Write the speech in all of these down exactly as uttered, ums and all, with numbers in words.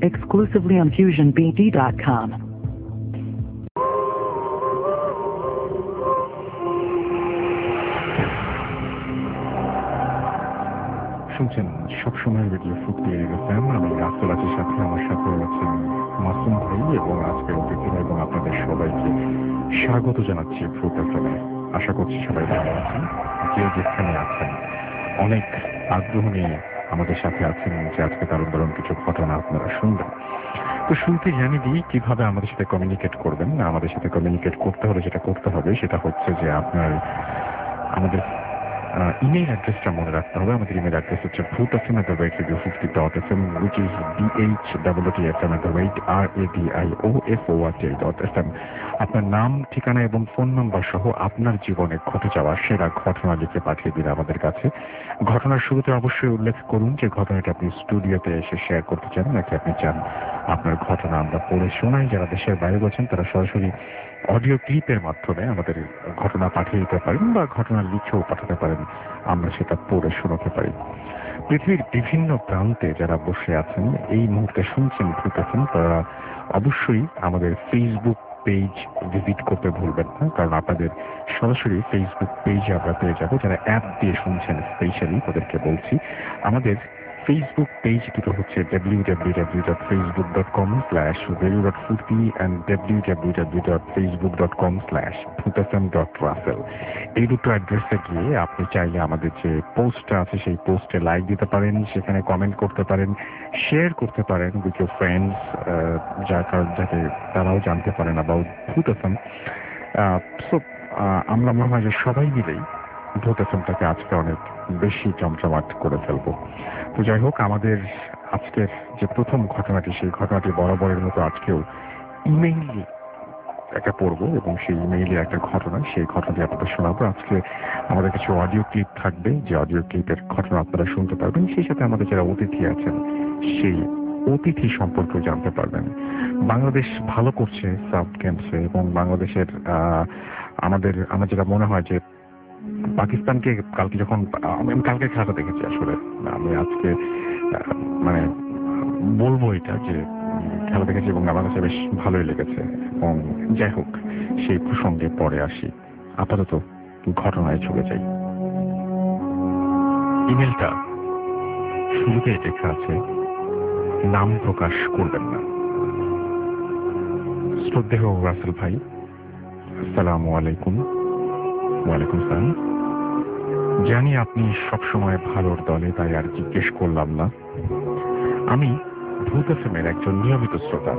exclusively on fusion b d dot com. শুনছেন সবসময় radio Foorti FM. আমি রাসেল আছের সাথে আমার সাথে আছেন মাসুম ভাই এবং আজকের অতিথিরা এবং আপনাদের সবাইকে স্বাগত জানাচ্ছি ফুর্তি এফএমে। আশা করছি সবাই ভালো আছেন, যে যেখানে আছেন অনেক আগ্রহ নিয়ে আমাদের সাথে আছেন যে আজকে দারুণ দারুণ কিছু ঘটনা আপনারা শুনবেন। তো শুরুতে জানিয়ে দিই কিভাবে আমাদের সাথে কমিউনিকেট করবেন। আমাদের সাথে কমিউনিকেট করতে হলে যেটা করতে হবে সেটা হচ্ছে যে আপনার আমাদের ইমেইল অ্যাড্রেসটা মনে রাখতে হবে। আমাদের ইমেইল অ্যাড্রেস হচ্ছে Bhoot FM at the rate radio fifty dot F M, which is BH double T F M at the rate R A D I O F O R T dot F M. আপনার নাম, ঠিকানা এবং phone নম্বর সহ আপনার জীবনে ঘটে যাওয়া সেরা ঘটনা লিখে পাঠিয়ে দিন আমাদের কাছে। ঘটনার শুরুতে অবশ্যই উল্লেখ করুন যে ঘটনাটি আপনি স্টুডিওতে এসে শেয়ার করতে চান নাকি আপনি চান আপনার ঘটনা আমরা পড়ে শোনাই। যারা দেশের বাইরে বলছেন তারা সরাসরি অডিও ক্লিপের মাধ্যমে আমাদের ঘটনা পাঠিয়ে দিতে পারেন বা ঘটনা লিখেও পাঠাতে পারেন, আমরা সেটা পড়ে শোনাতে পারি। পৃথিবীর বিভিন্ন প্রান্তে যারা বসে আছেন এই মুহূর্তে শুনছেন ভূত এফএম, তারা অবশ্যই আমাদের ফেসবুক পেজ ভিজিট করতে ভুলবেন না, কারণ আপনাদের সরাসরি ফেসবুক পেজে আমরা পেয়ে যাবো। যারা অ্যাপ দিয়ে শুনছেন স্পেশালি তাদেরকে বলছি, আমাদের ফেসবুক পেজ দুটো হচ্ছে W W W dot Facebook dot com slash radio dot Furti and W W W dot Facebook dot com slash Bhoot FM dot Rasel. এই দুটো অ্যাড্রেসে গিয়ে আপনি চাইলে আমাদের যে পোস্টটা আছে সেই পোস্টে লাইক দিতে পারেন, সেখানে কমেন্ট করতে পারেন, শেয়ার করতে পারেন উইথ ইউর ফ্রেন্ডস, যার কারণ যাতে তারাও জানতে পারেন অ্যাবাউট ভূত এফএম। সো আমরা মনে হয় যে সবাই মিলেই ভূত এফএমটাকে আজকে অনেক বেশি জমজমাট করে ফেলবো। তো যাই হোক, আমাদের আজকের যে প্রথম ঘটনাটি সেই ঘটনাটি বরাবরের মতো আজকেও ইমেইল একটা পড়বো এবং সেই ইমেইলের একটা ঘটনা, সেই ঘটনাটি আপনাদের শোনাবো। আজকে আমাদের কিছু অডিও ক্লিপ থাকবে, যে অডিও ক্লিপের ঘটনা আপনারা শুনতে পারবেন, সেই সাথে আমাদের যারা অতিথি আছেন সেই অতিথি সম্পর্কেও জানতে পারবেন। বাংলাদেশ ভালো করছে সাব গেমসে এবং বাংলাদেশের আমাদের আমার যেটা মনে হয় যে পাকিস্তানকে কালকে যখন আমি কালকে খেলাটা দেখেছি, আসলে আমি আজকে মানে বলবো এটা যে খেলা দেখেছি এবং আমার কাছে বেশ ভালোই লেগেছে। এবং যাই হোক, সেই প্রসঙ্গে পরে আসি, আপাতত ঘটনায় চলে যাই। ইমেলটা শুরুতে লেখা আছে নাম প্রকাশ করবেন না। শ্রদ্ধেয় রাসেল ভাই, আসসালামু আলাইকুম। ওয়ালাইকুম সালাম। জানি আপনি সবসময় ভালোর দলে, তাই আর জিজ্ঞেস করলাম না। আমি ভূত এফএমের একজন নিয়মিত শ্রোতা।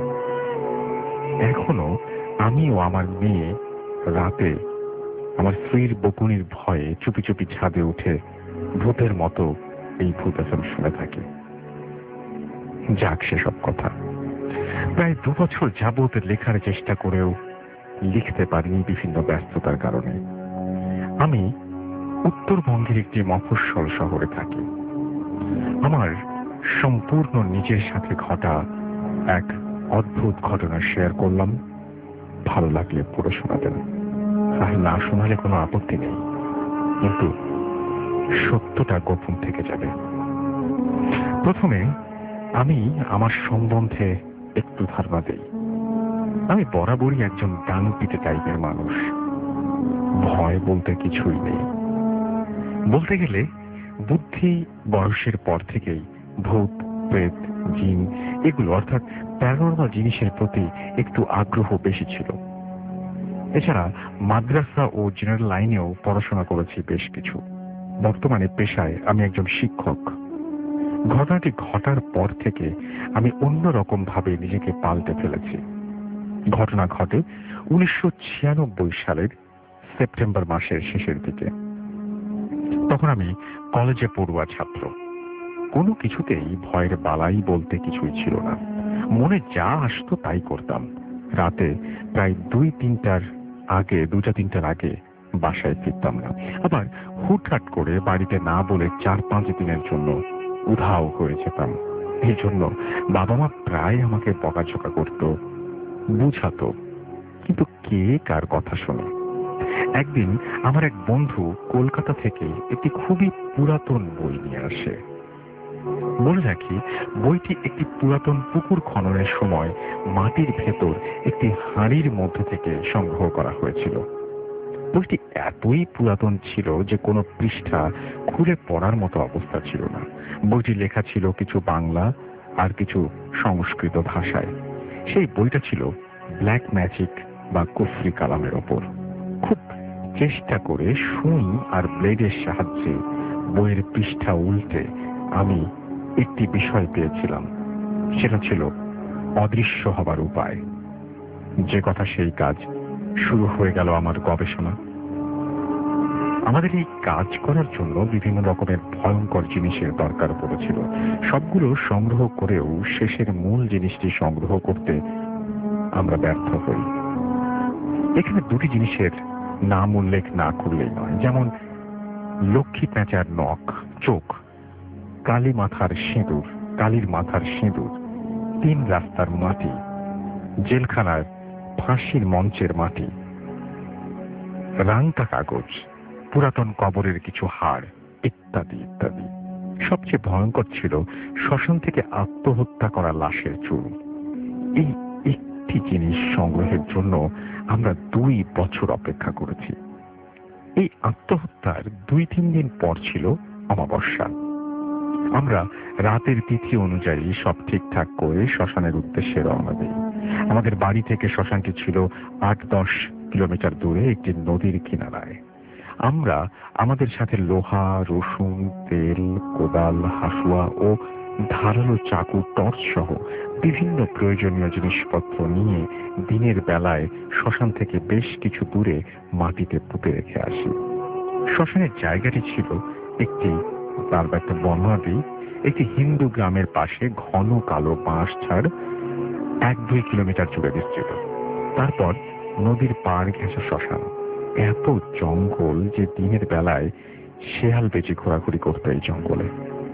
এখনো আমি ও আমার মেয়ে রাতে আমার স্ত্রীর বকুনির ভয়ে চুপি চুপি ছাদে উঠে ভূতের মতো এই ভূত এফএম শুনে থাকি। যাক সেসব কথা। প্রায় দু বছর যাবত লেখার চেষ্টা করেও লিখতে পারিনি বিভিন্ন ব্যস্ততার কারণে। আমি উত্তরবঙ্গের একটি মফস্বল শহরে থাকি। আমার সম্পূর্ণ নিজের সাথে ঘটা এক অদ্ভুত ঘটনা শেয়ার করলাম, ভালো লাগলে পুরো শোনাবেন, আর না শোনালে কোনো আপত্তি নেই, কিন্তু সত্যটা গোপন থেকে যাবে। প্রথমে আমি আমার সম্বন্ধে একটু ধারণা দেই। আমি বরাবরই একজন ডানপিটে টাইপের মানুষ। ভয় বলতে কিছুই নেই। বলতে গেলে বুদ্ধি বয়সের পর থেকেই ভূত, প্রেত, জিন এগুলো অর্থাৎ প্যারানর্মাল জিনিসের প্রতি একটু আগ্রহ বেশি ছিল। এছাড়া মাদ্রাসা ও জেনারেল লাইনেও পড়াশোনা করেছি বেশ কিছু। বর্তমানে পেশায় আমি একজন শিক্ষক। ঘটনাটি ঘটার পর থেকে আমি অন্যরকম ভাবে নিজেকে পাল্টে ফেলেছি। ঘটনা ঘটে উনিশশো ছিয়ানব্বই সালের সেপ্টেম্বর মাসের শেষের দিকে। তখন আমি কলেজে পড়ুয়া ছাত্র। কোনো কিছুতেই ভয়ের বালাই বলতে কিছুই ছিল না। মনে যা আসতো তাই করতাম। রাতে প্রায় দুই তিনটার আগে দুটা তিনটার আগে বাসায় ফিরতাম না। আবার হুটহাট করে বাড়িতে না বলে চার পাঁচ দিনের জন্য উধাও হয়ে যেতাম। এই জন্য বাবা মা প্রায় আমাকে বকাঝকা করত, বুঝাতো, কিন্তু কে কার কথা শোনে। একদিন আমার এক বন্ধু কলকাতা থেকে একটি খুবই পুরাতন বই নিয়ে আসে। বলে রাখি, বইটি একটি পুরাতন পুকুর খননের সময় মাটির ভেতর একটি হাঁড়ির মধ্য থেকে সংগ্রহ করা হয়েছিল। বইটি এতই পুরাতন ছিল যে কোনো পৃষ্ঠা খুলে পড়ার মতো অবস্থা ছিল না। বইটি লেখা ছিল কিছু বাংলা আর কিছু সংস্কৃত ভাষায়। সেই বইটা ছিল ব্ল্যাক ম্যাজিক বা কুফরি কালামের ওপর। খুব চেষ্টা করে সুই আর ব্লেডের সাহায্যে বইয়ের পৃষ্ঠা উল্টে আমি একটি বিষয় পেয়েছিলাম। সেটা ছিল অদৃশ্য হবার উপায়। যে কথা সেই কাজ। শুরু হয়ে গেল আমার গবেষণা। আমাদের এই কাজ করার জন্য বিভিন্ন রকমের ভয়ঙ্কর জিনিসের দরকার পড়েছিল। সবগুলো সংগ্রহ করেও শেষের মূল জিনিসটি সংগ্রহ করতে আমরা ব্যর্থ হই। এখানে দুটি জিনিসের নাম উল্লেখ না করলেই নয়, যেমন লক্ষ্মী পেঁচার নখ, চোখ, কালী মাথার সিঁদুর, কালীর মাথার সিঁদুর, তিন রাস্তার মাটি, জেলখানার ফাঁসির মঞ্চের মাটি, রাংতা কাগজ, পুরাতন কবরের কিছু হাড়, ইত্যাদি ইত্যাদি। সবচেয়ে ভয়ঙ্কর ছিল শ্মশান থেকে আত্মহত্যা করা লাশের চুল। এই একটি জিনিস সংগ্রহের জন্য আমরা দুই বছর অপেক্ষা করেছি। এই আত্মহত্যার দুই তিন দিন পর ছিল অমাবস্যা। আমরা রাতের তিথি অনুযায়ী সব ঠিকঠাক করে শ্মশানের উদ্দেশ্যে রওনা দিই। আমাদের বাড়ি থেকে শ্মশানটি ছিল আট দশ কিলোমিটার দূরে একটি নদীর কিনারায়। আমরা আমাদের সাথে লোহা, রসুন, তেল, কোদাল, হাসুয়া ও ধারালো চাকু, টর্চ সহ বিভিন্ন প্রয়োজনীয় জিনিসপত্র নিয়ে দিনের বেলায় শ্মশান থেকে বেশ কিছু দূরে মাটিতে পুঁতে রেখে আসি। শ্মশানের জায়গাটি ছিল একটি তার একটা বর্ণনা দিই, একটি হিন্দু গ্রামের পাশে ঘন কালো বাঁশ ছাড় এক দুই কিলোমিটার জুড়ে বিস্তৃত। তারপর নদীর পাড় ঘেঁষা শ্মশান। এত জঙ্গল যে দিনের বেলায় শেয়াল বেঁচে ঘোরাঘুরি করতে এই জঙ্গলে।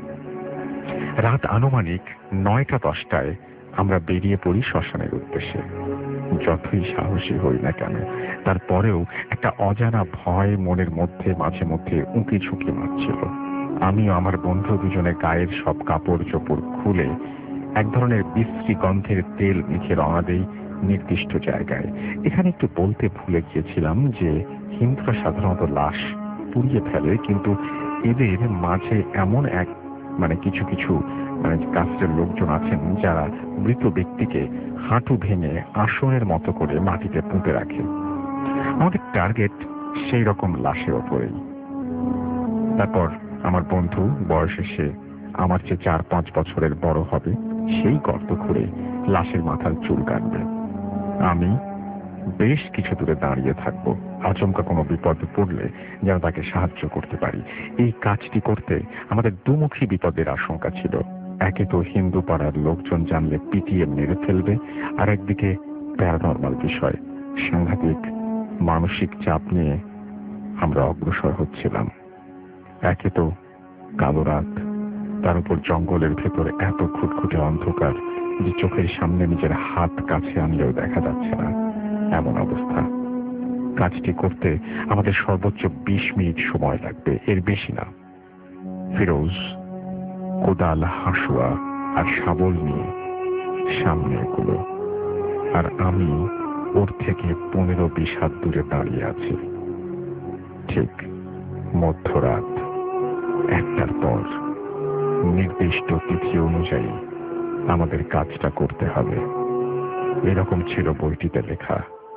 রাত আনুমানিক নয়টা দশটায় আমরা বেরিয়ে পড়ি শ্মশানের উদ্দেশ্যে। যতই সাহসী হই না কেন, তারপরেও একটা অজানা ভয় মনের মধ্যে মাঝে মধ্যে উঁকি ঝুঁকি মারছিল। আমিও আমার বন্ধু দুজনে গায়ের সব কাপড় চোপড় খুলে এক ধরনের বিশ্রী গন্ধের তেল মেখে রওনা দেই নির্দিষ্ট জায়গায়। এখানে একটু বলতে ভুলে গিয়েছিলাম যে হিন্দুরা সাধারণত লাশ পুড়িয়ে ফেলে, কিন্তু এদের মাঝে এমন এক মানে কিছু কিছু মানে কাস্টের লোকজন আছেন যারা মৃত ব্যক্তিকে হাঁটু ভেঙে আসনের মতো করে মাটিতে পুঁতে রাখে। আমাদের টার্গেট সেই রকম লাশের ওপরেই। তারপর আমার বন্ধু, বয়সে সে আমার চেয়ে চার পাঁচ বছরের বড় হবে, সেই গর্ত খুঁড়ে লাশের মাথার চুল কাটবে। আমি বেশ কিছু দূরে দাঁড়িয়ে থাকবো, আচমকা কোনো বিপদে পড়লে যেন তাকে সাহায্য করতে পারি। এই কাজটি করতে আমাদের দুমুখী বিপদের আশঙ্কা ছিল। একে তো হিন্দু পাড়ার লোকজন জানলে পিটিয়ে মেরে ফেলবে, আর একদিকে প্যারানর্মাল বিষয়, সাংঘাতিক মানসিক চাপ নিয়ে আমরা অগ্রসর হচ্ছিলাম। একে তো কালো রাত, তার উপর জঙ্গলের ভেতরে এত খুটখুটে অন্ধকার যে চোখের সামনে নিজের হাত কাছে আনলেও দেখা যাচ্ছে না, এমন অবস্থা। কাজটি করতে আমাদের সর্বোচ্চ বিশ মিনিট সময় লাগবে, এর বেশি না। ফিরোজ কোদাল, হাসুয়া আর শাবল নিয়ে সামনে এগুলো, আর আমি ওর থেকে পনেরো বিশ হাত দূরে দাঁড়িয়ে আছি। ঠিক মধ্যরাত একটার পর নির্দিষ্ট তিথি অনুযায়ী আমাদের কাজটা করতে হবে, এরকম ছিল বইটিতে লেখা।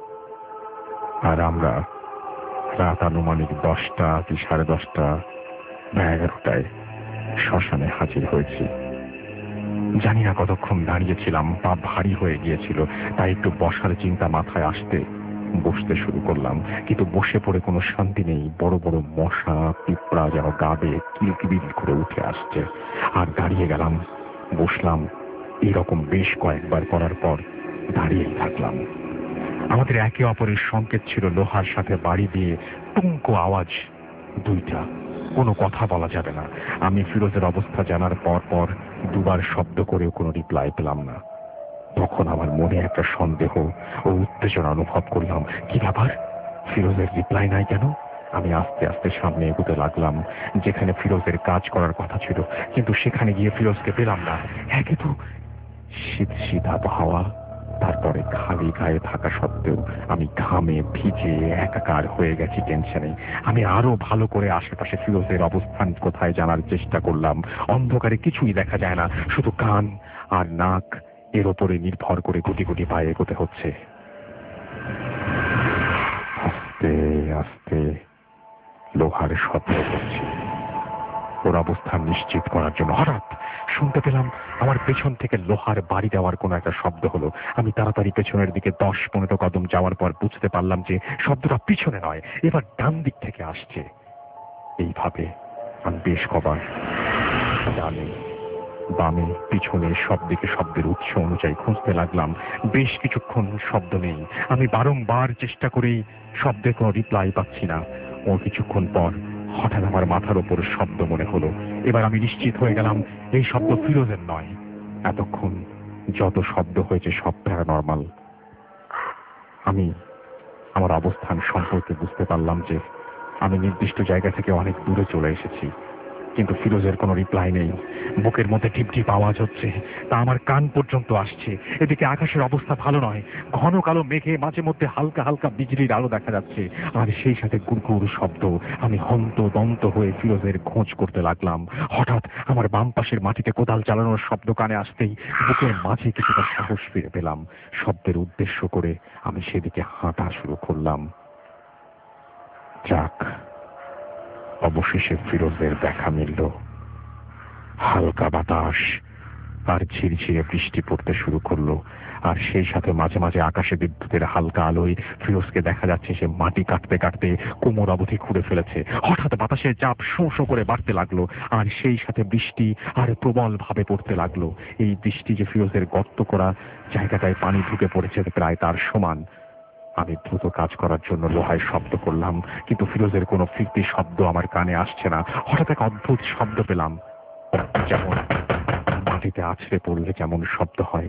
আর আমরা রাত আনুমানিক দশটা কি সাড়ে দশটা বা এগারোটায় শ্মশানে হাজির হয়েছি। জানি না কতক্ষণ দাঁড়িয়েছিলাম, পা ভারী হয়ে গিয়েছিল, তাই একটু বসার চিন্তা মাথায় আসতে বসতে শুরু করলাম, কিন্তু বসে পড়ে কোনো শান্তি নেই। বড় বড় মশা পিঁপড়া যেন গা বেয়ে কিলকিবিল করে উঠে আসছে। আর দাঁড়িয়ে গেলাম, বসলাম, এইরকম বেশ কয়েকবার করার পর দাঁড়িয়েই থাকলাম। আমাদের একে অপরের সংকেত ছিল লোহার সাথে বাড়ি দিয়ে টুঙ্কো আওয়াজ দুইটা, কোনো কথা বলা যাবে না। আমি ফিরোজের অবস্থা জানার পর পর দুবার শব্দ করেও কোনো রিপ্লাই পেলাম না। তখন আমার মনে একটা সন্দেহ ও উত্তেজনা অনুভব করলাম। কি ব্যাপার, ফিরোজের রিপ্লাই নাই কেন? আমি আস্তে আস্তে সামনে এগোতে লাগলাম, যেখানে ফিরোজের কাজ করার কথা ছিল, কিন্তু সেখানে গিয়ে ফিরোজকে পেলাম না। হ্যাঁ, কিন্তু শীত শীত আবহাওয়া, তারপরে খালি গায়ে থাকা সত্ত্বেও আমি ঘামে ভিজে একাকার হয়ে গেছি টেনশনে। আমি আরো ভালো করে আশেপাশে ফিরোজের অবস্থান কোথায় জানার চেষ্টা করলাম। অন্ধকারে কিছুই দেখা যায় না, শুধু কান আর নাক, এর ওপরে নির্ভর করে গুটি গুটি পায়ে এগোতে হচ্ছে। আস্তে আস্তে লোহার শব্দ করছি ওর অবস্থান নিশ্চিত করার জন্য। হঠাৎ শুনতে পেলাম আমার পেছন থেকে লোহার বাড়ি দেওয়ার কোনো একটা শব্দ হলো। আমি তাড়াতাড়ি পেছনের দিকে দশ পনেরো কদম যাওয়ার পর বুঝতে পারলাম যে শব্দটা পিছনে নয়, এবার ডান দিক থেকে আসছে। এইভাবে আমি বেশ কবার ডানে বামে পিছনে সব দিকে শব্দের উৎস অনুযায়ী খুঁজতে লাগলাম। বেশ কিছুক্ষণ শব্দ নেই। আমি বারংবার চেষ্টা করেই শব্দের কোনো রিপ্লাই পাচ্ছি না। ও কিছুক্ষণ পর হঠাৎ আমার মাথার ওপর শব্দ মনে হলো। এবার আমি নিশ্চিত হয়ে গেলাম এই শব্দ ফিরোজের নয়। এতক্ষণ যত শব্দ হয়েছে সব প্যারানর্মাল। আমি আমার অবস্থান সম্পর্কে বুঝতে পারলাম যে আমি নির্দিষ্ট জায়গা থেকে অনেক দূরে চলে এসেছি, কিন্তু ফিরোজের কোনো রিপ্লাই নেই। বুকের মধ্যে টিপ টিপ আওয়াজ হচ্ছে, তা আমার কান পর্যন্ত আসছে। এদিকে আকাশের অবস্থা ভালো নয়, ঘন কালো মেঘে মাঝে মধ্যে হালকা হালকা বিজলির আলো দেখা যাচ্ছে, আর সেই সাথে গুড়গুড় শব্দ। আমি হন্ত দন্ত হয়ে ফিরোজের খোঁজ করতে লাগলাম। হঠাৎ আমার বাম পাশের মাটিতে কোদাল চালানোর শব্দ কানে আসতেই বুকের মাঝে কিছুটা সাহস ফিরে পেলাম। শব্দের উদ্দেশ্য করে আমি সেদিকে হাঁটা শুরু করলাম। যাক, অবশেষে ফিরোজের দেখা মিলল। হালকা বাতাস আর ঝিরঝিরে বৃষ্টি পড়তে শুরু করলো, আর সেই সাথে মাঝে মাঝে আকাশে বিদ্যুতের হালকা আলোয় ফিরোজকে দেখা যাচ্ছে সে মাটি কাটতে কাটতে কোমর অবধি খুঁড়ে ফেলেছে। হঠাৎ বাতাসের চাপ শোঁ শোঁ করে বাড়তে লাগলো, আর সেই সাথে বৃষ্টি আর প্রবল ভাবে পড়তে লাগলো। এই বৃষ্টি যে ফিরোজের গর্ত করা জায়গাটায় পানি ঢুকে পড়েছে প্রায় তার সমান। আমি দ্রুত কাজ করার জন্য লোহায় শব্দ করলাম, কিন্তু ফিরোজের কোনো ফিরতি শব্দ আমার কানে আসছে না। হঠাৎ এক অদ্ভুত শব্দ পেলাম, যেমন মাটিতে আছড়ে পড়লে যেমন শব্দ হয়,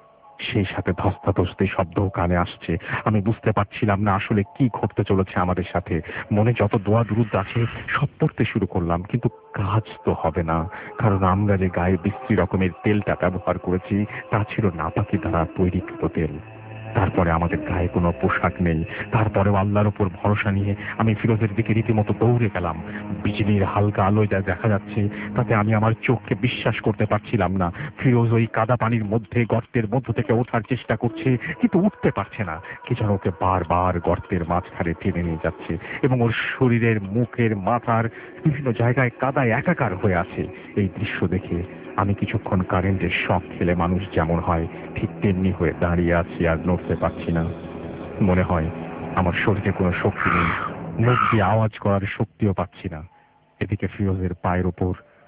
সেই সাথে ধস্তাধস্তি শব্দও কানে আসছে। আমি বুঝতে পারছিলাম না আসলে কি ঘটতে চলেছে আমাদের সাথে। মনে যত দোয়া দুরুদ আছে সব পড়তে শুরু করলাম, কিন্তু কাজ তো হবে না, কারণ আমরা যে গায়ে বিশ্রী রকমের তেলটা ব্যবহার করেছি তা ছিল নাপাকি দ্বারা তৈরিকৃত তেল। তারপরে আমাদের গায়ে কোনো পোশাক নেই। তারপরেও আল্লাহর উপর ভরসা নিয়ে আমি ফিরোজের দিকে রীতিমতো দৌড়ে গেলাম। বিজলির হালকা আলোয় যা দেখা যাচ্ছে তাতে আমি আমার চোখকে বিশ্বাস করতে পারছিলাম না। ফিরোজ ওই কাদা পানির মধ্যে গর্তের মধ্য থেকে ওঠার চেষ্টা করছে, কিন্তু উঠতে পারছে না। কি যেন ওকে বারবার গর্তের মাঝখানে টেনে নিয়ে যাচ্ছে, এবং ওর শরীরের মুখের মাথার বিভিন্ন জায়গায় কাদায় একাকার হয়ে আছে। এই দৃশ্য দেখে আমি কিছুক্ষণ কারেন্টের শক খেলে মানুষ যেমন হয় ঠিক তেমনি হয়ে দাঁড়িয়ে আছি, আর নড়তে পারছি না। মনে হয় আমার শরীরে কোনো শক্তি নেই, মুখ দিয়ে আওয়াজ করার শক্তিও পাচ্ছি না। এদিকে ফিরোজের পায়ের ওপর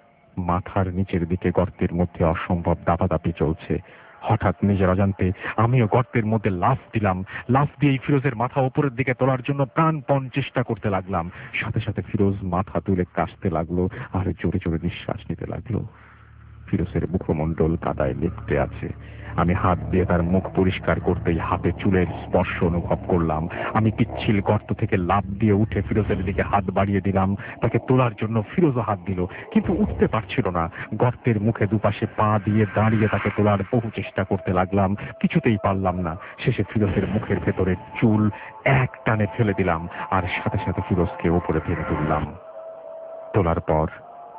মাথার নিচের দিকে গর্তের মধ্যে অসম্ভব দাপাদাপি চলছে। হঠাৎ নিজের অজান্তে আমিও গর্তের মধ্যে লাফ দিলাম। লাফ দিয়ে ফিরোজের মাথা উপরের দিকে তোলার জন্য প্রাণপণ চেষ্টা করতে লাগলাম। সাথে সাথে ফিরোজ মাথা তুলে কাশতে লাগলো আর জোরে জোরে নিঃশ্বাস নিতে লাগলো। ফিরোজের মুখমণ্ডল কাদায় লেপ্টে আছে। আমি হাত দিয়ে তার মুখ পরিষ্কার করতেই হাতে চুলের স্পর্শ অনুভব করলাম। আমি পিচ্ছিল গর্ত থেকে লাফ দিয়ে উঠে ফিরোজের দিকে হাত বাড়িয়ে দিলাম তাকে তোলার জন্য। ফিরোজও হাত দিল, কিন্তু উঠতে পারছিল না। গর্তের মুখে দুপাশে পা দিয়ে দাঁড়িয়ে তাকে তোলার বহু চেষ্টা করতে লাগলাম, কিছুতেই পারলাম না। শেষে ফিরোজের মুখের ভেতরের চুল এক টানে ফেলে দিলাম, আর সাথে সাথে ফিরোজকে ওপরে ফেলে তুললাম। তোলার পর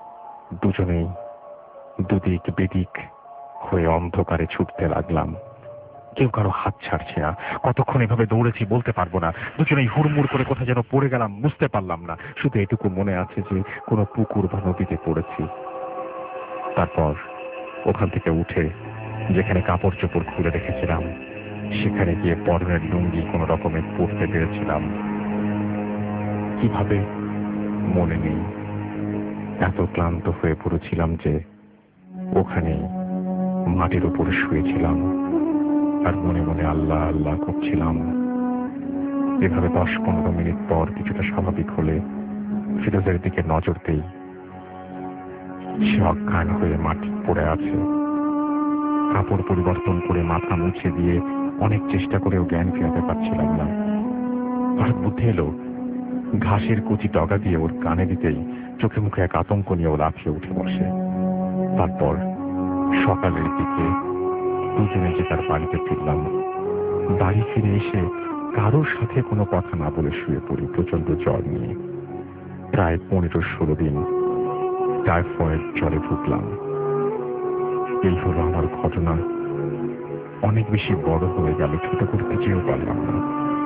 দুজনেই দুদিক বেদিক হয়ে অন্ধকারে ছুটতে লাগলাম। কেউ কারো হাত ছাড়ছে না। কতক্ষণ এভাবে দৌড়েছি বলতে পারবো না। দুজনেই হুড়মুড় করে কোথায় যেন পড়ে গেলাম, বুঝতে পারলাম না। শুধু এটুকু মনে আছে যে কোনো পুকুর বা নদীতে পড়েছি। তারপর ওখান থেকে উঠে যেখানে কাপড় চোপড় খুলে রেখেছিলাম সেখানে গিয়ে পরনের লুঙ্গি কোনো রকমে পরতে পেরেছিলাম। কিভাবে মনে নেই। এত ক্লান্ত হয়ে পড়েছিলাম যে ওখানে মাটির উপরে শুয়েছিলাম আর মনে মনে আল্লাহ আল্লাহ করছিলাম। এভাবে দশ পনেরো মিনিট পর কিছুটা স্বাভাবিক হলে ফিরোজের দিকে নজর দেই। সে অজ্ঞান হয়ে মাটি পড়ে আছে। কাপড় পরিবর্তন করে মাথা মুছে দিয়ে অনেক চেষ্টা করেও জ্ঞান ফেরাতে পারছিলাম না। হঠাৎ বুদ্ধি এলো, ঘাসের কচি ডগা দিয়ে ওর কানে দিতেই চোখে মুখে এক আতঙ্ক নিয়ে ও লাফিয়ে উঠে বসে। তারপর সকালের দিকে দুজনে যে তার বাড়িতে ফিরলাম। বাড়ি ফিরে এসে কারোর সাথে কোনো কথা না বলে শুয়ে পড়ি প্রচন্ড জ্বর নিয়ে। প্রায় পনেরো ষোলো দিন টাইফয়েড জ্বরে ভুগলাম। এই হলো আমার ঘটনা। অনেক বেশি বড় হয়ে গেল, ছোট করতে চেয়েও পারলাম না।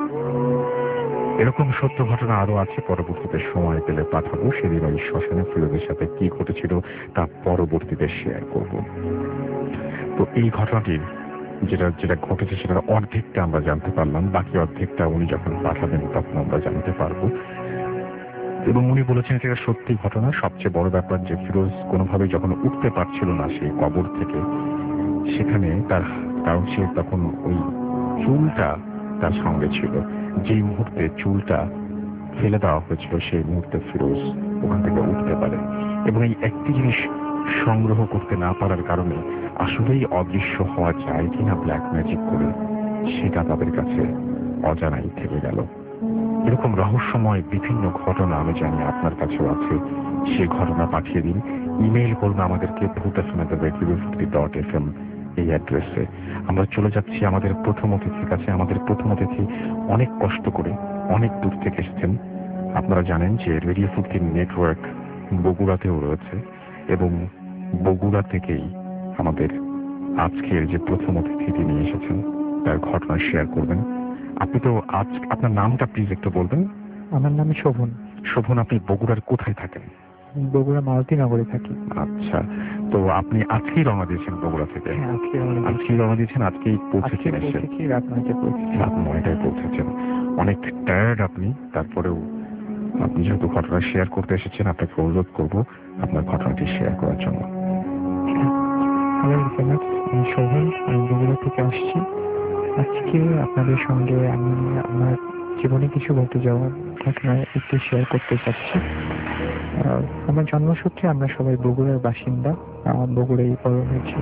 এরকম সত্য ঘটনা আরো আছে, পরবর্তীতে সময় পেলে পাঠাবো। সেদিন ওই শ্মশানে ফিরোজের সাথে কি ঘটেছিল তা পরবর্তীতে শেয়ার করব। তো এই ঘটনাটির যেটা যেটা ঘটেছে সেটার অর্ধেকটা আমরা জানতে পারলাম, বাকি অর্ধেকটা উনি যখন পাঠাবেন তখন আমরা জানতে পারবো। এবং উনি বলেছেন এটা সত্যি ঘটনা। সবচেয়ে বড় ব্যাপার যে ফিরোজ কোনোভাবেই যখন উঠতে পারছিল না সেই কবর থেকে, সেখানে তার কারণ সে তখন ওই চুলটা তার সঙ্গে ছিল। যেই মুহূর্তে চুলটা ফেলে দেওয়া হয়েছিল সেই মুহূর্তে ফিরোজ ওখান থেকে উঠতে পারে। এবং এই একটি জিনিস সংগ্রহ করতে না পারার কারণে আসলেই অদৃশ্য হওয়া যায় কিনা ব্ল্যাক ম্যাজিক করে, সেটা তাদের কাছে অজানাই থেকে গেল। এরকম রহস্যময় বিভিন্ন ঘটনা আমি জানি আপনার কাছেও আছে। সে ঘটনা পাঠিয়ে দিন, ইমেইল করুন আমাদেরকে Bhoot F M at the rate radio fifty dot F M এই অ্যাড্রেসে। আমরা চলে যাচ্ছি আমাদের প্রথম অতিথির কাছে। আমাদের প্রথম অতিথি অনেক কষ্ট করে অনেক দূর থেকে এসেছেন। আপনারা জানেন যে রেডিও ফিফটির নেটওয়ার্ক বগুড়াতেও রয়েছে, এবং বগুড়া থেকেই আমাদের আজকের যে প্রথম অতিথি তিনি এসেছেন তার ঘটনা শেয়ার করবেন। আপনি তো আজ আপনার নামটা প্লিজ একটু বলবেন। আমার নাম শোভন। শোভন, আপনি বগুড়ার কোথায় থাকেন? বগুড়া মালতীনগরে থাকি। আচ্ছা, তো আপনি আজকেই রওনা দিয়েছেন বগুড়া থেকে? হ্যাঁ, আজকে আজকেই রওনা দিয়েছেন, আজকেই পৌঁছেছেন? এসে রাত নয়টায় পৌঁছেছি। রাত নয়টায় পৌঁছেছেন। অনেক টায়ার্ড আপনি, তারপরেও আপনি যেহেতু ঘটনা শেয়ার করতে এসেছেন আপনাকে অনুরোধ করবো আপনার ঘটনাটি শেয়ার করার জন্য। হ্যালো লিসেনার্স, আমি শোভন, আমি বগুড়া থেকে আসছি। আজকে আপনাদের সঙ্গে আমি আমার জীবনে কিছু ঘটে যাওয়ার ঘটনা একটু শেয়ার করতে চাচ্ছি। আমার জন্মসূত্রে আমরা সবাই বগুড়ার বাসিন্দা, বগুড়াই বড় হয়েছি।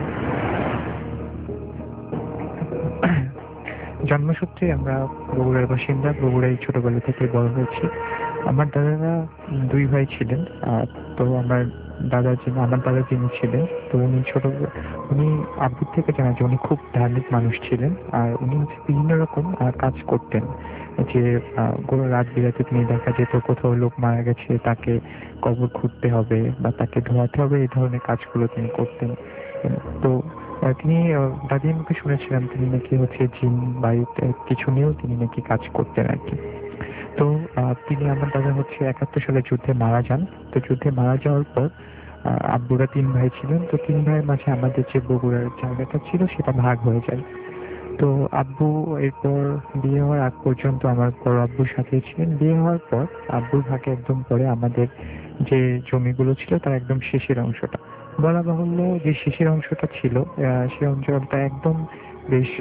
জন্মসূত্রে আমরা বগুড়ার বাসিন্দা, বগুড়াই ছোটবেলা থেকে বড় হয়েছি। আমার দাদারা দুই ভাই ছিলেন। তো আমার দাদা যিনি আমার দাদা যিনি ছিলেন, তো উনি ছোট উনি আব্বুর থেকে জানা যে উনি খুব ধার্মিক মানুষ ছিলেন। আর উনি হচ্ছে বিভিন্ন রকম কাজ করতেন, যে রাত বিরাতে তিনি দেখা যেত কোথাও লোক মারা গেছে তাকে কবর খুঁড়তে হবে বা তাকে ধোয়াতে হবে, এই ধরনের কাজগুলো তিনি করতেন। তো তিনি দাদির মুখে শুনেছিলাম তিনি নাকি হচ্ছে জিন বাড়িতে কিছু নিয়েও তিনি নাকি কাজ করতেন আর কি। তো তিনি আমার দাদা হচ্ছে একাত্তর সালে যুদ্ধে মারা যান। তো যুদ্ধে মারা যাওয়ার পর আব্বুরা তিন ভাই ছিলেন। তো তিন ভাইয়ের মাঝে আমাদের যে বগুড়ার জায়গাটা ছিল সেটা ভাগ হয়ে যায়। তো আব্বু এরপর বিয়ে হওয়ার আগ পর্যন্ত আমার বড় আব্বুর সাথে ছিলেন। বিয়ে হওয়ার পর আব্বুর ভাগে একদম পরে আমাদের যে জমিগুলো ছিল তার একদম শেষের অংশটা, বলা বাহুল্য যে শেষের অংশটা ছিল সেই অঞ্চলটা একদম বেশ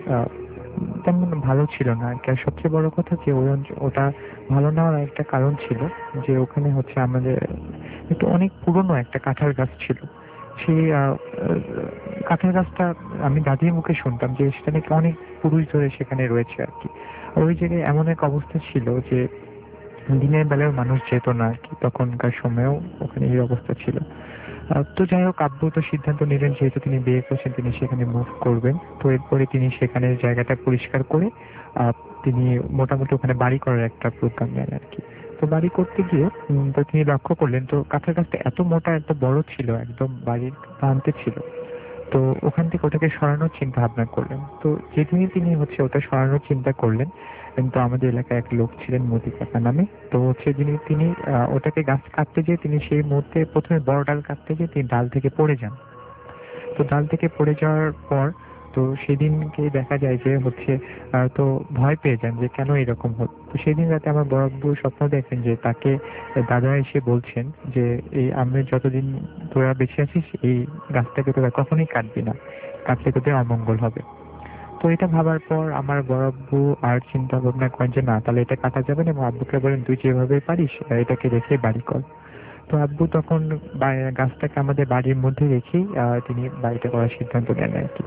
তেমন ভালো ছিল না। আর সবচেয়ে বড় কথা যে ওই ওটা ভালো না হওয়ার একটা কারণ ছিল যে ওখানে হচ্ছে আমাদের একটু অনেক পুরনো একটা কাঁঠাল গাছ ছিল। সেই কাঁঠাল গাছটা আমি দাদির মুখে শুনতাম যে সেটা নাকি অনেক পুরুষ ধরে সেখানে রয়েছে আর কি। ওই জায়গায় এমন এক অবস্থা ছিল যে দিনের বেলায় মানুষ যেত না আর কি, তখনকার সময়েও ওখানে এই অবস্থা ছিল। তো যাই হোক, আব্বু তো সিদ্ধান্ত নিলেন যেহেতু তিনি বিয়ে করছেন তিনি সেখানে মুভ করবেন। তো এরপরে তিনি সেখানে জায়গাটা পরিষ্কার করে তিনি মোটামুটি ওখানে বাড়ি করার একটা প্রোগ্রাম নেন আর কি। তো বাড়ি করতে গিয়ে তো তিনি লক্ষ্য করলেন তো কাঁঠাল গাছটা এত মোটা এত বড় ছিল, একদম বাড়ির প্রান্তে ছিল। তো ওখান থেকে ওটাকে সরানোর চিন্তা ভাবনা করলেন। তো যেদিনই তিনি হচ্ছে ওটা সরানোর চিন্তা করলেন, কিন্তু আমাদের এলাকায় এক লোক ছিলেন মতি কাকা নামে। তো হচ্ছে যিনি তিনি ওটাকে গাছ কাটতে যেয়ে তিনি সেই মুহূর্তে প্রথমে বড় ডাল কাটতে গিয়ে তিনি ডাল থেকে পড়ে যান। তো ডাল থেকে পড়ে যাওয়ার পর তো সেদিনকে দেখা যায় যে হচ্ছে তো ভয় পেয়ে যান যে কেন এরকম হল। তো সেদিন রাতে আমার বড় আব্বু স্বপ্ন দেখেন যে তাকে দাদা এসে বলছেন যে এই আমি যতদিন তোরা বেঁচে আছিস এই গাছটাকে তোরা কখনোই কাটবি না, কাটলে তোদের অমঙ্গল হবে। তো এটা ভাবার পর আমার বড় আব্বু আর চিন্তা ভাবনা করেন যে না তাহলে এটা কাটা যাবে না, এবং আব্বুকে বলেন তুই যেভাবে পারিস এটাকে রেখে বাড়ি কর। তো আব্বু তখন গাছটাকে আমাদের বাড়ির মধ্যে রেখেই তিনি বাড়িটা করার সিদ্ধান্ত নেন আর কি।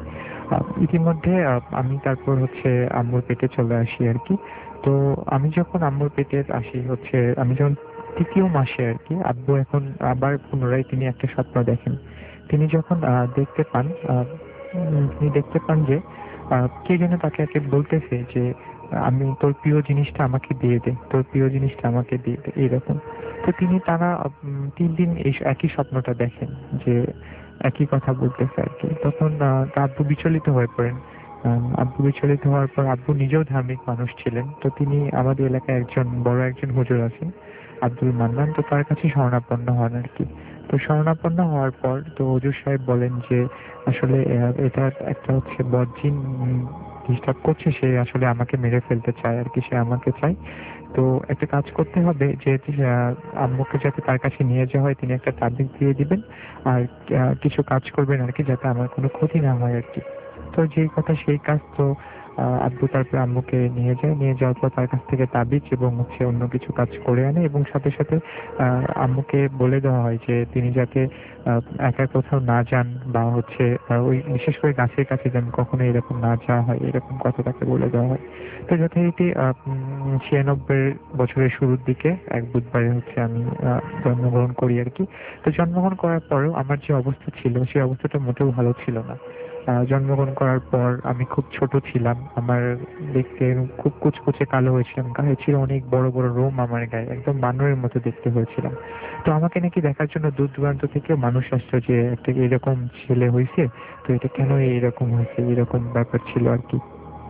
আহ, ইতিমধ্যে আহ, আমি তারপর হচ্ছে আম্মুর পেটে চলে আসি আর কি। তো আমি যখন আম্মুর পেটে আসি হচ্ছে আমি যখন তৃতীয় মাসে আর কি, আব্বু এখন আবার পুনরায় তিনি একটা স্বপ্ন দেখেন। তিনি যখন আহ, দেখতে পান আহ, উম, তিনি দেখতে পান যে আহ, কে যেন তাকে আর কি বলতেছে যে আমি তোর প্রিয় জিনিসটা আমাকে দিয়ে দে, তোর প্রিয় জিনিসটা আমাকে দিয়ে দে, এইরকম। তো তিনি টানা উম, তিন দিন এই একই স্বপ্নটা দেখেন, যে একই কথা বলতেছে আর কি। তখন আহ, তা আব্বু বিচলিত হয়ে পড়েন। আম, আব্বু বিচলিত হওয়ার পর, আব্বু নিজেও ধার্মিক মানুষ ছিলেন, তো তিনি আমাদের এলাকায় একজন বড় একজন হুজুর আছেন, আব্দুল মান্নান, তো তার কাছে শরণাপন্ন হন আর কি। তো শরণাপন্ন হওয়ার পর তো হুজুর সাহেব বলেন যে আসলে আহ, এটা একটা হচ্ছে বদজিন ডিস্টার্ব করছে, সে আসলে আমাকে মেরে ফেলতে চায় আর কি, সে আমাকে চায়। তো একটা কাজ করতে হবে যে আহ, আম্মুকে যাতে তার কাছে নিয়ে যাওয়া হয়, তিনি একটা তাবিজ দিয়ে দিবেন আর আহ, কিছু কাজ করবেন আর কি, যাতে আমার কোনো ক্ষতি না হয় আর কি। তো যেই কথা সেই কাজ। তো আহ, আব্বু তারপর আম্মুকে নিয়ে যায়, নিয়ে যাওয়ার পর তার কাছ থেকে তাবিজ এবং হচ্ছে অন্য কিছু কাজ করে আনে, এবং সাথে সাথে আহ, আম্মুকে বলে দেওয়া হয় যে তিনি যাতে আহ, একা কোথাও না যান, বা হচ্ছে আহ, ওই বিশেষ করে গাছের কাছে যেন কখনো এরকম না যাওয়া হয়, এরকম কথা তাকে বলে দেওয়া হয়। তো যথারীতি আহ, উম, ছিয়ানব্বই বছরের শুরুর দিকে এক বুধবারে হচ্ছে আমি আহ, জন্মগ্রহণ করি আর কি। তো জন্মগ্রহণ করার পরেও আমার যে অবস্থা ছিল সেই অবস্থাটা মোটেও ভালো ছিল না। আহ, জন্মগ্রহণ করার পর আমি খুব ছোট ছিলাম, আমার দেখতে খুব কুচকুচে কালো হয়েছিলাম, গায়ে ছিল অনেক বড় বড় রোম, আমার গায়ে একদম বানরের মতো দেখতে হয়েছিলাম। তো আমাকে নাকি দেখার জন্য দূর দূরান্ত থেকে মানুষ আসতো, যে একটা এরকম ছেলে হয়েছে, তো এটা কেন এরকম হয়েছে, এরকম ব্যাপার ছিল আর কি।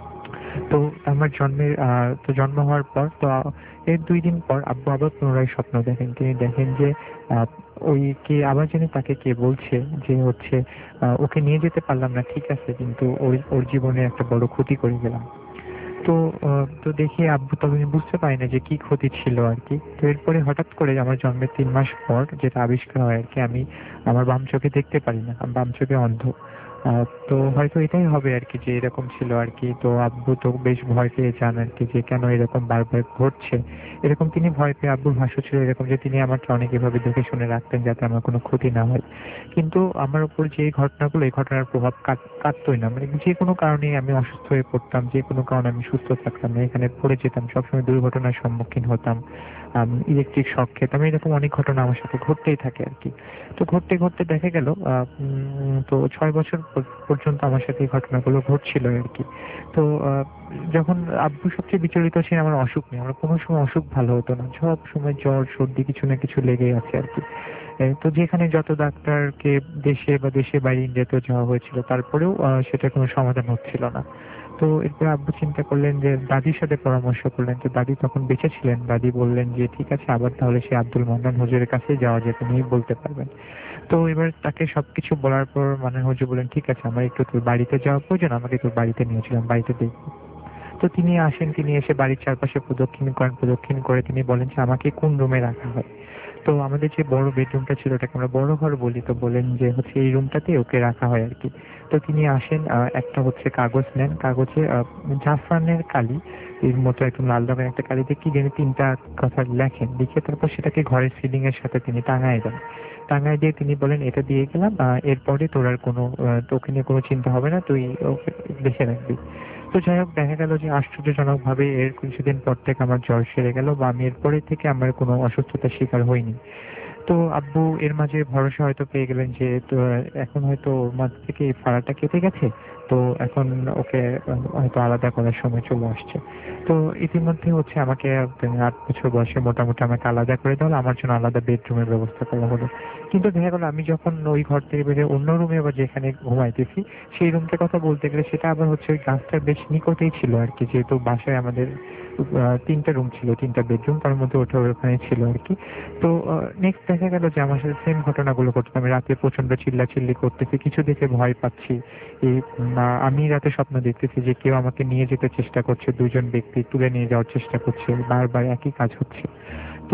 তো আমার জন্মের আহ তো জন্ম হওয়ার পর তো আহ, এর দুই দিন পর আব্বু আবার পুনরায় স্বপ্ন দেখেন। তিনি দেখেন যে আহ, ওই কে আবার জানি তাকে কে বলছে যে হচ্ছে আহ, ওকে নিয়ে যেতে পারলাম না ঠিক আছে, কিন্তু ওই ওর জীবনে একটা বড় ক্ষতি করে গেলাম। তো আহ, তো দেখি আব্বু তবে বুঝতে পারি না যে কি ক্ষতি ছিল আর কি। তো এরপরে হঠাৎ করে আমার জন্মের তিন মাস পর যেটা আবিষ্কার হয় আর কি, আমি আমার বাম চোখে দেখতে পারি না, আমি বাম চোখে অন্ধ। আহ, তো হয়তো এটাই হবে আর কি, যে এরকম ছিল আর কি। তো আব্বু তো বেশ ভয় পেয়ে যান আর কি, যে কেন এরকম বারবার ঘটছে। এরকম তিনি ভয় পেয়ে, আব্বুর ভাষ্য ছিল এরকম যে তিনি আমাকে অনেক এভাবে দেখে শুনে রাখতেন যাতে আমার কোনো ক্ষতি না হয়। কিন্তু আমার উপর যে এই ঘটনাগুলো, এই ঘটনার প্রভাব কাট- কাটতোই না, মানে যে কোনো কারণে আমি অসুস্থ হয়ে পড়তাম, যে কোনো কারণে আমি সুস্থ থাকতাম না, এখানে পড়ে যেতাম, সবসময় দুর্ঘটনার সম্মুখীন হতাম, ইলেকট্রিক শক খেতাম, এরকম অনেক ঘটনা আমার সাথে ঘটতেই থাকে আর কি। তো ঘটতে ঘটতে দেখা গেল আহ, উম, তো ছয় বছর পর- পর্যন্ত আমার সাথে এই ঘটনাগুলো ঘটছিল আর কি। তো আহ, যখন আব্বু সবচেয়ে বিচলিত ছিলেন আমার অসুখ নিয়ে, আমার কোনো সময় অসুখ ভালো হতো না, সব সময় জ্বর সর্দি কিছু না কিছু লেগেই আছে আর কি। এই তো যেখানে যত ডাক্তারকে দেশে বা দেশে বাইরে ইন্ডিয়াতেও যাওয়া হয়েছিল, তারপরেও আহ, সেটা কোনো সমাধান হচ্ছিল না। তো এরপর আব্বু চিন্তা করলেন, যে দাদির সাথে পরামর্শ করলেন, তো দাদি তখন বেঁচে ছিলেন, দাদি বললেন যে ঠিক আছে, আবার তাহলে সে আব্দুল মান্নান হুজুরের কাছে যাওয়া যায়, তিনি বলতে পারবেন। তো এবার তাকে সবকিছু বলার পর মানে হুজুর বললেন ঠিক আছে, আমার একটু তোর বাড়িতে যাওয়া প্রয়োজন, আমাকে তোর বাড়িতে নিয়েছিলাম, বাড়িতে দেখবো। তো তিনি আসেন, তিনি এসে বাড়ির চারপাশে প্রদক্ষিণ করেন, প্রদক্ষিণ করে তিনি বলেন যে আমাকে কোন রুমে রাখা হয়। তো আমাদের যে বড় বেডরুমটা ছিল ওটাকে আমরা বড় ঘর বলি, তো বলেন যে হচ্ছে এই রুমটাতে ওকে রাখা হয় আর কি। তো তিনি আসেন, আহ, একটা হচ্ছে কাগজ নেন, কাগজে আহ, জাফরানের কালি এর মতো একদম লাল রঙের একটা কালিতে কি জানি তিনটা কথা লেখেন, লিখে তারপর সেটাকে ঘরের সিলিং এর সাথে তিনি টাঙায় দেন। টাঙায় দিয়ে তিনি বলেন এটা দিয়ে গেলাম, আহ, এরপরে তোর আর কোনো আহ, তোকে নিয়ে কোনো চিন্তা হবে না, তুই ওকে দেখে রাখবি। তো যাই হোক, দেখা গেল যে আশ্চর্যজনক ভাবে এর কিছুদিন পর থেকে আমার জ্বর সেরে গেল, বা আমি এরপরে থেকে আমার কোনো অসুস্থতার শিকার হইনি। তো আব্বু এর মাঝে ভরসা হয়তো পেয়ে গেলেন যে তো এখন হয়তো ওর মাঝ থেকে এই ফাড়াটা কেটে গেছে, তো এখন ওকে আহ, হয়তো আলাদা করার সময় চলে আসছে। তো ইতিমধ্যে হচ্ছে আমাকে আহ, আট বছর বয়সে মোটামুটি আমাকে আলাদা করে দেওয়া হলো, আমার জন্য আলাদা বেডরুমের ব্যবস্থা করা হলো। কিন্তু দেখা গেলো আমি যখন ওই ঘর থেকে বেরিয়ে অন্য রুমে বা যেখানে ঘুমাইতেছি, সেই রুমটার কথা বলতে গেলে সেটা আবার হচ্ছে ওই গাছটার বেশ নিকটেই ছিল আর কি, যেহেতু বাসায় আমাদের আহ, তিনটা রুম ছিল, তিনটা বেডরুম, তার মধ্যে ওটা ওখানে ছিল আর কি। তো নেক্সট দেখা গেল যে আমার সাথে সেম ঘটনাগুলো ঘটতো, আমি রাতে প্রচন্ড চিল্লাচিল্লি করতেছি, কিছু দেখে ভয় পাচ্ছি। এই উম, আহ, আমি রাতে স্বপ্ন দেখতেছি যে কেউ আমাকে নিয়ে যেতে চেষ্টা করছে, দুজন ব্যক্তি তুলে নিয়ে যাওয়ার চেষ্টা করছে, বারবার একই কাজ হচ্ছে। তো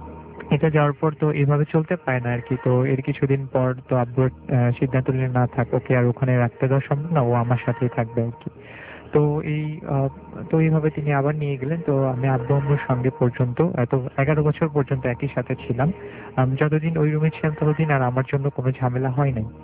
এটা যাওয়ার পর তো এভাবে চলতে পারে না আর কি। তো এর কিছুদিন পর তো আব্বু আহ, সিদ্ধান্ত নিলেন না থাক, ওকে আর ওখানে রাখতে দেওয়া সম্ভব না, ও আমার সাথেই থাকবে আর কি। তো এই আহ, তো এইভাবে তিনি আবার নিয়ে গেলেন। তো আমি আব্বু আম্মুর সঙ্গে পর্যন্ত এত এগারো বছর পর্যন্ত একই সাথে ছিলাম। আমি যতদিন ওই রুমে ছিলাম ততদিন আর আমার জন্য কোনো ঝামেলা হয় নাই।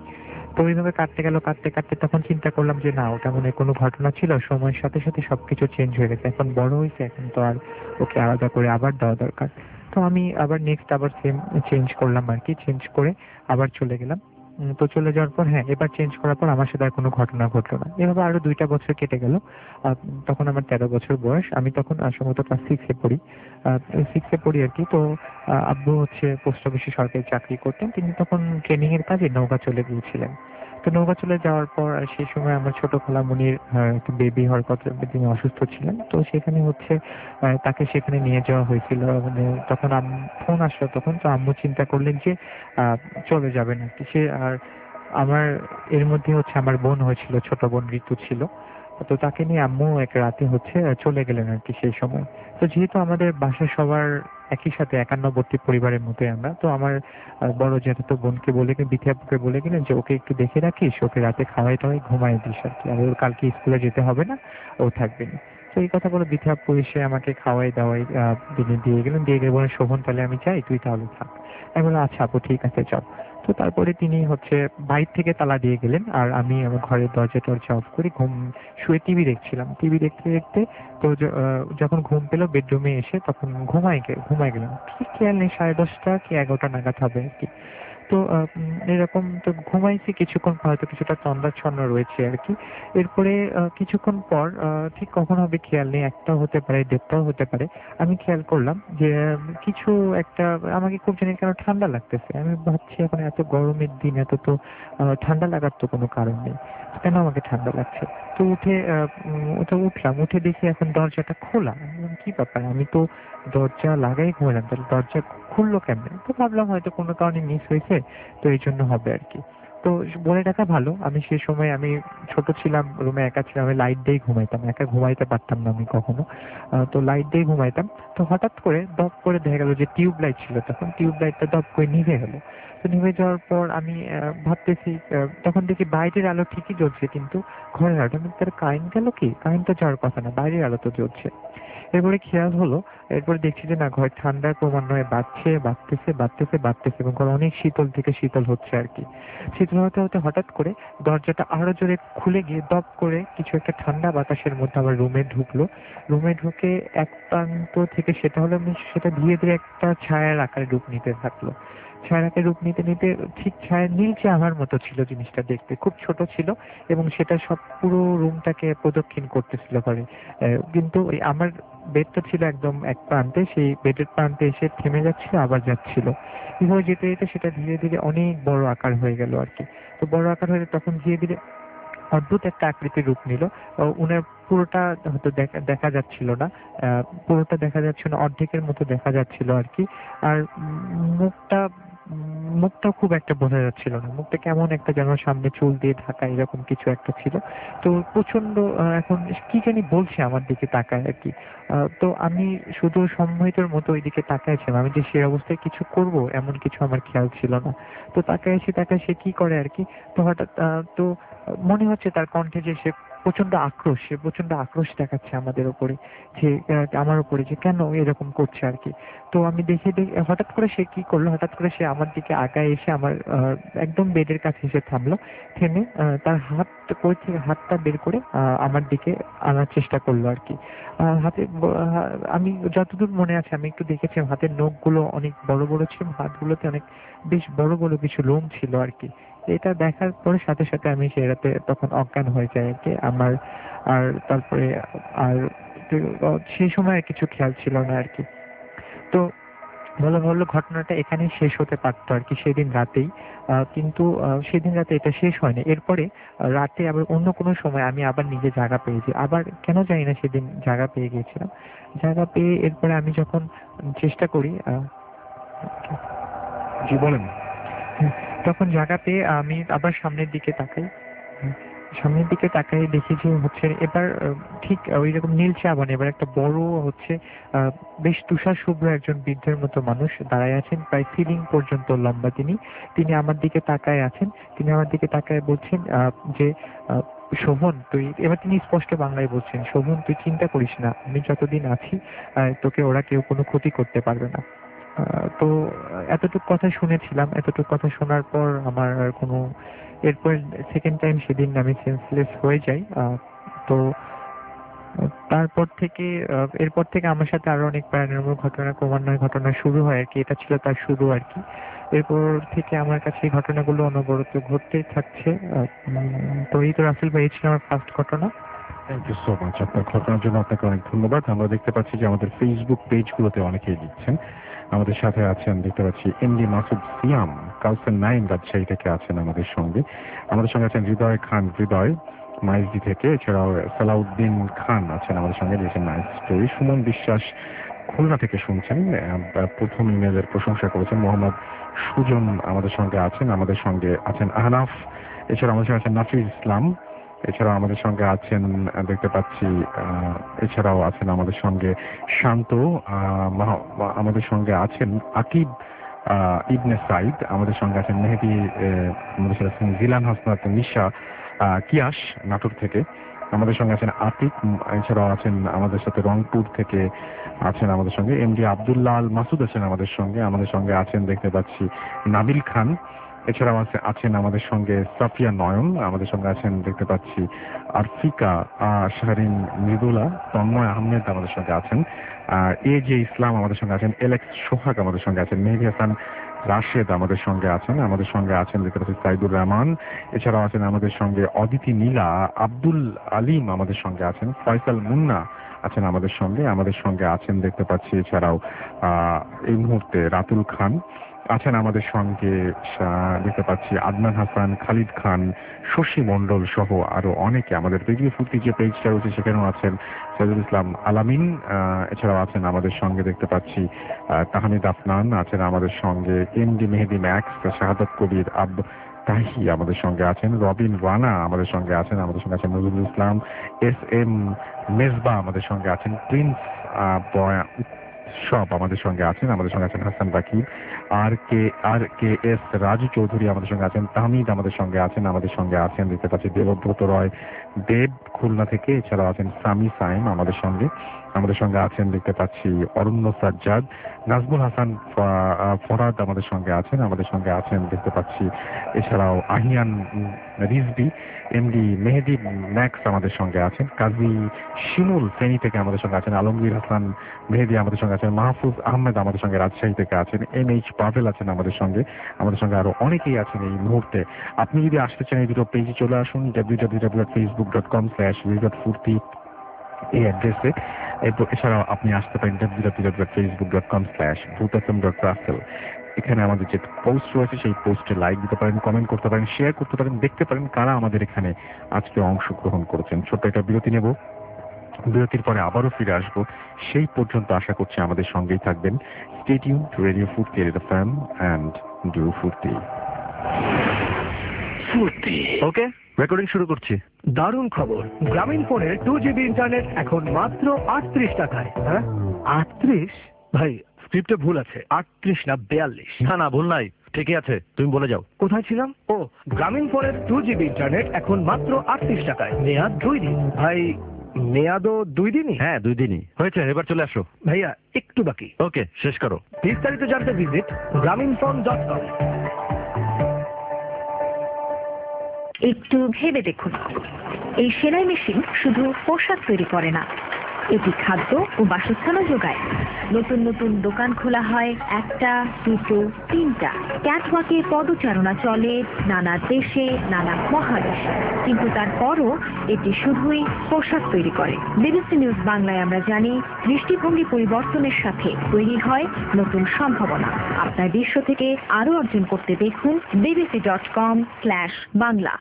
তো ওইভাবে কাটতে গেল, কাটতে কাটতে তখন চিন্তা করলাম যে না, ওটা মনে হয় কোনো ঘটনা ছিল, সময়ের সাথে সাথে সবকিছু চেঞ্জ হয়ে গেছে, এখন বড় হয়েছে, এখন তো আর ওকে আলাদা করে আবার দেওয়া দরকার। তো আমি আবার নেক্সট আবার সেম চেঞ্জ করলাম আর কি, চেঞ্জ করে আবার চলে গেলাম। উম, তো চলে যাওয়ার পর হ্যাঁ, এবার চেঞ্জ করার পর আমার সাথে আর কোনো ঘটনা ঘটলো না। এভাবে আরো দুইটা বছর কেটে গেল। আহ, তখন আমার তেরো বছর বয়স, আমি তখন আহ, সম্ভবত ক্লাস সিক্সে পড়ি, সিক্সে পড়ি আর কি। তো আহ, আব্বু হচ্ছে পোস্ট অফিসে সরকারি চাকরি করতেন, তিনি তখন ট্রেনিং এর কাজে নৌকা চলে গিয়েছিলেন। তো নৌকা চলে যাওয়ার পর আহ, সেই সময় আমার ছোট খালা মুনির একটু বেবি হওয়ার কথা, তিনি অসুস্থ ছিলেন, তো সেখানে হচ্ছে আহ, তাকে সেখানে নিয়ে যাওয়া হয়েছিল। মানে তখন ফোন আসলো তখন, তো আম্মু চিন্তা করলেন যে আহ চলে যাবেন আর কি সে। আর আমার এর মধ্যে হচ্ছে আমার বোন হয়েছিল, ছোট বোন ঋতু ছিল। তো তাকে নিয়ে আম্মু এক রাতে হচ্ছে চলে গেলেন আর কি সেই সময়। তো যেহেতু আমাদের বাসায় সবার একই সাথে একান্নবর্তী পরিবারের মতোই আমরা, তো আমার আহ, বড় জ্যাঠাতো বোনকে বলে গেলেন, বিথিয়াপুকে বলে গেলেন যে ওকে একটু দেখে রাখিস, ওকে রাতে খাওয়াই টাওয়াই ঘুমাই দিস আর কি, আর ওর কালকে স্কুলে যেতে হবে না, ও থাকবে না। তো এই কথা বলে বিথিয়াপু এসে আমাকে খাওয়াই দাওয়াই আহ, দিনে দিয়ে গেলেন, দিয়ে গেলে বলেন শোভন তাহলে আমি যাই, তুই তাহলে থাক। আমি বললাম আচ্ছা আপু ঠিক আছে চল। তো তারপরে তিনি হচ্ছে বাইরে থেকে তালা দিয়ে গেলেন, আর আমি আমার ঘরের দরজা টরজা অফ করে ঘুম শুয়ে টিভি দেখছিলাম। টিভি দেখতে দেখতে তো য- আহ, যখন ঘুম পেলো বেডরুমে এসে, তখন ঘুমাই গে- ঘুমাই গেলাম, ঠিক খেয়াল নেই সাড়ে দশটা কি এগারোটা নাগাদ হবে আর কি। তো আহ, উম, এরকম তো ঘুমাইছি কিছুক্ষণ, হয়তো কিছুটা তন্দ্রাচ্ছন্ন রয়েছে আর কি। এরপরে আহ, কিছুক্ষণ পর আহ, ঠিক কখন হবে খেয়াল নেই, একটা হতে পারে দেড়টাও হতে পারে, আমি খেয়াল করলাম যে উম, কিছু একটা, আমাকে খুব জানি কেন ঠান্ডা লাগতেছে। আমি ভাবছি এখন এত গরমের দিন, এত তো আহ, ঠান্ডা লাগার তো কোনো কারণ নেই, কেন আমাকে ঠান্ডা লাগছে। তো উঠে আহ, উম, তো উঠলাম, উঠে দেখি এখন দরজাটা খোলা। আমি বললাম, কি ব্যাপার, আমি তো দরজা লাগাই ঘুমালাম, তাহলে দরজা খুললো কেমনে? তো ভাবলাম হয়তো কোনো কারণে মিস হয়েছে, তো এই জন্য হবে আর কি। তো বলে রাখা ভালো, আমি সে সময় আমি ছোট ছিলাম, রুমে একা ছিলাম, আমি লাইট দিয়ে ঘুমাইতাম, একা ঘুমাইতে পারতাম না আমি কখনো। আহ, তো লাইট দিয়ে ঘুমাইতাম। তো হঠাৎ করে দপ করে দেখা গেল যে টিউব লাইট ছিল, তখন টিউব লাইটটা দপ করে নিভে গেল। তো নিভে যাওয়ার পর আমি আহ, ভাবতেছি, আহ, তখন দেখি বাইরের আলো ঠিকই জ্বলছে, কিন্তু ঘরের আলো, আমি তার কারেন্ট গেল কি, কারেন্ট তো যাওয়ার কথা না, বাইরের আলো তো জ্বলছে। এরপরে খেয়াল হলো, এরপরে দেখছি যে না, ঘর ঠান্ডার ক্রমান্বয়ে বাড়ছে, বাড়তেছে, বাড়তেছে, বাড়তেছে, এবং ঘর অনেক শীতল থেকে শীতল হচ্ছে আর কি। শীতল হতে হতে হঠাৎ করে দরজাটা আরো জোরে খুলে গিয়ে দপ করে কিছু একটা ঠান্ডা বাতাসের মধ্যে আমার রুমে ঢুকলো। রুমে ঢুকে এক প্রান্ত থেকে সেটা হলো, আমি সেটা ধীরে ধীরে একটা ছায়ার আকারে রূপ নিতে থাকলো। ছায়ার আকারে রূপ নিতে নিতে ঠিক ছায়ার নীলচে আমার মতো ছিল জিনিসটা দেখতে, খুব ছোট ছিল, এবং সেটা সব পুরো রুমটাকে প্রদক্ষিণ করতেছিল ঘরে। আহ, কিন্তু ওই আমার বেডটা ছিল একদম এক প্রান্তে, সেই বেডের প্রান্তে এসে থেমে যাচ্ছিল, আবার যাচ্ছিল। এভাবে যেতে যেতে সেটা ধীরে ধীরে অনেক বড় আকার হয়ে গেল আর কি। তো বড় আকার হয়ে তখন ধীরে ধীরে অদ্ভুত একটা আকৃতির রূপ নিল। আহ, উনার পুরোটা হয়তো দেখা দেখা যাচ্ছিল না, আহ, পুরোটা দেখা যাচ্ছিল না, অর্ধেকের মতো দেখা যাচ্ছিল আর কি। আর উম, মুখটা উম, মুখটা খুব একটা বোঝা যাচ্ছিল না, মুখটা কেমন একটা যেন সামনে চুল দিয়ে ঢাকা, এরকম কিছু একটা ছিল। তো প্রচন্ড আহ, এখন কি জানি বলছে আমার দিকে তাকায় আর কি। আহ, তো আমি শুধু সম্মোহিতর মতো ওই দিকে তাকাইছিলাম, আমি যে সে অবস্থায় কিছু করব এমন কিছু আমার খেয়াল ছিল না। তো তাকায় সে তাকায় সে কি করে আর কি। তো হঠাৎ আহ, তো মনে হচ্ছে তার কণ্ঠে যে সে প্রচন্ড আক্রোশ, সে প্রচন্ড আক্রোশ দেখাচ্ছে আমাদের উপরে, যে আহ, আমার উপরে যে কেন এরকম করছে আর কি। তো আমি দেখে দেখে হঠাৎ করে সে কি করলো, হঠাৎ করে সে আমার দিকে আগায় এসে আমার আহ, একদম বেডের কাছে এসে থামলো। থেমে আহ, তার হাত কই থেকে হাতটা বের করে আহ, আমার দিকে আনার চেষ্টা করলো আর কি। আহ, হাতে ব- আহ, আমি যতদূর মনে আছে আমি একটু দেখেছি হাতের নখগুলো অনেক বড় বড় ছিল, হাতগুলোতে অনেক বেশ বড় বড় কিছু লোম ছিল আর কি। এটা দেখার পরে সাথে সাথে আমি সে রাতে তখন অজ্ঞান হয়ে যাই আর কি আমার। আর তারপরে আর তো, আহ, সেই সময় আর কিছু খেয়াল ছিল না আর কি। তো বলা ভালো ঘটনাটা এখানেই শেষ হতে পারতো আর কি সেদিন রাতেই। আহ, কিন্তু আহ, সেদিন রাতে এটা শেষ হয়নি। এরপরে আহ, রাতে আবার অন্য কোনো সময় আমি আবার নিজে জায়গা পেয়েছি, আবার কেন জানি না সেদিন জায়গা পেয়ে গিয়েছিলাম। জায়গা পেয়ে এরপরে আমি যখন চেষ্টা করি আহ, জি বলেন। হুম, তখন জায়গা পেয়ে আমি আবার সামনের দিকে তাকাই। হুম, সামনের দিকে তাকাই দেখি যে হচ্ছে এবার আহ, ঠিক ওই রকম নীলচে আবন, এবার একটা বড় হচ্ছে আহ, বেশ তুষার শুভ্র একজন বৃদ্ধের মতো মানুষ দাঁড়ায় আছেন, প্রায় সিলিং পর্যন্ত লম্বা তিনি। তিনি আমার দিকে তাকায় আছেন। তিনি আমার দিকে তাকায় বলছেন আহ, যে আহ, শোভন তুই, এবার তিনি স্পষ্ট বাংলায় বলছেন, শোভন তুই চিন্তা করিস না, আমি যতদিন আছি আহ, তোকে ওরা কেউ কোনো ক্ষতি করতে পারবে না। আহ, তো এতটুকু কথা শুনেছিলাম। এতটুকু কথা শোনার পর আমার আর কোনো, এরপর সেকেন্ড টাইম সেদিন আমি সেন্সলেস হয়ে যাই। আহ, তো তারপর থেকে আহ, এরপর থেকে আমার সাথে আরো অনেক প্যারানর্মাল ঘটনা, ক্রমান্বয়ে ঘটনা শুরু হয় আর কি। এটা ছিল তার শুরু আর কি। এরপর থেকে আমার কাছে এই ঘটনাগুলো অনবরত ঘটতেই থাকছে। আহ, উম, তো এই তো রাসেল ভাই, এই ছিল আমার ফার্স্ট ঘটনা। Thank you so much. আপনার ঘটনার জন্য আপনাকে অনেক ধন্যবাদ। আমরা দেখতে পাচ্ছি যে আমাদের ফেসবুক পেজগুলোতে অনেকেই লিখছেন। আমাদের সাথে আছেন দেখতে পাচ্ছি এমডি মাসুদ সিয়াম, কাউসার নাইম রাজশাহী থেকে আছেন আমাদের সঙ্গে। আমাদের সঙ্গে আছেন হৃদয় খান, হৃদয় মাইজদি থেকে। এছাড়াও সালাউদ্দিন খান আছেন আমাদের সঙ্গে, দিয়েছেন নাইস স্টোরি। সুমন বিশ্বাস খুলনা থেকে শুনছেন, আহ, প্রথম ইমেজের প্রশংসা করেছেন। মোহাম্মদ সুজন আমাদের সঙ্গে আছেন। আমাদের সঙ্গে আছেন আহনাফ। এছাড়া আমাদের সঙ্গে আছেন নাফিজ ইসলাম। এছাড়াও আমাদের সঙ্গে আছেন আহ, দেখতে পাচ্ছি আহ, এছাড়াও আছেন আমাদের সঙ্গে শান্ত। আহ, মাহ- আমাদের সঙ্গে আছেন আকিব আহ, ইবনে সাইদ। আমাদের সঙ্গে আছেন মেহেদি, আহ, আমাদের সাথে আছেন জিলান হাসনাত নিশা আহ, কিয়াস নাটোর থেকে। আমাদের সঙ্গে আছেন আতিক। উম, এছাড়াও আছেন আমাদের সাথে রংপুর থেকে আছেন আমাদের সঙ্গে এমডি আব্দুল্লাহ আল মাসুদ আছেন আমাদের সঙ্গে। আমাদের সঙ্গে আছেন দেখতে পাচ্ছি নাবিল খান। এছাড়াও আছে- আছেন আমাদের সঙ্গে সাফিয়া নয়ন। আমাদের সঙ্গে আছেন দেখতে পাচ্ছি আরফিকা আহ, শাহরিন মৃদুলা। তন্ময় আহমেদ আমাদের সঙ্গে আছেন। আর এ জে ইসলাম আমাদের সঙ্গে আছেন। এলেক্স সোহাগ আমাদের সঙ্গে আছেন। মেহেদি হাসান রাশেদ আমাদের সঙ্গে আছেন। আমাদের সঙ্গে আছেন দেখতে পাচ্ছি সাইদুর রহমান। এছাড়াও আছেন আমাদের সঙ্গে অদিতি নীলা। আব্দুল আলিম আমাদের সঙ্গে আছেন। ফয়সাল মুন্না আছেন আমাদের সঙ্গে। আমাদের সঙ্গে আছেন দেখতে পাচ্ছি এছাড়াও আহ এই মুহূর্তে রাতুল খান আছেন আমাদের সঙ্গে। আহ, দেখতে পাচ্ছি আদনান হাসান, খালিদ খান, শশী মন্ডল সহ আরো অনেকে। আমাদের রেডিও ফুর্তি যে পেজটা রয়েছে সেখানেও আছেন সাইদুল ইসলাম আলামিন। আহ, এছাড়াও আছেন আমাদের সঙ্গে দেখতে পাচ্ছি আহ, তাহমিদ আফনান আছেন আমাদের সঙ্গে। এমডি মেহেদি ম্যাক্স, শাহাদাত কবির, আব তাহি আমাদের সঙ্গে আছেন। রবিন রানা আমাদের সঙ্গে আছেন। আমাদের সঙ্গে আছেন নজরুল ইসলাম। এস এম মেজবা আমাদের সঙ্গে আছেন। প্রিন্স আহ, বয়া- সব আমাদের সঙ্গে আছেন। আমাদের সঙ্গে আছেন Hasan Bakib. R K R K S Raju Chowdhury আমাদের সঙ্গে আছেন। তাহমিদ আমাদের সঙ্গে আছেন। আমাদের সঙ্গে আছেন দেখতে পাচ্ছি দেবব্রত রয় দেব খুলনা থেকে। এছাড়াও আছেন সামি সাইম আমাদের সঙ্গে। আমাদের সঙ্গে আছেন দেখতে পাচ্ছি অরণ্য সাজ্জাদ। নাজমুল হাসান ফ- আহ, ফরাদ আমাদের সঙ্গে আছেন। আমাদের সঙ্গে আছেন দেখতে পাচ্ছি এছাড়াও আহিয়ান উম, রিজভি। এমডি মেহেদি ম্যাক্স আমাদের সঙ্গে আছেন। কাজী শিমুল ফেনী থেকে আমাদের সঙ্গে আছেন। আলমগীর হাসান মেহেদি আমাদের সঙ্গে আছেন। মাহফুজ আহমেদ আমাদের সঙ্গে রাজশাহী থেকে আছেন। এম এইচ পাভেল আছেন আমাদের সঙ্গে। আমাদের সঙ্গে আরো অনেকেই আছেন এই মুহূর্তে। আপনি যদি আসতে চান এই দুটো পেজে চলে আসুন, W W W dot Facebook dot com slash রিজট ফুর্তি এই অ্যাড্রেসে। এছাড়াও আপনি আসতে পারেন W W W dot Facebook dot com slash ভূতাসম ডট রাসেল। এখানে আমাদের যে পোস্ট রয়েছে সেই পোস্টে লাইক দিতে পারেন, কমেন্ট করতে পারেন, শেয়ার করতে পারেন, দেখতে পারেন কারা আমাদের এখানে আজকে অংশগ্রহণ করেছেন। ছোট্ট একটা বিরতি নেব, বিরতির পরে আবারও ফিরে আসবো। সেই পর্যন্ত আশা করছি আমাদের সঙ্গেই থাকবেন। Stay tuned to radio Foorti FM and do Foorti. Foorti okay, recording শুরু করছি। দারুণ খবর, গ্রামীণ ফোনের টু জিবি ইন্টারনেট এখন মাত্র আটত্রিশ টাকায়। হ্যাঁ, আটত্রিশ? ভাই স্ক্রিপ্টে ভুল আছে, আটত্রিশ না বেয়াল্লিশ। না না, ভুল নাই, ঠিকই আছে, তুমি বলে যাও। কোথায় ছিলাম? ও, গ্রামীণ ফোনের টু জিবি ইন্টারনেট এখন মাত্র আটত্রিশ টাকায়, মেয়াদ দুই দিন। ভাই মেয়াদও দুই দিনই? হ্যাঁ, দুই দিনই হয়েছে, এবার চলে আসো। ভাইয়া একটু বাকি। ওকে, শেষ করো। বিস্তারিত জানতে ভিজিট গ্রামীণ ফোন ডট কম। একটু ভেবে দেখুন, এই সেলাই মেশিন শুধু পোশাক তৈরি করে না, এটি খাদ্য ও বাসস্থানও যোগায়। নতুন নতুন দোকান খোলা হয়, একটা, দুটো, তিনটা। ক্যাটওয়াকে পদচারণা চলে নানা দেশে, নানা মহাদেশে, কিন্তু তারপরও এটি শুধুই পোশাক তৈরি করে। বিবিসি নিউজ বাংলায় আমরা জানি, দৃষ্টিভঙ্গি পরিবর্তনের সাথে তৈরি হয় নতুন সম্ভাবনা। আপনার বিশ্ব থেকে আরো অর্জন করতে দেখুন BBC dot com slash Bangla.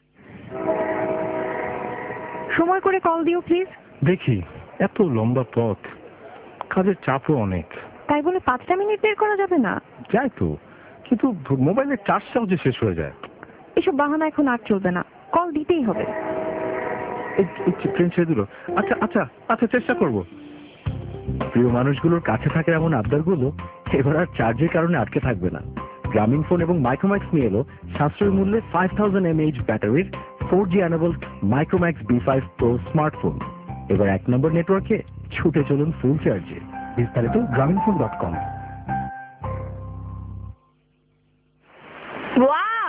সময় করে কল দিও প্লিজ। দেখি, এত লম্বা পথ, কাজের চাপও অনেক। তাই বলে পাঁচটা মিনিট বের করা যাবে না? যাই তো, কিন্তু মোবাইলের চার্জটাও যে শেষ হয়ে যায়। এসব বাহানা এখন আর চলবে না, কল দিতেই হবে। ট্রেন ছেড়ে দিল। আচ্ছা আচ্ছা আচ্ছা, চেষ্টা করবো। প্রিয় মানুষগুলোর কাছে থাকে এমন আবদারগুলো এবার আর চার্জের কারণে আটকে থাকবে না। গ্রামীণ ফোন এবং মাইক্রোম্যাক্স নিয়ে এলো সাশ্রয়ী মূল্যে ফাইভ থাউজেন্ড এমএএইচ ব্যাটারির four G enable Micromax B five pro smartphone. এবার এক নম্বর নেটওয়ার্কে ছুটে চলুন ফুল চার্জে। বিস্তারিত গ্রামীণ ফোন ডট কম।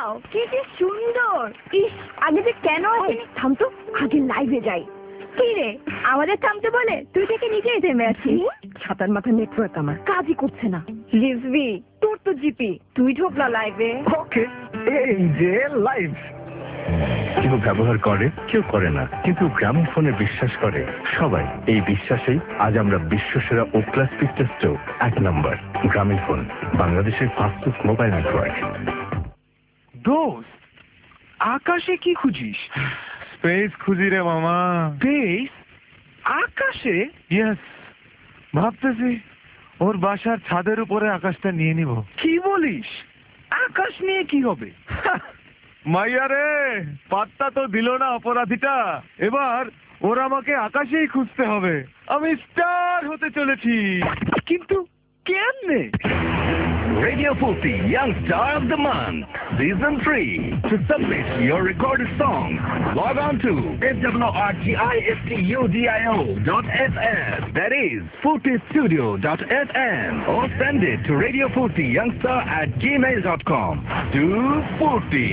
ওয়াও কি যে সুন্দর। ইস আগে যে কেন আসিনি। থাম তো, আগে লাইভে যাই। কি রে আমাদের থামতে বলে তুই থেকে নিজেই থেমে আছিস। ছাতার মাথা নেটওয়ার্ক আমার কাজই করছে না। লিজবি তোর তো জিপি, তুই ঢোকলা লাইভে। ওকে, এই যে লাইভ। কেউ ব্যবহার করে, কেউ করে না, কিন্তু গ্রামীণ ফোনে বিশ্বাস করে সবাই। এই বিশ্বাসেই আজ আমরা বিশ্বসেরা ও ক্লাস পিকচার্সও এক নম্বর। গ্রামীণ ফোন, বাংলাদেশের ফাস্টেস্ট মোবাইল নেটওয়ার্ক। দোস্ত আকাশে কি খুঁজিস? স্পেস খুঁজি রে মামা। স্পেস? আকাশে? ইয়েস, ভাবতেছি ওর বাসার ছাদের উপরে আকাশটা নিয়ে নিব। কি বলিস? আকাশ নিয়ে কি হবে? মাইয়া রে, পাত্তা তো দিল না অপরাধীটা। এবার ওর আমাকে আকাশেই খুঁজতে হবে। আমি স্টার হতে চলেছি। কিন্তু কেমনে? Radio forty Young Star of the Month, Season three. To submit your recorded song, log on to f w r t i s t u d i o dot f m, that is forty studio dot f m, or send it to radio forty youngstar at gmail dot com. Do forty.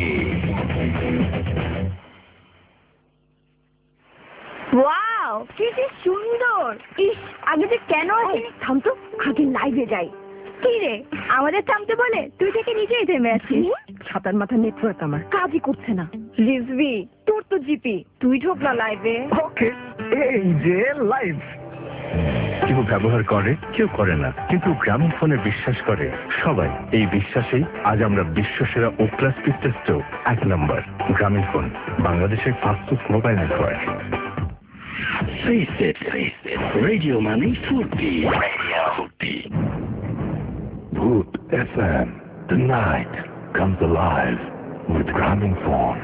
Wow কি যে সুন্দর। ইস আগে যে কেন আসিনি। থাম তো, আগে লাইভে যাই। কি রে আমাদের থামতে বলে তুই থেকে নিজেই থেমে আছিস। ছাতার মাথা নেটওয়ার্ক আমার কাজই করছে না। লিজবি তোর তো জিপি, তুই ঢোকলা লাইভে। ওকে, এই যে লাইভ। কেউ ব্যবহার করে, কেউ করে না, কিন্তু গ্রামীণ ফোনে বিশ্বাস করে সবাই। এই বিশ্বাসেই আজ আমরা বিশ্বসেরা ও ক্লাস পিকচার্সও এক নম্বর। গ্রামীণ ফোন, বাংলাদেশের fastest mobile network. Face it, face it. Radio Money forty. Radio forty. Boot F M. The night comes alive with Grameen Phone.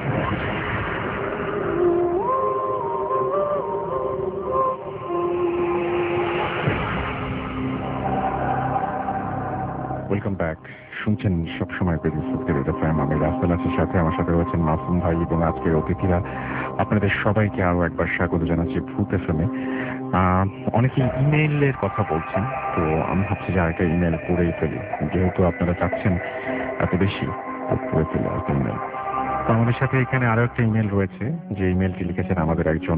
Welcome back. শুনছেন সবসময় আমি রাসেল আছি, সাথে আমার সাথে রয়েছেন মাসুম ভাই এবং আজকের অতিথিরা। আপনাদের সবাইকে আরো একবার স্বাগত জানাচ্ছি ভূত এফ এম এ। অনেকে ইমেইলের কথা বলছেন, তো আমি ভাবছি যে আরেকটা ইমেল করেই ফেলি, যেহেতু আপনারা চাচ্ছেন এত বেশি, করে ফেলি একটা ইমেল। তো আমাদের সাথে এখানে আরো একটা ইমেল রয়েছে, যে ইমেলটি লিখেছেন আমাদের একজন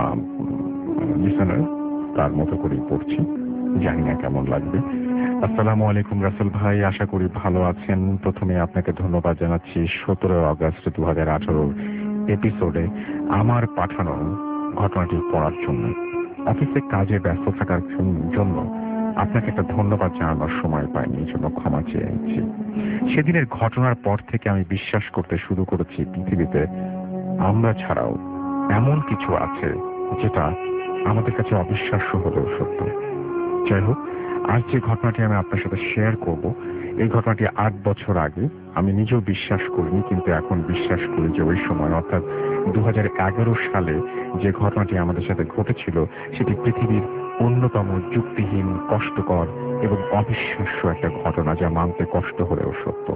লিসেনার। তার মতো করেই পড়ছি, জানি না কেমন লাগবে। আসসালামু আলাইকুম রাসেল ভাই, আশা করি ভালো আছেন। প্রথমে আপনাকে ধন্যবাদ জানাচ্ছি সতেরো আগস্ট দু হাজার আঠারোর এপিসোডে আমার পাঠানো ঘটনাটি পড়ার জন্য। অফিসে কাজে ব্যস্ত থাকার জন্য আপনাকে একটা ধন্যবাদ জানানোর সময় পাইনি, এই জন্য ক্ষমা চেয়ে নিচ্ছি। সেদিনের ঘটনার পর থেকে আমি বিশ্বাস করতে শুরু করেছি পৃথিবীতে আমরা ছাড়াও এমন কিছু আছে যেটা আমাদের কাছে অবিশ্বাস্য হলেও সত্য। যাই হোক, আজ যে ঘটনাটি আমি আপনার সাথে শেয়ার করব, এই ঘটনাটি আট বছর আগে আমি নিজেও বিশ্বাস করিনি, কিন্তু এখন বিশ্বাস করি যে ওই সময় অর্থাৎ দু হাজার এগারো সালে যে ঘটনাটি আমাদের সাথে ঘটেছিল সেটি পৃথিবীর অন্যতম যুক্তিহীন, কষ্টকর এবং অবিশ্বাস্য একটা ঘটনা, যা মানতে কষ্ট হলেও সত্য।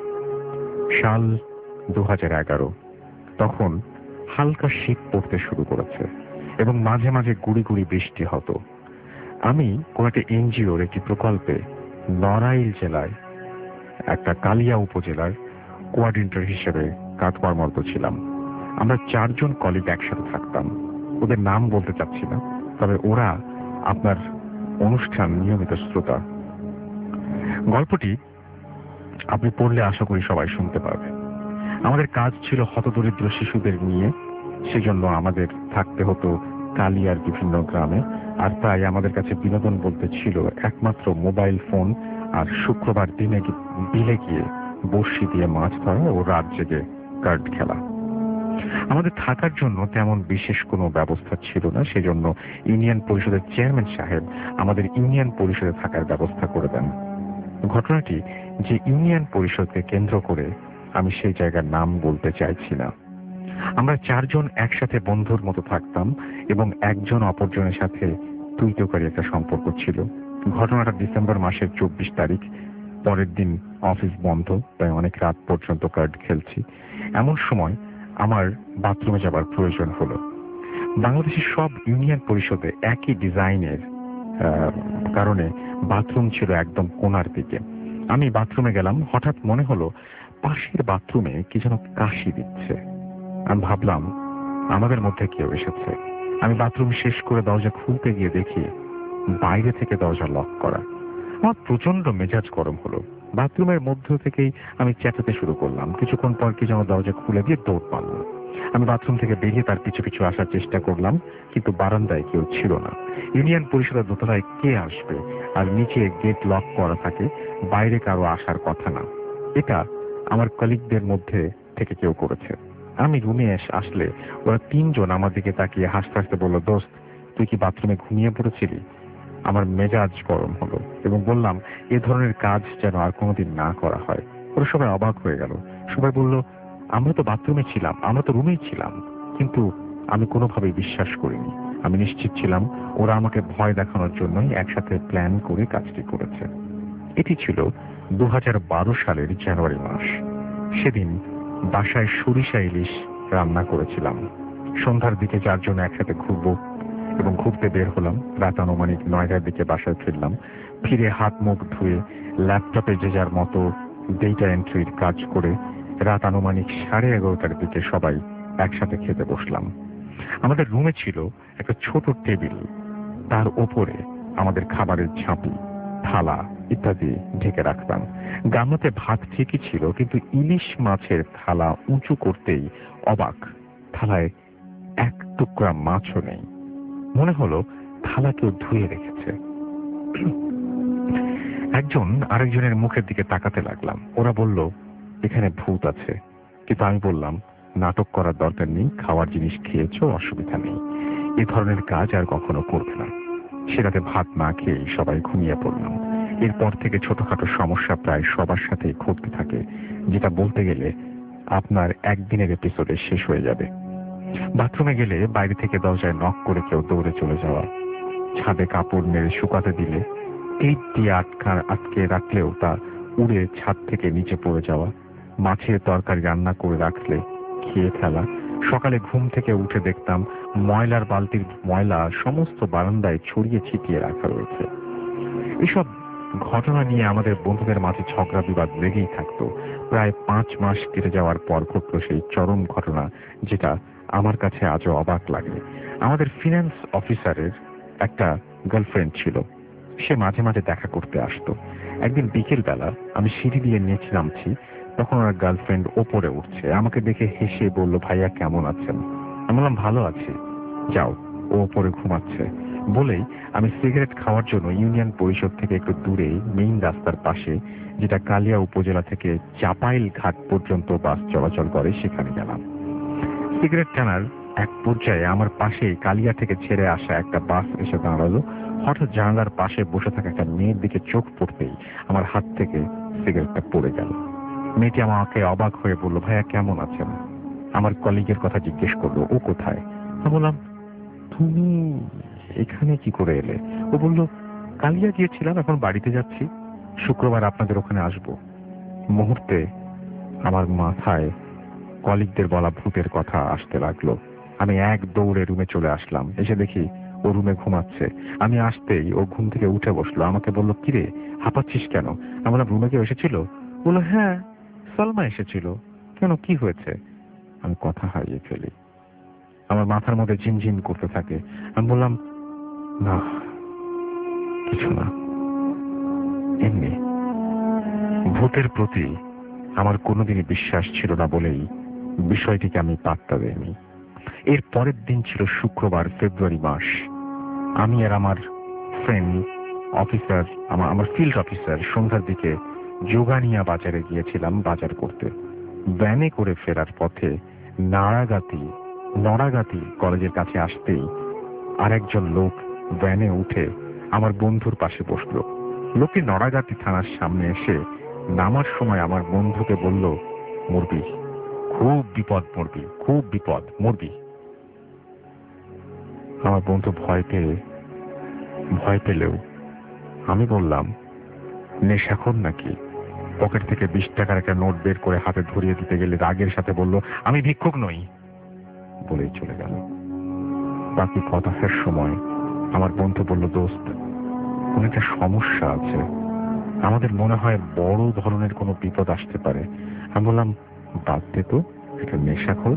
সাল দু হাজার এগারো, তখন হালকা শীত পড়তে শুরু করেছে এবং মাঝে মাঝে গুড়ি গুড়ি বৃষ্টি হতো। আমি কোন একটা এনজিওর একটি প্রকল্পে নড়াইল জেলায় একটা কালিয়া উপজেলার কোঅর্ডিনেটর হিসেবে কাজকর্মরত ছিলাম। আমরা চারজন কলিগ একসাথে থাকতাম। ওদের নাম বলতে চাচ্ছি না, তবে ওরা আপনার অনুষ্ঠান নিয়মিত শ্রোতা। গল্পটি আপনি পড়লে আশা করি সবাই শুনতে পারবে। আমাদের কাজ ছিল হতদরিদ্র শিশুদের নিয়ে, সেজন্য আমাদের থাকতে হতো কালিয়ার বিভিন্ন গ্রামে। আর তাই আমাদের কাছে বিনোদন বলতে ছিল একমাত্র মোবাইল ফোন আর শুক্রবার দিনে বিলে গিয়ে বড়শি দিয়ে মাছ ধরা ও রাত জেগে কার্ড খেলা। আমাদের থাকার জন্য তেমন বিশেষ কোনো ব্যবস্থা ছিল না, সেজন্য ইউনিয়ন পরিষদের চেয়ারম্যান সাহেব আমাদের ইউনিয়ন পরিষদে থাকার ব্যবস্থা করে দেন। ঘটনাটি যে ইউনিয়ন পরিষদকে কেন্দ্র করে, আমি সেই জায়গার নাম বলতে চাইছি না। আমরা চারজন একসাথে বন্ধুর মতো থাকতাম এবং একজন অপরজনের সাথে তুই তোকারি একটা সম্পর্ক ছিল। ঘটনাটা ডিসেম্বর মাসের চব্বিশ তারিখ। পরের দিন অফিস বন্ধ, তাই অনেক রাত পর্যন্ত কার্ড খেলছি। এমন সময় আমার বাথরুমে যাবার প্রয়োজন হলো। বাংলাদেশের সব ইউনিয়ন পরিষদে একই ডিজাইনের কারণে বাথরুম ছিল একদম কোণার দিকে। আমি বাথরুমে গেলাম, হঠাৎ মনে হলো পাশের বাথরুমে কি যেন কাশি দিচ্ছে। আমি ভাবলাম আমাদের মধ্যে কেউ এসেছে। আমি বাথরুম শেষ করে দরজা খুলতে গিয়ে দেখি বাইরে থেকে দরজা লক করা। আমার প্রচন্ড মেজাজ গরম হলো। বাথরুমের মধ্য থেকেই আমি চেঁচাতে শুরু করলাম। কিছুক্ষণ পর কি যেন দরজা খুলে দিয়ে দৌড় মারল। আমি বাথরুম থেকে বেরিয়ে তার পিছু পিছু আসার চেষ্টা করলাম, কিন্তু বারান্দায় কেউ ছিল না। ইউনিয়ন পরিষদের দোতলায় কে আসবে? আর নিচে গেট লক করা থাকে, বাইরে কারো আসার কথা না। এটা আমার কলিগদের মধ্যে থেকে কেউ করেছে। আমি রুমে এসে আসলে ওরা তিনজন আমার দিকে তাকিয়ে হাসতে হাসতে বলল, দোস্ত তুই কি বাথরুমে ঘুমিয়ে পড়েছিলি? আমার মেজাজ গরম হলো এবং বললাম এ ধরনের কাজ যেন আর কোনোদিন না করা হয়। ওরা সবাই অবাক হয়ে গেল। সবাই বলল, আমরা তো বাথরুমে ছিলাম, আমরা তো রুমেই ছিলাম। কিন্তু আমি কোনোভাবেই বিশ্বাস করিনি। আমি নিশ্চিত ছিলাম ওরা আমাকে ভয় দেখানোর জন্যই একসাথে প্ল্যান করে কাজটি করেছে। এটি ছিল দু হাজার বারো সালের জানুয়ারি মাস। সেদিন বাসায় সরিষা ইলিশ রান্না করেছিলাম। সন্ধ্যার দিকে চারজন একসাথে ঘুরবো এবং ঘুরতে বের হলাম। রাত আনুমানিক নয়টার দিকে বাসায় ফিরলাম। ফিরে হাত মুখ ধুয়ে ল্যাপটপে যে যার মতো ডেটা এন্ট্রির কাজ করে রাত আনুমানিক সাড়ে এগারোটার দিকে সবাই একসাথে খেতে বসলাম। আমাদের রুমে ছিল একটা ছোট টেবিল, তার ওপরে আমাদের খাবারের ঝাঁপি, থালা ইত্যাদি ঢেকে রাখতাম। গামলাতে ভাত ঠিকই ছিল, কিন্তু ইলিশ মাছের থালা উঁচু করতেই অবাক, থালায় এক টুকরা মাছও নেই। মনে হলো থালা কেউ ধুয়ে রেখেছে। একজন আরেকজনের মুখের দিকে তাকাতে লাগলাম। ওরা বলল এখানে ভূত আছে, কিন্তু আমি বললাম নাটক করার দরকার নেই, খাওয়ার জিনিস খেয়েছো, অসুবিধা নেই। এ ধরনের কাজ আর কখনো করবে না। সেটাতে ভাত না খেয়ে সবাই ঘুমিয়ে পড়লাম। এরপর থেকে ছোটখাটো সমস্যা প্রায় সবার সাথে ঘটতে থাকে, যেটা বলতে গেলে আপনার একদিনের এপিসোডে শেষ হয়ে যাবে। বাথরুমে গেলে বাইরে থেকে দরজায় নক করে কেউ দৌড়ে চলে যাওয়া, ছাদে কাপড় নেড়ে শুকাতে দিলে টেপ দিয়ে আটকা আটকে রাখলেও তা উড়ে ছাদ থেকে নিচে পড়ে যাওয়া, মাছের তরকারি রান্না করে রাখলে খেয়ে ফেলা, সকালে ঘুম থেকে উঠে দেখতাম ময়লার বালতির ময়লা সমস্ত বারান্দায় ছড়িয়ে ছিটিয়ে রাখা রয়েছে। এসব ঘটনা নিয়ে আমাদের বন্ধুদের মাঝে ঝগড়া বিবাদ লেগেই থাকতো। প্রায় পাঁচ মাস কেটে যাওয়ার পর ঘটল সেই চরম ঘটনা, যেটা আমার কাছে আজও অবাক লাগে। আমাদের ফিন্যান্স অফিসারের একটা গার্লফ্রেন্ড ছিল। সে মাঝে মাঝে দেখা করতে আসতো। একদিন বিকেল বেলা আমি সিঁড়ি দিয়ে নিচে নামছি, তখন ওর গার্লফ্রেন্ড ওপরে উঠছে। আমাকে দেখে হেসে বলল, ভাইয়া কেমন আছেন? আমি বললাম ভালো আছি, যাও ও ওপরে ঘুমাচ্ছে। বলেই আমি সিগারেট খাওয়ার জন্য ইউনিয়ন পরিষদ থেকে একটু দূরে মেইন রাস্তার পাশে, যেটা কালিয়া উপজেলা থেকে চাপাইল ঘাট পর্যন্ত বাস চলাচল করে, সেখানে গেলাম। সিগারেট টানার এক পর্যায়ে আমার পাশে কালিয়া থেকে ছেড়ে আসা একটা বাস এসে দাঁড়ালো। হঠাৎ জানালার পাশে বসে থাকা একটা মেয়ের দিকে চোখ পড়তেই আমার হাত থেকে সিগারেটটা পড়ে গেল। মেয়েটি আমাকে অবাক হয়ে বলল, ভাইয়া কেমন আছেন? আমার কলিগের কথা জিজ্ঞেস করলো, ও কোথায়? আমি বললাম, তুমি এখানে কি করে এলে? ও বলল, কালিয়া গিয়েছিলাম, এখন বাড়িতে যাচ্ছি, শুক্রবার আপনাদের ওখানে আসবো। মুহূর্তে আমার মাথায় কলিগদের বলা ভূতের কথা আসতে লাগলো। আমি এক দৌড়ে রুমে চলে আসলাম। এসে দেখি ও রুমে ঘুমাচ্ছে। আমি আসতেই ও ঘুম থেকে উঠে বসলো। আমাকে বলল, কিরে হাঁপাচ্ছিস কেন? আমি বললাম, রুমে কেউ এসেছিল? বললো, হ্যাঁ সালমা এসেছিল। কেন, কি হয়েছে? আমি কথা হারিয়ে ফেলি। আমার মাথার মধ্যে ঝিমঝিম করতে থাকে। আমি বললাম, না কিছু না, এমনি। ভূতের প্রতি আমার কোনোদিনই বিশ্বাস ছিল না বলেই বিষয়টিকে আমি পাত্তা দেইনি। এর পরের দিন ছিল শুক্রবার, ফেব্রুয়ারি মাস। আমি আর আমার ফ্রেন্ড অফিসার, আমার আমার ফিল্ড অফিসার সন্ধ্যার দিকে যোগানিয়া বাজারে গিয়েছিলাম বাজার করতে। ভ্যানে করে ফেরার পথে নাড়াগাতি নড়াগাতি কলেজের কাছে আসতেই আরেকজন লোক ভ্যানে উঠে আমার বন্ধুর পাশে বসলো। লোকটি নড়াগাতি থানার সামনে এসে নামার সময় আমার বন্ধুকে বলল, মরবি, খুব বিপদ, মরবি, খুব বিপদ, মরবি। আমার বন্ধু ভয় পেয়ে ভয় পেলেও আমি বললাম, নেশাখোর নাকি? পকেট থেকে বিশ টাকার একটা নোট বের করে হাতে ধরিয়ে দিতে গেলে রাগের সাথে বলল, আমি ভিক্ষুক নই, বলেই চলে গেল। বাকি কথার সময় আমার বন্ধু বলল, দোস্ত কোন একটা সমস্যা আছে, আমাদের মনে হয় বড় ধরনের কোনো বিপদ আসতে পারে। আমি বললাম, বাদ দে তো, এটা নেশাখোর।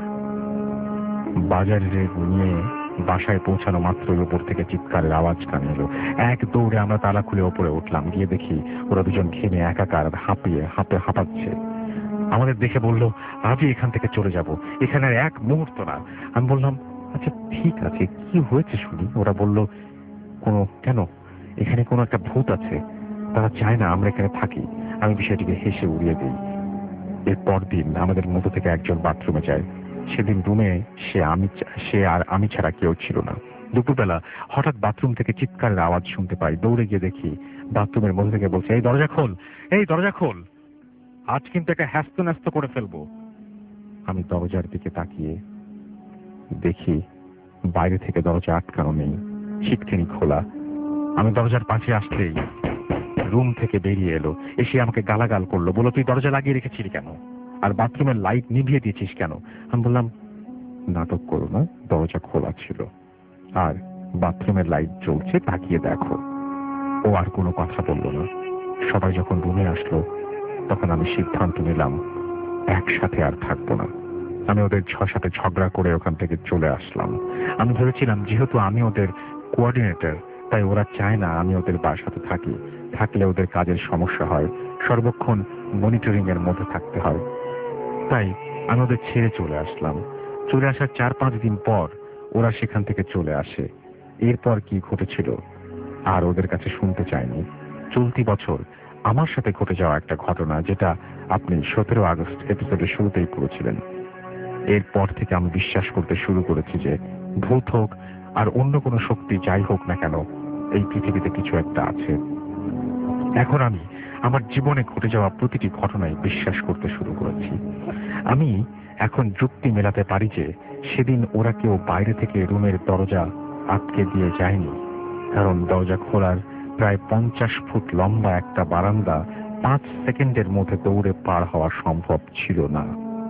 বাজারে নিয়ে বাসায় পৌঁছানো মাত্রই ওপর থেকে চিৎকারের আওয়াজ কানে এলো। এক দৌড়ে আমরা তালা খুলে ওপরে উঠলাম। গিয়ে দেখি ওরা দুজন ঘেমে একাকার, হাঁপিয়ে হাঁপে হাঁপাচ্ছে। আমাদের দেখে বলল, আজই এখান থেকে চলে যাব, এখানে আর এক মুহূর্ত না। আমি বললাম, আচ্ছা ঠিক আছে, কি হয়েছে শুনি। ওরা বলল, কোনো কেন, এখানে কোনো একটা ভূত আছে, তারা চায় না আমরা এখানে থাকি। আমি বিষয়টিকে হেসে উড়িয়ে দিই। এর পরদিন আমাদের মধ্য থেকে একজন বাথরুমে যায়। সেদিন রুমে সে আমি সে আর আমি ছাড়া কেউ ছিল না। দুপুরবেলা হঠাৎ বাথরুম থেকে চিৎকারের আওয়াজ শুনতে পাই। দৌড়ে গিয়ে দেখি বাথরুমের মধ্যে থেকে বলছে, এই দরজা খোল, এই দরজা খোল, আজ কিন্তু একটা হ্যাস্ত ন্যাস্ত করে ফেলবো। আমি দরজার দিকে তাকিয়ে দেখি বাইরে থেকে দরজা আটকানো নেই, ছিটকিনি খোলা। আমি দরজার পাশে আসতেই রুম থেকে বেরিয়ে এলো, এসে আমাকে গালাগাল করলো, বলো তুই দরজা লাগিয়ে রেখেছিলি কেন, আর বাথরুমের লাইট নিভিয়ে দিয়েছিস কেন। আমি বললাম, নাটক করো না, দরজা খোলা ছিল আর বাথরুমের লাইট জ্বলছে, তাকিয়ে দেখো। ও আর কোনো কথা বললো না। সবাই যখন রুমে আসলো তখন আমি সিদ্ধান্ত নিলাম একসাথে আর থাকবো না। আমি ওদের ছ সাথে ঝগড়া করে ওখান থেকে চলে আসলাম। আমি ভেবেছিলাম যেহেতু আমি ওদের কোঅর্ডিনেটর, তাই ওরা চায় না আমি ওদের বাসাতে থাকি। থাকলে ওদের কাজের সমস্যা হয়, সর্বক্ষণ মনিটরিং এর মধ্যে থাকতে হয়। তাই আমি ওদের ছেড়ে চলে আসলাম। চলে আসার চার পাঁচ দিন পর ওরা সেখান থেকে চলে আসে। এরপর কি ঘটেছিল আর ওদের কাছে শুনতে চাইনি। চলতি বছর আমার সাথে ঘটে যাওয়া একটা ঘটনা, যেটা আপনি সতেরো আগস্ট এপিসোডের শুরুতেই পড়েছিলেন। এরপর থেকে আমি বিশ্বাস করতে শুরু করেছি যে ভূত হোক আর অন্য কোনো শক্তি যাই হোক না কেন, এই পৃথিবীতে কিছু একটা আছে। এখন আমি আমার জীবনে ঘটে যাওয়া প্রতিটি ঘটনায় বিশ্বাস করতে শুরু করেছি। আমি এখন যুক্তি মেলাতে পারি যে সেদিন ওরা কেউ বাইরে থেকে রুমের দরজা আটকে দিয়ে যায়নি, কারণ দরজা খোলার প্রায় পঞ্চাশ ফুট লম্বা একটা বারান্দা পাঁচ সেকেন্ডের মধ্যে দৌড়ে পার হওয়া সম্ভব ছিল না।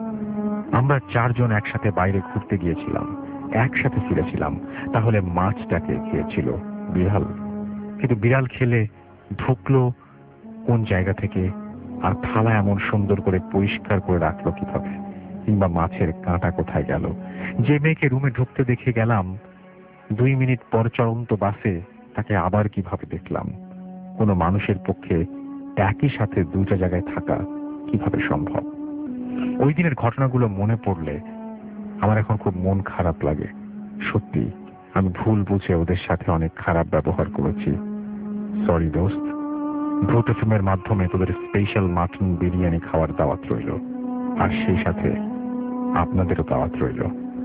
আমরা চারজন একসাথে বাইরে ঘুরতে গিয়েছিলাম, একসাথে ফিরেছিলাম। তাহলে মাছটাকে খেয়েছিল বিড়াল, কিন্তু বিড়াল খেলে ঢুকলো কোন জায়গা থেকে, আর থালা এমন সুন্দর করে পরিষ্কার করে রাখলো কিভাবে, কিংবা মাছের কাঁটা কোথায় গেল। যে মেয়েকে রুমে ঢুকতে দেখে গেলাম, দুই মিনিট পর চলন্ত বাসে তাকে আবার কিভাবে দেখলাম। কোনো মানুষের পক্ষে একই সাথে দুইটা জায়গায় থাকা কিভাবে সম্ভব? ওই দিনের ঘটনাগুলো মনে পড়লে আমার এখন খুব মন খারাপ লাগে। সত্যি আমি ভুল বুঝে ওদের সাথে অনেক খারাপ ব্যবহার করেছি। সরি দোস্ত। ভূত এফএমের মাধ্যমে তোদের স্পেশাল মাটন বিরিয়ানি খাওয়ার দাওয়াত রইল, আর সেই সাথে আপনাদেরও দাওয়াত রইল।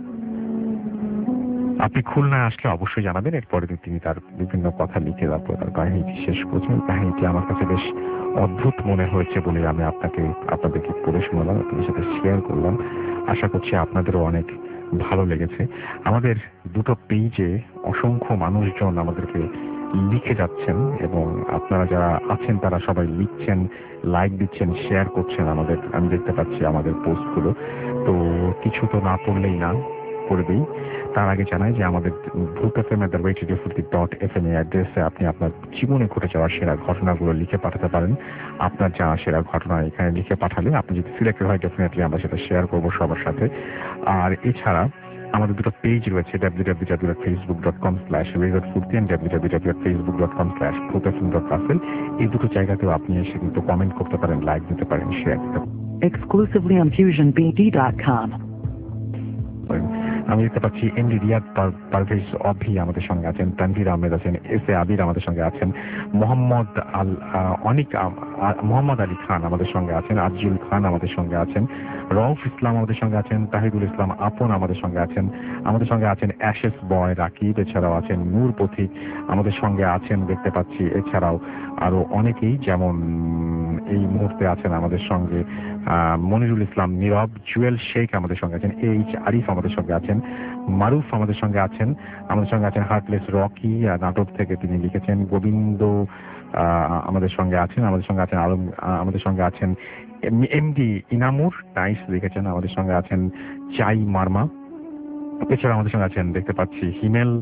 আপনি খুলনায় আসলে অবশ্যই জানাবেন। এরপরে তিনি তার বিভিন্ন কথা লিখে তারপর তার কাহিনীটি শেষ করেছেন। কাহিনীটি আমার কাছে বেশ অদ্ভুত মনে হয়েছে বলে আমি আপনাকে আপনাদেরকে পড়ে শোনালাম, আপনাদের সাথে শেয়ার করলাম। আশা করছি আপনাদেরও অনেক ভালো লেগেছে। আমাদের দুটো পেজে অসংখ্য মানুষজন আমাদেরকে লিখে যাচ্ছেন, এবং আপনারা যারা আছেন তারা সবাই লিখছেন, লাইক দিচ্ছেন, শেয়ার করছেন আমাদের। আমি দেখতে পাচ্ছি আমাদের পোস্টগুলো। তো কিছু তো না পড়লেই না, করবেই। তার আগে জানাই যে আমাদের Bhoot FM at the rate radio Foorti dot F M এই অ্যাড্রেসে আপনি আপনার জীবনে ঘটে যাওয়া সেরা ঘটনাগুলো লিখে পাঠাতে পারেন। আপনার জানা সেরা ঘটনা এখানে লিখে পাঠালে আপনি যদি সিলেক্টেড হয় ডেফিনেটলি আমরা সেটা শেয়ার করবো সবার সাথে। আর এছাড়া আমাদের দুটো পেজ রয়েছে, W W W dot Facebook dot com slash radio Foorti and W W W dot Facebook dot com slash Bhoot FM dot Rasel. এই দুটো জায়গাতেও আপনি এসে কিন্তু কমেন্ট করতে পারেন, লাইক দিতে পারেন, শেয়ার দিতে পারেন। Exclusively on fusion b d dot com. আমি দেখতে পাচ্ছি এমডি রিয়াদ পারভেজ অভি আমাদের সঙ্গে আছেন, তানভীর আহমেদ আছেন, এস এ আবির আমাদের সঙ্গে আছেন, মোহাম্মদ আল অনিক মোহাম্মদ আলী খান আমাদের সঙ্গে আছেন, আজিজুল খান আমাদের সঙ্গে আছেন, রউফ ইসলাম আমাদের সঙ্গে আছেন, তাহিদুল ইসলাম আপন আমাদের সঙ্গে আছেন, আমাদের সঙ্গে আছেন অ্যাশেস বয় রাকিব, এছাড়াও আছেন নূর পথিক আমাদের সঙ্গে আছেন দেখতে পাচ্ছি। এছাড়াও আরো অনেকেই, যেমন এই মুহূর্তে আছেন আমাদের সঙ্গে মনিরুল ইসলাম নীরব, জুয়েল শেখ আমাদের সঙ্গে আছেন, এইচ আরিফ আমাদের সঙ্গে আছেন, মারুফ আমাদের সঙ্গে আছেন, আমাদের সঙ্গে আছেন হার্টলেস রকি নাটক থেকে তিনি লিখেছেন, গোবিন্দ আমাদের সঙ্গে আছেন, আমাদের সঙ্গে আছেন আলম, আমাদের সঙ্গে আছেন এমডি ইনামুর নাইস লিখেছেন, আমাদের সঙ্গে আছেন চাই মার্মা। এছাড়া আমাদের সঙ্গে আছেন দেখতে পাচ্ছি হিমেল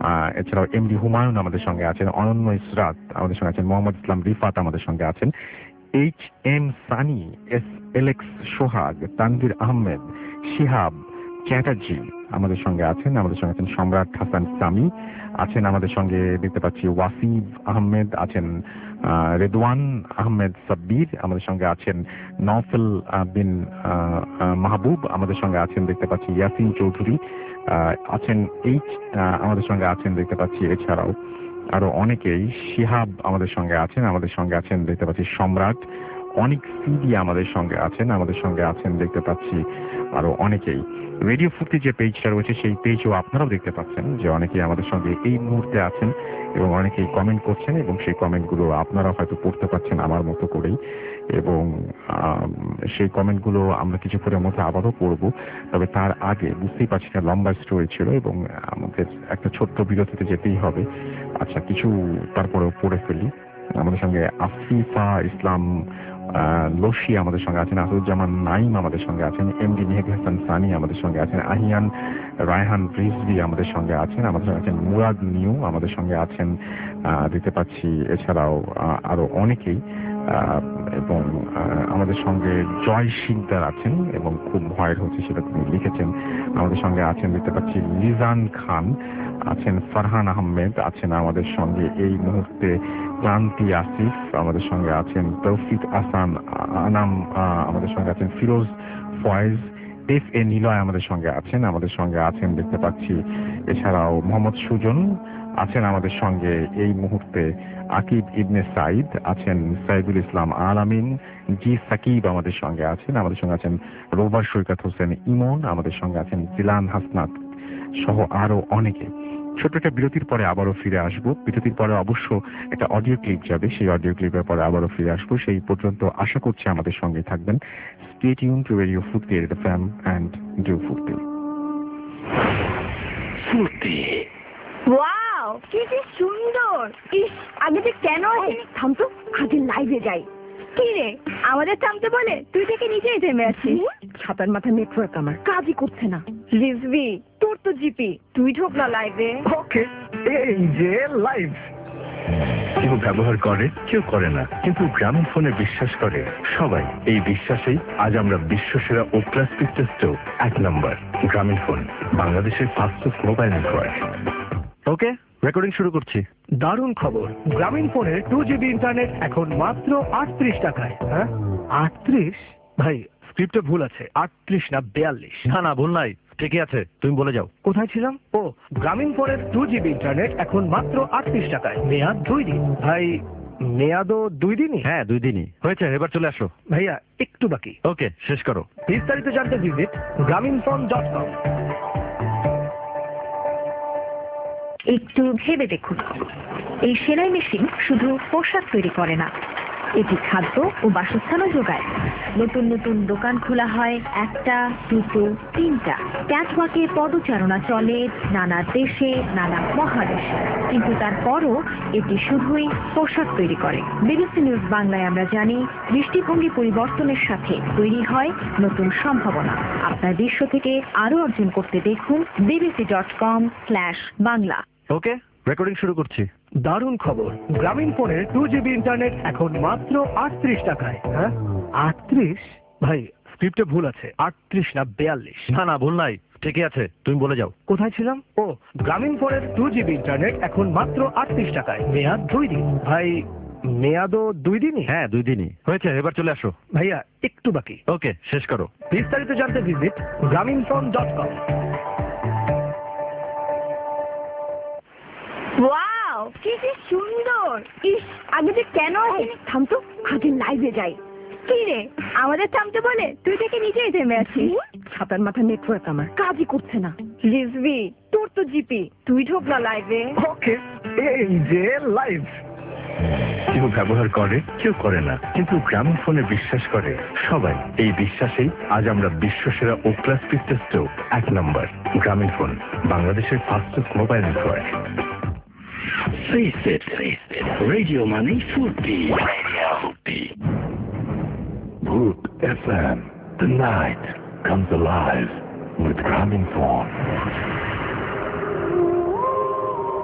আহ, এছাড়াও এমডি হুমায়ুন আমাদের সঙ্গে আছেন, অনন্য ইসরাত আমাদের সঙ্গে আছেন, মোহাম্মদ ইসলাম রিফাত আমাদের সঙ্গে আছেন, H M Sunny, S Alex Sohag, Tanvir Ahmed, Shihab Chatterjee আমাদের সঙ্গে আছেন, আমাদের সঙ্গে আছেন সম্রাট হাসান সামি আছেন, আমাদের সঙ্গে দেখতে পাচ্ছি ওয়াসিফ আহমেদ আছেন, আহ, রেদওয়ান আহমেদ সাব্বির আমাদের সঙ্গে আছেন, নওফেল আহ, বিন আহ, আহ, মাহবুব আমাদের সঙ্গে আছেন, দেখতে পাচ্ছি ইয়াসিন চৌধুরী আহ, আছেন, এইচ আহ, আমাদের সঙ্গে আছেন দেখতে পাচ্ছি, এছাড়াও আরো অনেকেই, শিহাব আমাদের সঙ্গে আছেন, আমাদের সঙ্গে আছেন দেখতে পাচ্ছি সম্রাট, অনেক সিডি আমাদের সঙ্গে আছেন, আমাদের সঙ্গে আছেন দেখতে পাচ্ছি আরো অনেকেই। রেডিও ফুর্তি যে পেজটা রয়েছে সেই পেজও আপনারাও দেখতে পাচ্ছেন যে অনেকেই আমাদের সঙ্গে এই মুহূর্তে আছেন এবং অনেকেই কমেন্ট করছেন এবং সেই কমেন্টগুলো আপনারা হয়তো পড়তে পাচ্ছেন আমার মতো করেই, এবং আম, সেই কমেন্টগুলো আমরা কিছুক্ষণের মধ্যে আবারও পড়বো। তবে তার আগে বুঝতেই পারছি না, লম্বা স্টোরি ছিল এবং আমাদের একটা ছোট্ট বিরতিতে যেতেই হবে। আচ্ছা, কিছু তারপরেও পড়ে ফেলি। আমাদের সঙ্গে আফিফা ইসলাম আহ, লস্যি আমাদের সঙ্গে আছেন, আসুজ্জামান নাইম আমাদের সঙ্গে আছেন, এমডি মেহেদি হাসান সানি আমাদের সঙ্গে আছেন, আহিয়ান রায়হান রিজভি আমাদের সঙ্গে আছেন, আমাদের সঙ্গে আছেন মুরাদ নিউ আমাদের সঙ্গে আছেন, আহ, দেখতে পাচ্ছি এছাড়াও আহ, আরো অনেকেই, আহ, এবং আহ, আমাদের সঙ্গে জয় শিকদার আছেন এবং খুব ভয়ের হচ্ছে সেটা তিনি লিখেছেন। আমাদের সঙ্গে আছেন দেখতে পাচ্ছি লিজান খান আছেন, ফারহান আহমেদ আছেন আমাদের সঙ্গে এই মুহূর্তে, ক্রান্তি আসিফ আমাদের সঙ্গে আছেন, তৌফিক আসান আনাম আহ, আমাদের সঙ্গে আছেন, ফিরোজ ফয়েজ, এফ এ নিলয় আমাদের সঙ্গে আছেন, আমাদের সঙ্গে আছেন দেখতে পাচ্ছি এছাড়াও মোহাম্মদ সুজন আছেন আমাদের সঙ্গে এই মুহূর্তে, আকিব ইবনে সাইদ আছেন, সাইদুল ইসলাম আল আমিন, জি সাকিব আমাদের সঙ্গে আছেন, আমাদের সঙ্গে আছেন রোবার সৈকত হোসেন ইমন, আমাদের সঙ্গে আছেন জিলান হাসনাত সহ আরো অনেকে। ছোট্ট একটা বিরতির পরে আবারও ফিরে আসবো। বিরতির পরে অবশ্য একটা অডিও ক্লিপ যাবে, সেই অডিও ক্লিপের পরে আবারও ফিরে আসবো। সেই পর্যন্ত আশা করছি আমাদের সঙ্গে থাকবেন। Stay tune to radio Foorti FM and do Foorti. Foorti. Wow, কি যে সুন্দর! ইস, আগে যে কেন আসেনি? থাম তো, আগে লাইভে যাই। কি রে, আমাদের থামতে বলে তুই থেকে নিজেই থেমে আছিস। ছাতার মাথা নেটওয়ার্ক আমার কাজই করছে না। রিজভি, তোর তো জিপি, তুই ঢোক না লাইভে। ওকে, এই যে লাইভ। কেউ ব্যবহার করে, কেউ করে না, কিন্তু গ্রামীণ ফোনে বিশ্বাস করে সবাই। এই বিশ্বাসেই আজ আমরা বিশ্বসেরা ও প্লাস পিকচার্সেও এক নম্বর। গ্রামীণ ফোন, বাংলাদেশের fastest mobile network. Okay, recording শুরু করছি। দারুণ খবর, গ্রামীণ ফোনের টু জিবি ইন্টারনেট এখন মাত্র আটত্রিশ টাকায়। হ্যাঁ, আটত্রিশ? ভাই, স্ক্রিপ্টে ভুল আছে, আটত্রিশ না বিয়াল্লিশ। না না, ভুল নাই, ঠিকই আছে, তুমি বলে যাও। কোথায় ছিলাম? ও, গ্রামীণ ফোনের টু জিবি ইন্টারনেট এখন মাত্র আটত্রিশ টাকায়, মেয়াদ দুই দিন। ভাই, মেয়াদও দুই দিনই? হ্যাঁ, দুই দিনই হয়েছে, এবার চলে আসো। ভাইয়া, একটু বাকি। ওকে, শেষ করো। বিস্তারিত জানতে ভিজিট গ্রামীণ ফোন ডট কম। একটু ভেবে দেখুন, এই সেলাই মেশিন শুধু পোশাক তৈরি করে না, এটি খাদ্য ও বাসস্থানও যোগায়। নতুন নতুন দোকান খোলা হয় একটা, দুটো, তিনটা। ক্যাটওয়াকে পদচারণা চলে নানা দেশে, নানা মহাদেশে, কিন্তু তারপরও এটি শুধুই পোশাক তৈরি করে। বিবিসি নিউজ বাংলায় আমরা জানি, দৃষ্টিভঙ্গি পরিবর্তনের সাথে তৈরি হয় নতুন সম্ভাবনা। আপনার বিশ্ব থেকে আরো অর্জন করতে দেখুন BBC dot com slash Bangla. Okay, recording শুরু করছি। দারুণ খবর, গ্রামীণ ফোনের টু জিবি ইন্টারনেট এখন মাত্র আটত্রিশ টাকায়। হ্যাঁ, আটত্রিশ? ভাই, স্ক্রিপ্টে ভুল আছে, আটত্রিশ না বিয়াল্লিশ। না না, ভুল নাই, ঠিকই আছে, তুমি বলে যাও। কোথায় ছিলাম? ও, গ্রামীণ ফোনের টু জিবি ইন্টারনেট এখন মাত্র আটত্রিশ টাকায়, মেয়াদ দুই দিন। ভাই, মেয়াদও দুই দিনই? হ্যাঁ, দুই দিনই হয়েছে, এবার চলে আসো। ভাইয়া, একটু বাকি। ওকে, শেষ করো। বিস্তারিত জানতে ভিজিট গ্রামীণ ফোন ডট কম। ওয়াও, কি যে সুন্দর! ইস, আগে যে কেন আসেনি? থাম তো, আগে লাইভে যাই। কি রে, আমাদের থামতে বলে তুই থেকে নিজেই থেমে আছিস। ছাতার মাথা নেটওয়ার্ক আমার কাজই করছে না। রিজভি, তোর তো জিপি, তুই ঢোক না লাইভে। ওকে, এই যে লাইভ। কেউ ব্যবহার করে, কেউ করে না, কিন্তু গ্রামীণ ফোনে বিশ্বাস করে সবাই। এই বিশ্বাসেই আজ আমরা বিশ্বসেরা ও প্লাস পিকচার্সেও এক নম্বর। গ্রামীণ ফোন, বাংলাদেশের fastest mobile network. Face it, face it. Radio Money Furti. Radio Furti. Root F M. The night comes alive with Gramin Phone.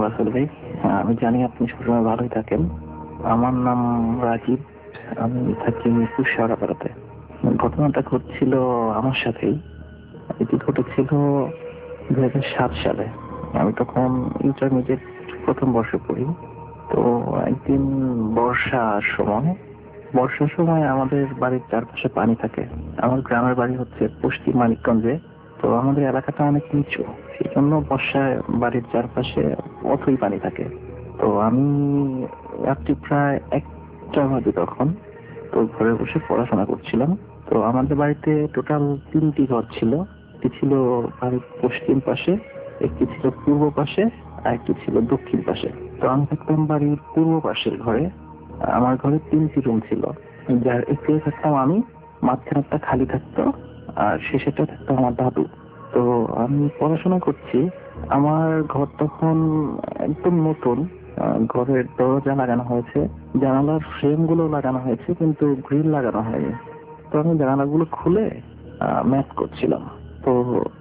Russell ভাই, আমি জানি আপনি সবসময় ভালোই থাকেন। আমার নাম রাজীব, আমি থাকি মিরপুর শেওড়াপাড়াতে। ঘটনাটা ঘটছিল আমার সাথেই। এটি ঘটেছিল দুই হাজার সাত সালে। আমি তখন ইন্টারমিডিয়েট প্রথম বর্ষে পড়ি। তো একদিন বর্ষার সময় বর্ষার সময় আমাদের বাড়ির চারপাশে পানি থাকে। আমার গ্রামের বাড়ি হচ্ছে পশ্চিম মানিকগঞ্জে। তো আমাদের এলাকাটা অনেক নিচু, সেই জন্য বর্ষায় বাড়ির চারপাশে অথই পানি থাকে। তো আমি রাত্রি প্রায় একটা বাজে তখন তো ঘরে বসে পড়াশোনা করছিলাম। তো আমাদের বাড়িতে টোটাল তিনটি ঘর ছিল। একটি ছিল বাড়ির পশ্চিম পাশে, একটি ছিল পূর্ব পাশে, আর একটি ছিল দক্ষিণ পাশে। তো আমি থাকতাম বাড়ির পূর্ব পাশের ঘরে। আমার ঘরে তিনটি রুম ছিল, যার একটি থাকতাম আমি, মাঝখানেরটা খালি থাকতো, আর শেষেরটা থাকতো আমার দাদু। তো আমি পড়াশোনা করছি। আমার ঘর তখন একদম নতুন। আহ, ঘরের দরজা লাগানো হয়েছে, জানালার ফ্রেম গুলো লাগানো হয়েছে, কিন্তু গ্রিল লাগানো হয়নি। তো আমি জানালাগুলো খুলে ম্যাথ করছিলাম। তো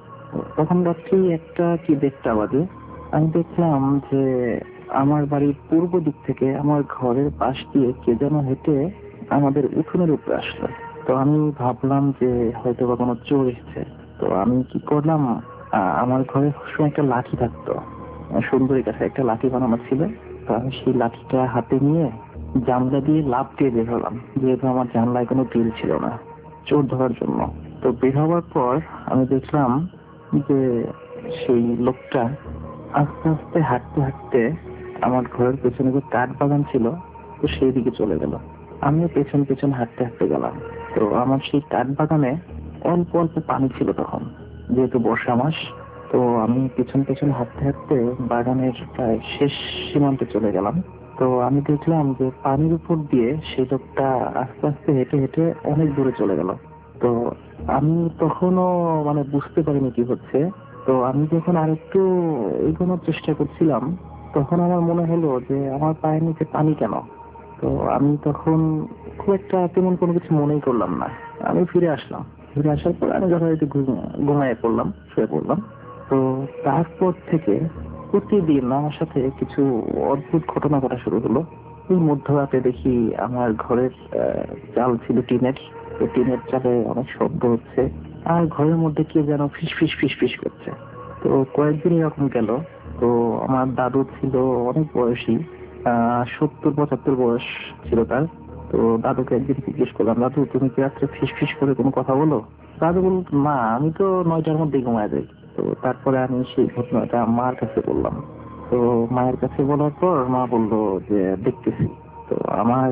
তখন রাত্রি একটা কি দেড়টা বাজে। আমি দেখলাম যে আমার বাড়ির পূর্ব দিক থেকে আমার ঘরের পাশ দিয়ে কে যেন হেঁটে আমাদের উঠোনের উপরে আসলো। তো আমি ভাবলাম যে হয়তো বা কোনো চোর এসেছে। তো আমি কি করলাম, আহ, আমার ঘরে সবসময় একটা লাঠি থাকতো, সুন্দরী কাছে একটা লাঠি বানানো ছিল। তো আমি সেই লাঠিটা হাতে নিয়ে জানলা দিয়ে লাফ দিয়ে বের হলাম, যেহেতু আমার জানলায় কোনো গ্রিল ছিল না, চোর ধরার জন্য। তো বের হওয়ার পর আমি দেখলাম যে সেই লোকটা আস্তে আস্তে হাঁটতে হাঁটতে আমার ঘরের পেছনে যে কাঠ বাগান ছিল তো সেই দিকে চলে গেল। আমিও পেছন পেছন হাঁটতে হাঁটতে গেলাম। তো আমার সেই কাঠ বাগানে অল্প অল্প পানি ছিল তখন, যেহেতু বর্ষা মাস। তো আমি পেছন পেছন হাঁটতে হাঁটতে বাগানের প্রায় শেষ সীমান্তে চলে গেলাম। তো আমি দেখলাম যে পানির উপর দিয়ে সেই লোকটা আস্তে আস্তে হেঁটে হেঁটে অনেক দূরে চলে গেল। তো আমি তখনও মানে বুঝতে পারিনি কি হচ্ছে। তো আমি যখন আরেকটু এগোনোর চেষ্টা করছিলাম, তখন আমার মনে হলো যে আমার পায়ের নিচে পানি কেন। তো আমি তখন খুব একটা তেমন কোনো কিছু মনেই করলাম না। আমি ফিরে আসলাম। ফিরে আসার পর আমি যথারীতি ঘুমিয়ে পড়লাম, শুয়ে পড়লাম। তো তারপর থেকে প্রতিদিন আমার সাথে কিছু অদ্ভুত ঘটনা ঘটা শুরু হলো। এই মধ্যরাতে দেখি আমার ঘরের চাল ছিল টিনের, তো টিনের চালে অনেক শব্দ হচ্ছে, আর ঘরের মধ্যে কে যেন ফিস ফিস ফিস ফিস করছে। তো কয়েকদিন এরকম গেল। তো আমার দাদু ছিল অনেক বয়সী, আহ সত্তর পঁচাত্তর বয়স ছিল তার। তো দাদুকে একদিন জিজ্ঞেস করলাম, দাদু তুমি কি রাত্রে ফিস ফিস করে কোনো কথা বলো? দাদু বলল, না আমি তো নয়টার মধ্যে ঘুমায় যাই। তো তারপরে আমি সেই ঘটনাটা মার কাছে বললাম। তো মায়ের কাছে বলার পর মা বললো যে দেখতেছি। তো আমার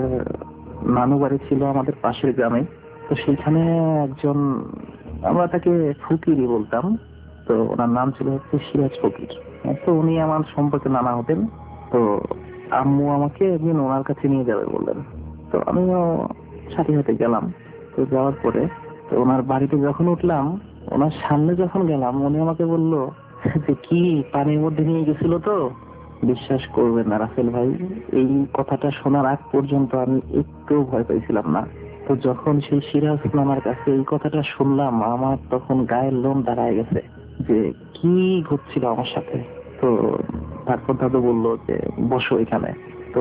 নানু বাড়ি ছিল আমাদের পাশের গ্রামে। তো সেখানে একজন, আমরা তাকে ফকিরই বলতাম, তো ওনার নাম ছিল হচ্ছে সিরাজ ফকির। তো উনি আমার সম্পর্কে নানা হতেন। তো আম্মু আমাকে একদিন ওনার কাছে নিয়ে যাবে বললেন। তো আমিও সাথে সাথে গেলাম। তো যাওয়ার পরে তো ওনার বাড়িতে যখন উঠলাম, ওনার সামনে যখন গেলাম, উনি আমাকে বললো যে কি পানির মধ্যে নিয়ে গেছিল। তো বিশ্বাস করবেন না রাসেল ভাই, এই কথাটা শোনার আগ পর্যন্ত আমি একটু ভয় পাইছিলাম না। তো যখন সেই সিরাজ নামার কাছে এই কথাটা শুনলাম, আমার তখন গায়ের লোম দাঁড়ায় গেছে যে কি ঘটছিল আমার সাথে। তো তারপর দাদু বললো যে বসো এখানে। তো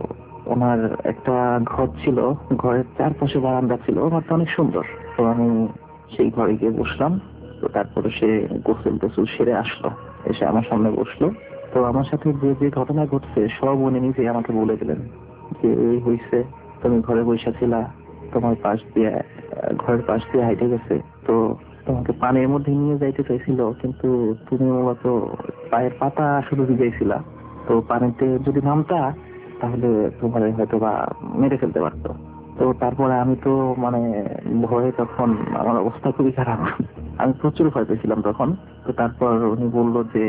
ওনার একটা ঘর ছিল, ঘরের চারপাশে বারান্দা ছিল, ঘরটা অনেক সুন্দর। তো আমি সেই ঘরে গিয়ে বসলাম। তো তারপরে সে গোসল টোসল সেরে আসলো, এসে আমার সামনে বসলো। তো আমার সাথে যে যে ঘটনা ঘটছে সব উনি নিজে আমাকে বলে দিলেন যে এই হয়েছে, তুমি ঘরে বসে ছিলা, তোমার পাশ দিয়ে ঘরের পাশ দিয়ে হাইটে গেছে, তো তোমাকে পানির মধ্যে নিয়ে যাইতে চাইছিল, কিন্তু তুমি মূলত পায়ের পাতা শুধু ভিজাইছিলা। তো পানিতে যদি নামতা তাহলে তোমার হয়তো বা মেরে ফেলতে পারতো। তো তারপরে আমি তো মানে ভয়ে তখন আমার অবস্থা খুবই খারাপ, আমি প্রচুর ভয় পেয়েছিলাম তখন। তো তারপর উনি বললো যে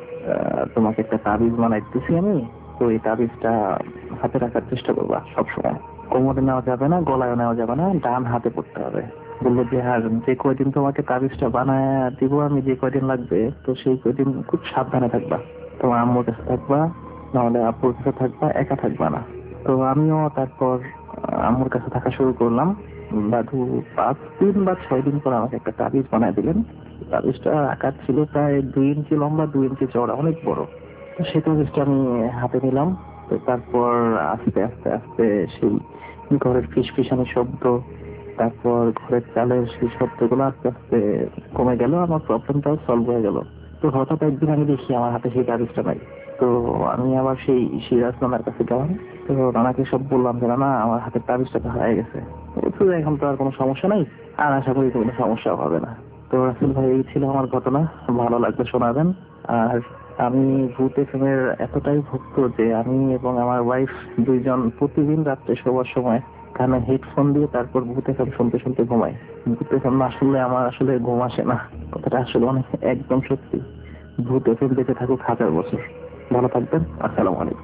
আহ, তোমাকে একটা তাবিজ বানাইতেছি আমি, তো এই তাবিজটা হাতে রাখার চেষ্টা করবা সবসময়, কোমরে নেওয়া যাবে না, গলায় নেওয়া যাবে না, ডান হাতে পড়তে হবে। বললো যে আর যে কয়দিন তোমাকে তাবিজটা বানায় দিব আমি, যে কয়দিন লাগবে, তো সেই কয়দিন খুব সাবধানে থাকবা, তোমার আম্মুর কাছে থাকবা, নাহলে আপুর কাছে থাকবা, একা থাকবা না। তো আমিও তারপর আম্মুর কাছে থাকা শুরু করলাম। দাদু পাঁচ দিন বা ছয় দিন পর আমাকে একটা তাবিজ বানায় দিলেন। তাবিজটা আকার ছিল প্রায় দুই ইঞ্চি লম্বা, দুই ইঞ্চি চওড়া, অনেক বড়। তো সেই কাগজটা আমি হাতে নিলাম। তো তারপর আস্তে আস্তে আস্তে সেই ঘরের ফিসফিসানি শব্দ, তারপর ঘরের চালের সেই শব্দগুলো আস্তে আস্তে কমে গেল, আমার প্রবলেমটাও সলভ হয়ে গেল। তো হঠাৎ একদিন আমি দেখি আমার হাতে সেই কাগজটা নাই। তো আমি আবার সেই সিরাজ নানার কাছে গেলাম। তো নানাকে সব বললাম যে না আমার হাতের তাবিজটা হয়ে গেছে, তো এখন তো আর কোনো সমস্যা নাই, আর আশা করি কোনো সমস্যা হবে না। তো রাসেল ভাই এই ছিল আমার ঘটনা, ভালো লাগবে শোনাবেন। আর আমি ভূত এফএমের এতটাই ভক্ত যে আমি এবং আমার ওয়াইফ দুইজন প্রতিদিন রাত্রে শোবার সময় কানে হেডফোন দিয়ে তারপর ভূত এফএম শুনতে শুনতে ঘুমাই। ভূত এফএম না শুনলে আমার আসলে ঘুম আসে না, কথাটা আসলে অনেক একদম সত্যি। ভূত এফএম বেঁচে থাকুক হাজার বছর। ভালো থাকবেন, আসসালামু আলাইকুম।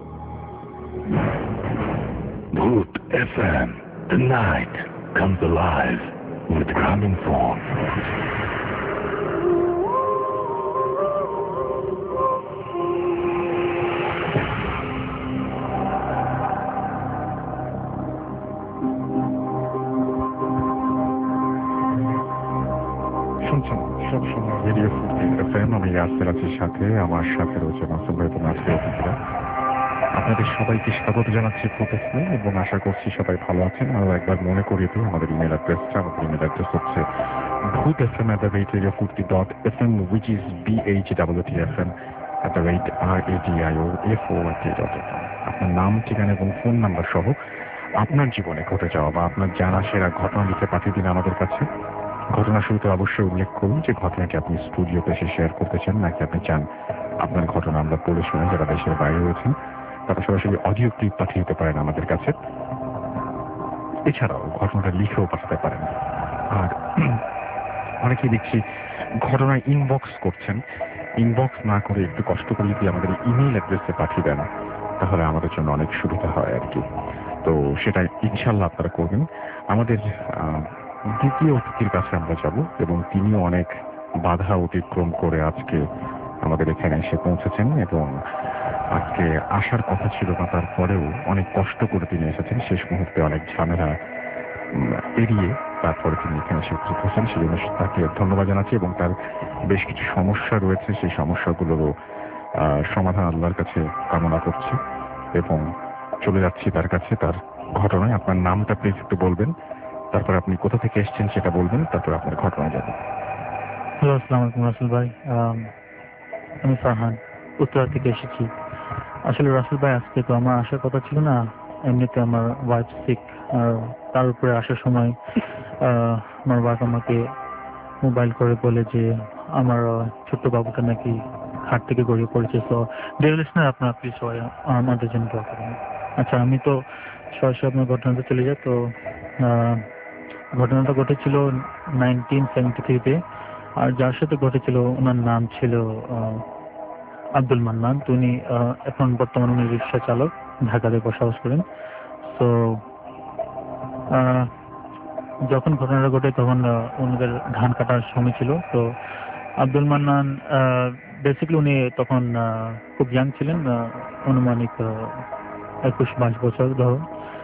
Bhoot F M, the night comes alive with Gramophone. শুনছেন সবসময় রেডিও ফুর্তি এফএম। আমি রাস্তার আছি সাথে, আমার সাথে রয়েছে মাসুম ভাই এবং আজকে অতিথিরা। আপনাদের সবাইকে স্বাগত জানাচ্ছি ফুর্তি এফএম এবং আশা করছি সবাই ভালো আছেন। আরো একবার মনে করিয়ে দিই আমাদের ইমেল অ্যাড্রেসটা। আমাদের ইমেল অ্যাড্রেস হচ্ছে Bhoot FM at the rate radio Foorti dot F M, which is B H W T F M at the rate R A D I O F O R T dot F M. আপনার নাম, ঠিকানা এবং phone number সহ আপনার জীবনে ঘটে যাওয়া বা আপনার জানা সেরা ঘটনা লিখে পাঠিয়ে দিন আমাদের কাছে। ঘটনা শুরুতে অবশ্যই উল্লেখ করুন যে ঘটনাটি আপনি স্টুডিওতে এসে শেয়ার করতে চান, নাকি আপনি চান আপনার ঘটনা আমরা পড়ে শুনে যারা দেশের বাইরে রয়েছেন তারা সরাসরি অডিও ক্লিপ পাঠিয়ে দিতে পারেন আমাদের কাছে। এছাড়াও ঘটনাটা লিখেও পাঠাতে পারেন। আর অনেকেই দেখছি ঘটনা ইনবক্স করছেন, ইনবক্স না করে একটু কষ্ট করে যদি আমাদের ইমেইল অ্যাড্রেসে পাঠিয়ে দেন তাহলে আমাদের জন্য অনেক সুবিধা হয় আর কি। তো সেটা ইনশাল্লাহ আপনারা করবেন। আমাদের দ্বিতীয় অতিথির কাছে আমরা যাব এবং তিনিও অনেক বাধা অতিক্রম করে আজকে আমাদের এখানে এসে পৌঁছেছেন এবং আজকে আসার কথা ছিল না, তারপরেও অনেক কষ্ট করে তিনি এসেছেন। শেষ মুহূর্তে অনেক ঝামেলা এড়িয়ে তারপরে তিনি এখানে এসে উপস্থিত হয়েছেন, সেই জন্য তাকে ধন্যবাদ জানাচ্ছি। এবং তার বেশ কিছু সমস্যা রয়েছে, সেই সমস্যাগুলোরও সমাধান আল্লাহর কাছে কামনা করছি এবং চলে যাচ্ছি তার কাছে। তার ঘটনায় আপনার নামটা প্লিজ একটু বলবেন, তারপর আপনি কোথা থেকে এসেছেন সেটা বলবেন, তারপর আপনার ঘটনায় যাবেন। হ্যালো, আসসালামু আলাইকুম রাসেল ভাই। আমি ফারহান, উত্তরা থেকে এসেছি। আসলে রাসেল ভাই আজকে তো আমার আসার কথা ছিল না, এমনিতে আমার ওয়াইফ সিক, আর তার উপরে আসার সময় আমার ওয়াইফ আমাকে মোবাইল করে বলে যে আমার ছোট্ট বাবুটা নাকি হাট থেকে গড়িয়ে পড়েছে। তো ডিয়ার লিসনার, আপনারা প্লিজ সবাই আমাদের জন্য দোয়া করবেন। আচ্ছা, আমি তো সরাসরি আপনার ঘটনাতে চলে যাই। তো ঘটনাটা ঘটেছিল নাইনটিন সেভেন্টি থ্রিতে, আর যার সাথে ঘটেছিল ওনার নাম ছিল আব্দুল মান্নান। তো উনি এখন বর্তমানে উনি রিক্সা চালক, ঢাকাতে বসবাস করেন। তো যখন ঘটনাটা ঘটে তখন ওনাদের ধান কাটার সময় ছিল। তো আব্দুল মান্নান বেসিক্যালি উনি তখন খুব ইয়াং ছিলেন, অনুমানিক একুশ বাইশ বছর ধরুন।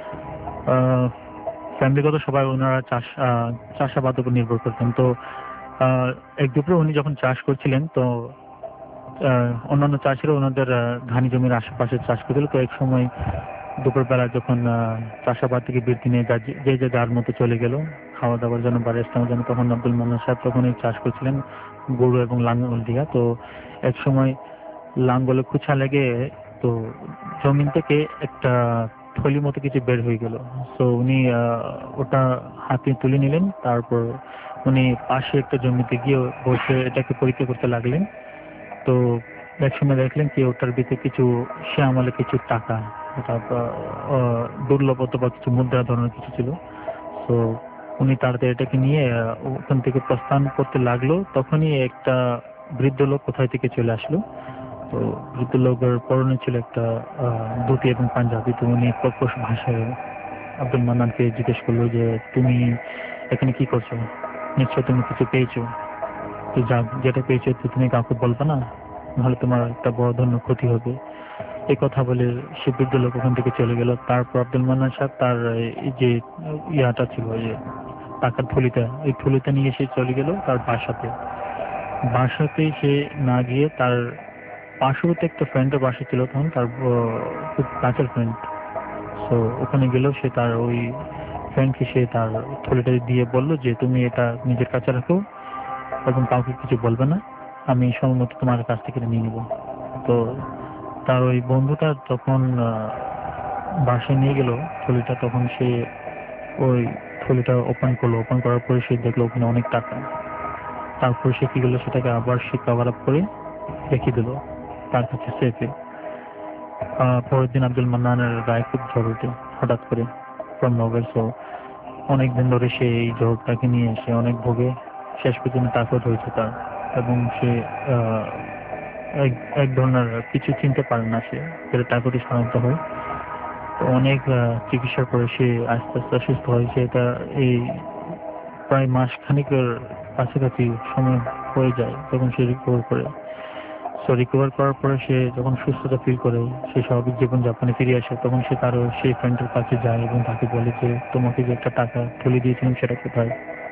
ফ্যামিলিগত সবাই ওনারা চাষ চাষাবাদের উপর নির্ভর করতেন। তো এক দুপুরে উনি যখন চাষ করছিলেন, তো অন্যান্য চাষিরা ওনাদের ধানি জমির আশেপাশে চাষ করছিল। তো এক সময় দুপুরবেলা যখন চাষাবাদ থেকে বৃত্তি নিয়ে যে যে যার মতো চলে গেল খাওয়া দাওয়ার জন্য বা রেস্টের জন্য, তখন আব্দুল মান্নান সাহেব তখন এই চাষ করছিলেন গরু এবং লাঙ্গল দিয়া। তো এক সময় লাঙ্গলে খুঁচা লেগে তো জমিন থেকে একটা থলি মতো কিছু বের হয়ে গেল। তো উনি ওটা হাতে তুলে নিলেন, তারপর উনি পাশে একটা জমিতে গিয়ে বসে এটাকে পরীক্ষা করতে লাগলেন। তো এক সময় দেখলেন কি ওটার ভিতরে কিছু সে আমলে কিছু টাকা, তারপর দুর্লভ বা কিছু মুদ্রা ধরনের কিছু ছিল। তো উনি তাড়াতাড়ি এটাকে নিয়ে ওখান থেকে প্রস্থান করতে লাগলো। তখনই একটা বৃদ্ধ লোক কোথায় থেকে চলে আসলো। তো বৃদ্ধ লোকের পরনে ছিল একটা ধুতি এবং পাঞ্জাবি। তো উনি প্রকোষ ভাষায় আব্দুল মান্নানকে জিজ্ঞেস করলো যে তুমি এখানে কি করছো, নিশ্চয় তুমি কিছু পেয়েছো। তো যা যেটা পেয়েছো তুমি কাউকে বলবে না, নাহলে তোমার একটা বড় ধরনের ক্ষতি হবে। এই কথা বলে সে বৃদ্ধ লোক ওখান থেকে চলে গেল। তারপর আব্দুল মান্নান সাহেব তার এই যে ইয়াটা ছিল, যে টাকার থলিটা, এই থলিটা নিয়ে সে চলে গেল তার বাসাতে। বাসাতে সে না গিয়ে তার পার্শ্ববর্তী একটা ফ্রেন্ডের বাসা ছিল তখন, তার আহ, খুব কাছের ফ্রেন্ড। তো ওখানে গেলেও সে তার ওই ফ্রেন্ডকে সে তার থলিটা দিয়ে বললো যে তুমি এটা নিজের কাছে রাখো এবং কাউকে কিছু বলবে না, আমি সময় মতো তোমার কাছ থেকে নিয়ে নিবো। তো তার ওই বন্ধুটা যখন আহ, বাসায় নিয়ে গেল থলিটা, তখন সে ওই থলিটা ওপেন করলো। ওপেন করার পরে সে দেখলো ওখানে অনেক টাকা। তারপর সে কি করলো, সেটাকে আবার সে কভার আপ করে রেখে দিল তার কাছে সেফে। পরের দিন আব্দুল মান্নানের গায়ে খুব জ্বর ওঠে হঠাৎ করে ফ্রম নোভেল। সো অনেকদিন ধরে সে এই জ্বরটাকে নিয়ে সে অনেক ভোগে। শেষ পর্যন্ত টাইফয়েড হয়েছে তার, এবং সে আহ, এক এক ধরনের কিছু চিনতে পারে না সে, যেটা টাইফয়েডে সাধারণত হয়। তো অনেক আহ, চিকিৎসার পরে সে আস্তে আস্তে অসুস্থ হয়েছে। এটা এই প্রায় মাস খানিকের কাছাকাছি সময় হয়ে যায় যখন সে রিকভার করে। সো রিকভার করার পরে সে যখন সুস্থতা ফিল করে, সে স্বাভাবিক জীবনযাপনে ফিরে আসে, তখন সে তার সেই ফ্রেন্ডের কাছে যায় এবং তাকে বলে যে তোমাকে যে একটা টাকা তুলে দিয়েছিলাম সেটা কোথায়।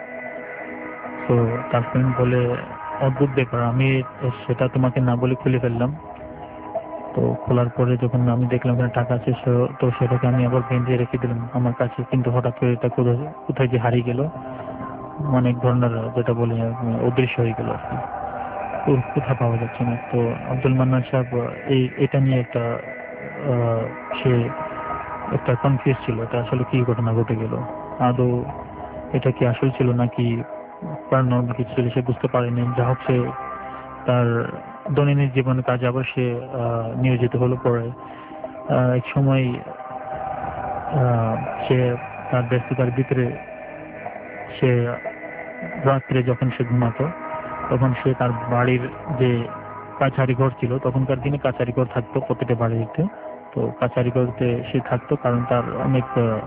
তো তার ফ্রেন্ড বলে অদ্ভুত ব্যাপার, আমি সেটা তোমাকে না বলে খুলে ফেললাম। তো খোলার পরে যখন আমি দেখলাম এখানে টাকা আছে, তো সেটাকে আমি আবার বেঁধে রেখে দিলাম আমার কাছে, কিন্তু হঠাৎ করে এটা কোথায় কোথায় যে হারিয়ে গেল, অনেক ধরনের যেটা বলে অদৃশ্য হয়ে গেল আর কি, ওর কোথা পাওয়া যাচ্ছে না। তো আব্দুল মান্নান সাহেব এই এটা নিয়ে একটা আহ, সে একটা কনফিউজ ছিল, এটা আসলে কি ঘটনা ঘটে গেল, আদৌ এটা কি আসল ছিল নাকি প্যারানর্মাল কিছু ছিল, সে বুঝতে পারেনি। যা হোক সে তার দৈনন্দিন জীবনের কাজে আবার সে আহ, নিয়োজিত হলো। পরে আহ, এক সময় আহ, সে তার ব্যস্ততার ভিতরে সে রাত্রে যখন সে ঘুমাতো, তখন সে তার বাড়ির যে কাছারি ঘর ছিল, তখনকার দিনে কাছারি ঘর থাকতো প্রত্যেকটা বাড়িতে। তো কাছারি ঘরতে সে থাকতো কারণ তার অনেক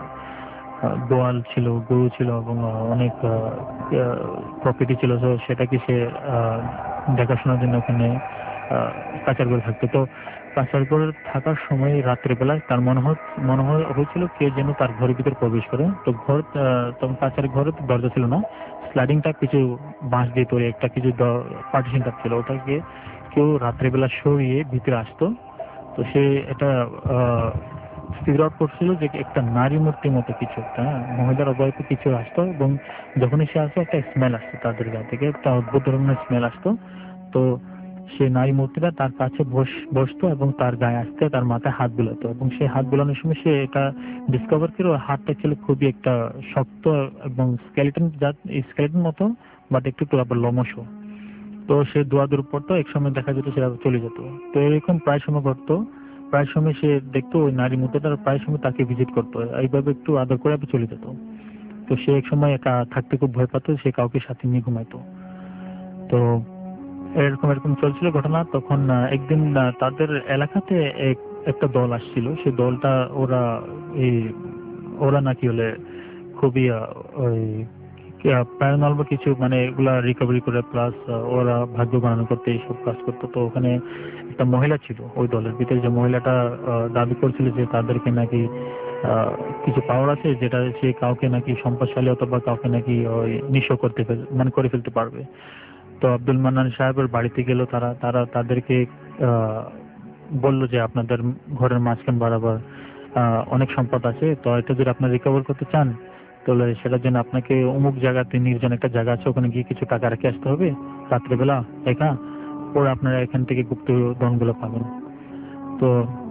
গোয়াল ছিল, গরু ছিল এবং অনেক প্রপার্টি ছিল। তো সেটাকে সে আহ, দেখাশোনার জন্য ওখানে কাছারি ঘরে থাকতো। তো কাছারি ঘরে থাকার সময় রাত্রেবেলায় তার মনে হয় মনে হয় হয়েছিল কে যেন তার ঘরের ভিতরে প্রবেশ করে। তো ঘর তখন কাছারি ঘরে দরজা ছিল না, স্লাইডিংটা কিছু বাঁশ দিয়ে তৈরি একটা কিছু পার্টিশন টাইপ ছিল, ওটাকে কেউ রাত্রেবেলা সরিয়ে ভিতরে আসতো। তো সে এটা ফিগার আউট করছিল যে একটা নারী মূর্তির মতো কিছু একটা, হ্যাঁ, মহিলার অবয়ব কিছু আসতো, এবং যখনই সে আসতো একটা স্মেল আসতো তাদের গা থেকে, একটা অদ্ভুত ধরনের স্মেল আসতো। তো সে নারী মূর্তিটা তার কাছে বসতো এবং তার গায়ে আসতে তার মাথায় হাত বুলাতো, এবং সেই হাত বুলানোর সময় সে এটা ডিসকভার করে ওর হাতটা ছিল খুবই একটা শক্ত এবং স্কেলেটন জাত স্কেলেটন মতো, বাট একটু একটু আবার লমসও। তো সে দোয়া দূর পড়তো, এক সময় দেখা যেত সেটা চলে যেত। তো এরকম প্রায় সময় ঘটতো। প্রায় সময় সে দেখতো ওই নারী মূর্তিটা প্রায় সময় তাকে ভিজিট করতো, এইভাবে একটু আদর করে চলে যেত। তো সে এক সময় একা থাকতে খুব ভয় পাতো, সে কাউকে সাথে নিয়ে ঘুমাইতো। তো এরকম এরকম চলছিল ঘটনা। তখন একদিন তাদের এলাকাতে একটা দল আসছিল, সেই দলটা ওরা এই ওরা নাকি হলে খুবই ওই প্যারানর্মাল বা কিছু মানে এগুলা রিকভারি করে, প্লাস ওরা ভাগ্য বানানো করতে এইসব কাজ করতো। তো ওখানে একটা মহিলা ছিল ওই দলের ভিতরে, যে মহিলাটা দাবি করছিল যে তাদেরকে নাকি কিছু পাওয়ার আছে, যেটা সে কাউকে নাকি সম্পদশালী অথবা কাউকে নাকি ওই নিঃস্ব করতে মানে করে ফেলতে পারবে। তো আব্দুল মান্নান সাহেবের বাড়িতে গেল তারা তারা তাদেরকে বললো যে আপনাদের ঘরের মাঝখান বরাবর অনেক সম্পদ আছে, তো এটা যদি আপনারা রিকভার করতে চান তাহলে সেটার জন্য আপনাকে অমুক জায়গাতে নির্জন একটা জায়গা আছে, ওখানে গিয়ে কিছু টাকা রেখে আসতে হবে রাত্রেবেলা একা, পরে আপনারা এখান থেকে গুপ্ত ধনগুলো পাবেন। তো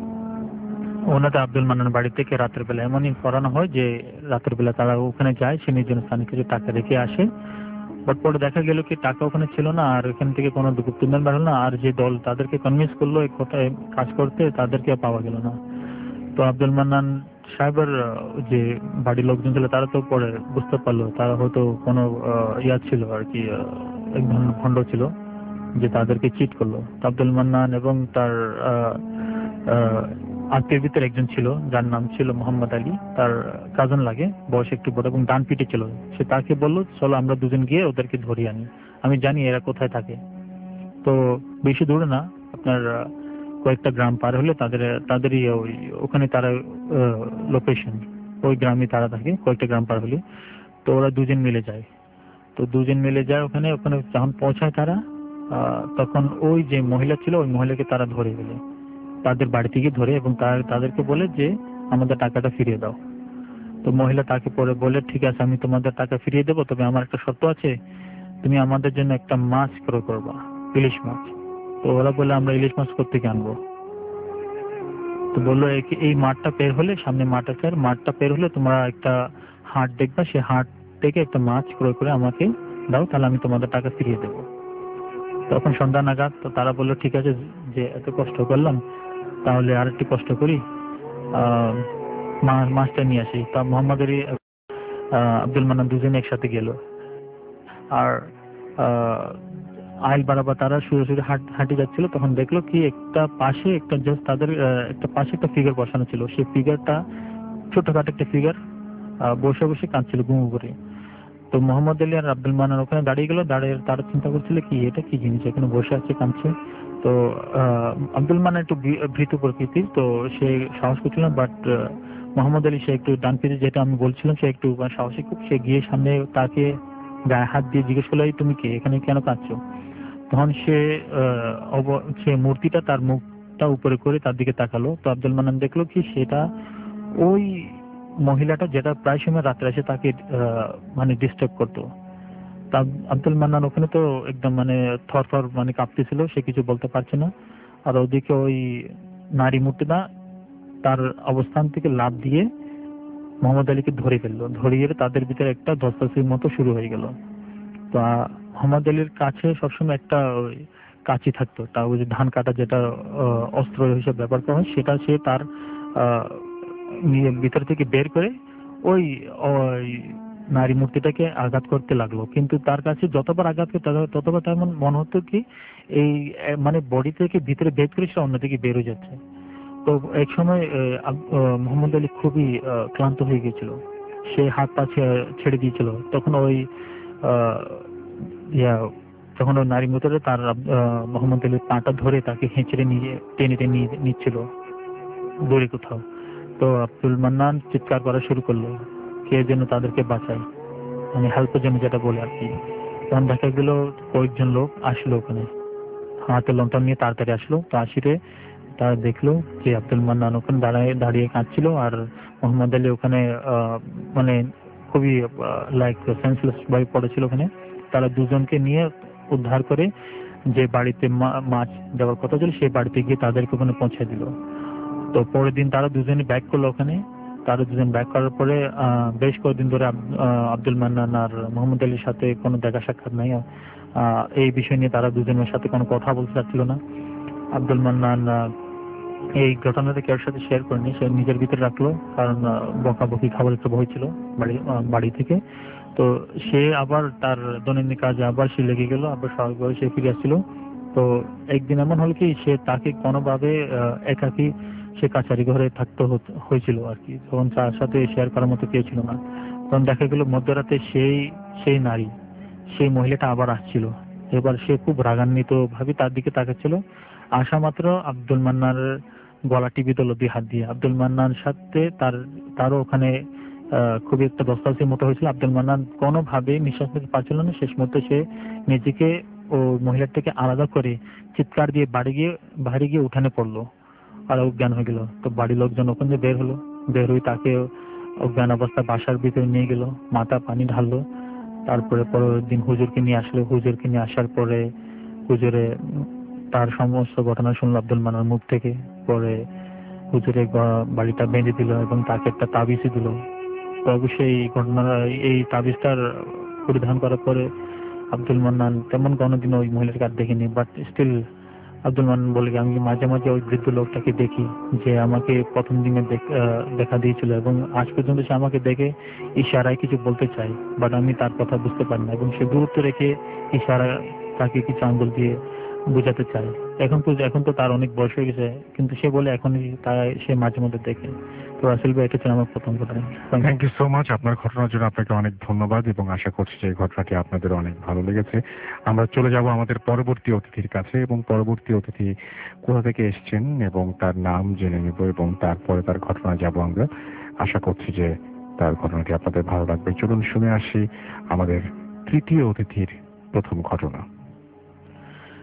ওনাদের আব্দুল মান্নান বাড়ি থেকে রাতের বেলা এমনই করানো হয় যে রাতের বেলা তারা ওখানে যায়, সে নির্জন স্থানে কিছু টাকা রেখে আসে। বাট পরে দেখা গেল কি টাকা ওখানে ছিল না, আর এখান থেকে কোনো গুপ্তধন বেরোল না, আর যে দল তাদেরকে কনভিন্স করলো এই কথায় কাজ করতে তাদেরকে পাওয়া গেল না। তো আব্দুল মান্নান সাহেবের যে বাড়ির লোকজন ছিল তারা তো পরে বুঝতে পারলো তারা হয়তো কোনো ইয়া ছিল আর কি, এক ধরনের ভণ্ড ছিল যে তাদেরকে চিট করলো। আব্দুল মান্নান এবং তার আত্মীয়ের ভিতরে একজন ছিল যার নাম ছিল মোহাম্মদ আলী, তার কাজন লাগে, বয়স একটু বড় এবং ডান পিঠে ছিল। সে তাকে বললো চলো আমরা দুজন গিয়ে ওদেরকে ধরিয়ে আনি, আমি জানি এরা কোথায় থাকে। তো বেশি দূরে না, আপনার কয়েকটা গ্রাম পার হলে তাদের তাদেরই ওই ওখানে তারা লোকেশন, ওই গ্রামে তারা থাকে কয়েকটা গ্রাম পার হলে। তো ওরা দুজন মিলে যায়। তো দুজন মিলে যায় ওখানে ওখানে যখন পৌঁছায় তারা, আহ, তখন ওই যে মহিলা ছিল ওই মহিলাকে তারা ধরে গেলে তাদের বাড়ি থেকে ধরে এবং তার- তাদেরকে বলে যে আমাদের টাকাটা ফিরিয়ে দাও। তো মহিলা তাকে পরে বলে ঠিক আছে আমি তোমাদের টাকা ফিরিয়ে দেবো, তবে আমার একটা শর্ত আছে, তুমি আমাদের জন্য একটা মাছ ক্রয় করবা, ইলিশ মাছ। তো ওরা বলে আমরা ইলিশ মাছ কোত্থেকে আনবো? তো বললো এই- এই মাঠটা পের হলে, সামনে মাঠ আছে, আর মাঠটা পের হলে তোমরা একটা হাট দেখবা, সেই হাট থেকে একটা মাছ ক্রয় করে আমাকে দাও, তাহলে আমি তোমাদের টাকা ফিরিয়ে দেবো। তখন সন্ধ্যা নাগাদ তো তারা বললো ঠিক আছে, যে এত কষ্ট করলাম তাহলে আর একটু কষ্ট করি, আহ মা- মাছটা নিয়ে আসি। তা মোহাম্মদ আলী আহ, আব্দুল মান্নান দুজনে একসাথে গেল। আর আহ, আইল বারাবা তারা শুয়ে শুয়ে হাঁট হাঁটে যাচ্ছিল, তখন দেখলো কি একটা পাশে একটা জাস্ট তাদের আহ, একটা পাশে একটা ফিগার বসানো ছিল। সেই ফিগারটা ছোটখাটো একটা ফিগার বসে বসে কাঁদছিল ঘুমু করে। তো মোহাম্মদ আলী আর আব্দুল মান্নান ওখানে দাঁড়িয়ে গেল, দাঁড়িয়ে তারা চিন্তা করছিল কি এটা কি জিনিস, এখানে বসে আছে কাঁদছে। তো আহ, আব্দুল মান্নান একটু ভী- ভীতু প্রকৃতির, তো সে সাহস করছিল না, বাট মোহাম্মদ আলী সে একটু ডান পিছে, যেটা আমি বলছিলাম, সে একটু মানে সাহসী খুব, সে গিয়ে সামনে তাকে গায়ে হাত দিয়ে জিজ্ঞেস করলো এই তুমি কে, এখানে কেন কাঁদছো? তখন সে আহ, অব- সে মূর্তিটা তার মুখটা উপরে করে তার দিকে তাকালো। তো আব্দুল মান্নান দেখলো কি সেটা ওই মহিলাটা যেটা প্রায় সময় রাত্রে এসে তাকে আহ, মানে ডিস্টার্ব করতো। তা আব্দুল মান্নান ওখানে তো একদম মানে থর থর মানে কাঁপতেছিল, সে কিছু বলতে পারছে না। আর ওদিকে ওই নারী মূর্তিটা তার অবস্থান থেকে লাফ দিয়ে মোহাম্মদ আলীকে ধরে ফেললো, ধরিয়ে তাদের ভিতরে একটা ধস্তাধস্তির মতো শুরু হয়ে গেল। তো আহ, মোহাম্মদ আলীর কাছে সবসময় একটা ওই কাঁচি থাকতো, তা ওই যে ধান কাটা যেটা আহ, অস্ত্র হিসেবে ব্যবহার করা হয়, সেটা সে তার আহ, নিয়ে ভিতর থেকে বের করে ওই ওই নারী মূর্তিটাকে আঘাত করতে লাগলো। কিন্তু তার কাছে যতবার আঘাত করতে তত- ততবার তেমন মনে হতো কি এই আহ, মানে বডি থেকে ভিতরে ভেদ করে সেটা অন্যদিকে বের হয়ে যাচ্ছে। তো এক সময় আহ, আব- আহ, মোহাম্মদ আলী খুবই আহ, ক্লান্ত হয়ে গেছিল, সে হাত পা ছে- ছেড়ে দিয়েছিল। তখন ওই আহ, ইয়া যখন ওই নারী মূর্তিটা তার আহ, মোহাম্মদ আলীর পাটা ধরে তাকে হেঁচড়ে নিয়ে টেনে টেনে নিয়ে নিচ্ছিল দূরে কোথাও। তো আব্দুল মান্নান চিৎকার করা শুরু করলো কে যেন তাদেরকে বাঁচায়, মানে হেল্পের জন্য যেটা বলে আর কি। তখন দেখা গেল কয়েকজন লোক আসলো ওখানে, হাতে লন্ঠন নিয়ে তাড়াতাড়ি আসলো। তো আসিরে তারা দেখলো যে আব্দুল মান্নান ওখানে দাঁড়ায় দাঁড়িয়ে কাঁদছিল, আর মোহাম্মদ আলী ওখানে আহ, মানে খুবই লাইক সেন্সলেস ভাবে পড়েছিল ওখানে। তারা দুজনকে নিয়ে উদ্ধার করে যে বাড়িতে মা- মাছ দেওয়ার কথা ছিল সেই বাড়িতে গিয়ে তাদেরকে ওখানে পৌঁছে দিল। তো পরের দিন তারা দুজনে ব্যাক করলো ওখানে। তারা দুজন ব্যাক করার পরে আহ, বেশ কয়েকদিন ধরে আব- আহ, আব্দুল মান্নান আর মোহাম্মদ আলীর সাথে কোনো দেখা সাক্ষাৎ নাই। আহ, এই বিষয় নিয়ে তারা দুজনের সাথে কোনো কথা বলতে চাচ্ছিল না। আব্দুল মান্নান আহ, এই ঘটনাটা কেউ সাথে শেয়ার করেনি, সে নিজের ভিতরে রাখলো, কারণ আহ, বকাবকি খাবার একটু ভয় ছিল বাড়ি আহ, বাড়ি থেকে। তো সে আবার তার দৈনন্দিন কাজে আবার সে লেগে গেল, আবার স্বাভাবিকভাবে সে ফিরে আসছিল। তো একদিন এমন হলো কি সে তাকে কোনোভাবে আহ, একাকী সে কাছারি ঘরে থাকতে হত- হয়েছিল আর কি, তখন তার সাথে শেয়ার করার মতো কেউ ছিল না। তখন দেখা গেল মধ্যরাতে সেই সেই নারী, সেই মহিলাটা আবার আসছিল। এবার সে খুব রাগান্বিত ভাবে তার দিকে তাকাচ্ছিল। আসা মাত্র আব্দুল মান্নার গলা টিপে দিল দুই হাত দিয়ে। আব্দুল মান্নার সাথে তার তারও ওখানে আহ, খুবই একটা দস্তাবেজের মতো হয়েছিল। আব্দুল মান্নান কোনোভাবে নিঃশ্বাস নিতে পারছিল না, শেষ মুহূর্তে সে নিজেকে ও মহিলার থেকে আলাদা করে চিৎকার দিয়ে বাড়ি গিয়ে বাড়ি গিয়ে উঠানে পড়লো আর অজ্ঞান হয়ে গেল। তো বাড়ির লোকজন ওখান থেকে বের হলো, বের হয়ে তাকে অজ্ঞান অবস্থায় বাসার ভিতরে নিয়ে গেল, মাথা পানি ঢাললো। তারপরে পরের দিন হুজুরকে নিয়ে আসলো, হুজুরকে নিয়ে আসার পরে হুজুরে উম, তার সমস্ত ঘটনা শুনলো আব্দুল মান্নার মুখ থেকে। পরে হুজুরে গ- বাড়িটা বেঁধে দিল এবং তাকে একটা তাবিজই দিল। তো অবশ্যই এই ঘটনা, এই তাবিজটার পরিধান করার পরে আব্দুল মান্নান তেমন কোনোদিন ওই মহিলাকে আর দেখিনি, বাট স্টিল আব্দুল মান্নান বলে কি, আমি মাঝে মাঝে ওই বৃদ্ধ লোকটাকে দেখি যে আমাকে প্রথম দিনে দেখ- আহ, দেখা দিয়েছিল, এবং আজ পর্যন্ত সে আমাকে দেখে ইশারায় কিছু বলতে চায়, বাট আমি তার কথা বুঝতে পারি না, এবং সে দূরত্ব রেখে ইশারা তাকে কিছু আঙ্গুল দিয়ে বোঝাতে চায়। এখন তো এখন তো তার অনেক বয়স হয়ে গেছে, কিন্তু সে বলে এখনই তাই সে মাঝে মধ্যে দেখে। তো আসল ভাই এটা ছিল আমার প্রথম ঘটনা। থ্যাংক ইউ সো মাচ আপনার ঘটনার জন্য। আপনাকে অনেক ধন্যবাদ এবং আশা করছি যে এই ঘটনাটি আপনাদের অনেক ভালো লেগেছে। আমরা চলে যাব আমাদের পরবর্তী অতিথির কাছে, এবং পরবর্তী অতিথি কোথা থেকে এসেছেন এবং তার নাম জেনে নেব, এবং তারপরে তার ঘটনা যাব আমরা। আশা করছি যে তার ঘটনাটি আপনাদের ভালো লাগবে। চলুন শুনে আসি আমাদের তৃতীয় অতিথির প্রথম ঘটনা।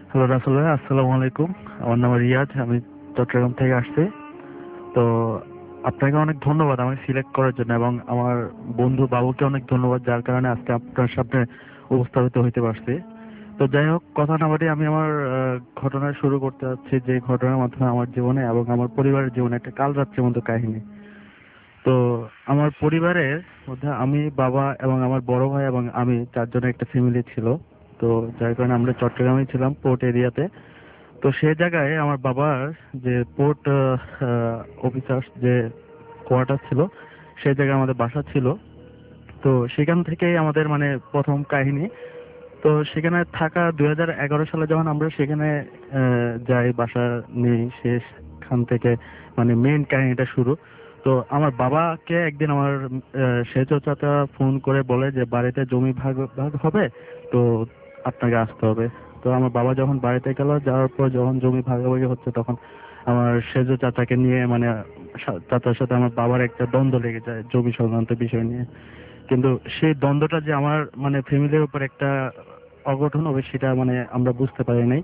হ্যালো রাসেল ভাই, আসসালামু আলাইকুম। আমার নাম রিয়াজ, আমি চট্টগ্রাম থেকে আসছি। তো আপনাকে অনেক ধন্যবাদ আমাকে সিলেক্ট করার জন্য, এবং আমার বন্ধু বাবুকে অনেক ধন্যবাদ, যার কারণে আজকে আপনার সামনে উপস্থাপিত হইতে পারছি। তো যাই হোক, কথা না বাড়িয়ে আমি আমার আহ, ঘটনা শুরু করতে যাচ্ছি, যে ঘটনার মাধ্যমে আমার জীবনে এবং আমার পরিবারের জীবনে একটা কাল রাত্রির মতো কাহিনী। তো আমার পরিবারের মধ্যে আমি, বাবা এবং আমার বড় ভাই এবং আমি চারজনের একটা ফ্যামিলি ছিল। তো যার কারণে আমরা চট্টগ্রামে ছিলাম, পোর্ট এরিয়াতে। তো সেই জায়গায় আমার বাবার যে পোর্ট অফিসার যে কোয়ার্টার ছিল, সেই জায়গায় আমাদের বাসা ছিল। তো সেখান থেকেই আমাদের মানে প্রথম কাহিনী। তো সেখানে থাকা দুই হাজার এগারো সালে যখন আমরা সেখানে আহ, যাই, বাসা নেই, সেখান থেকে মানে মেইন কাহিনীটা শুরু। তো আমার বাবাকে একদিন আমার আহ, সেজ চাচা ফোন করে বলে যে বাড়িতে জমি ভাগ ভাগ হবে, তো আপনাকে আসতে হবে। তো আমার বাবা যখন বাড়িতে গেল, যাওয়ার পর যখন জমি ভাগাভাগি হচ্ছে, তখন আমার সেজ চাচাকে নিয়ে মানে সা- চাচার সাথে আমার বাবার একটা দ্বন্দ্ব লেগে যায় জমি সংক্রান্ত বিষয় নিয়ে। কিন্তু সেই দ্বন্দ্বটা যে আমার মানে ফ্যামিলির উপর একটা অঘটন হবে, সেটা মানে আমরা বুঝতে পারি নাই।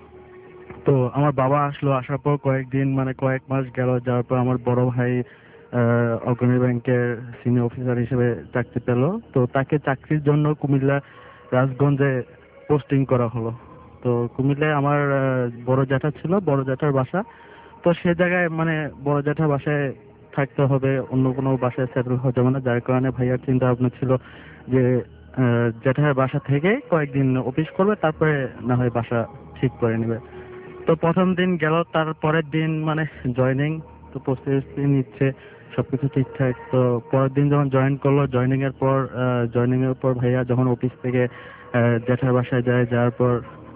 তো আমার বাবা আসলো, আসার পর কয়েকদিন মানে কয়েক মাস গেল, যাওয়ার পর আমার বড় ভাই আহ, অগ্রণী ব্যাংকের সিনিয়র অফিসার হিসেবে চাকরি পেল। তো তাকে চাকরির জন্য কুমিল্লা রাজগঞ্জে পোস্টিং করা হলো। তো কুমিল্লায় আমার আহ, বড় জ্যাঠা ছিল, বড় জ্যাঠার বাসা। তো সে জায়গায় মানে বড় জ্যাঠার বাসায় থাকতে হবে, অন্য কোনো বাসায় সেটেল হওয়া যাবে না। যার কারণে ভাইয়ার চিন্তা ভাবনা ছিল যে আহ, জ্যাঠার বাসা থেকে কয়েকদিন অফিস করবে, তারপরে না হয় বাসা ঠিক করে নেবে। তো প্রথম দিন গেল, তার পরের দিন মানে জয়েনিং, তো প্রস্তুতি নিচ্ছে, সবকিছু ঠিকঠাক। তো পরের দিন যখন জয়েন করলো, জয়েনিং এর পর জয়েনিং এর পর ভাইয়া যখন অফিস থেকে আহ, জ্যাঠার বাসায় যায়, যাওয়ার পর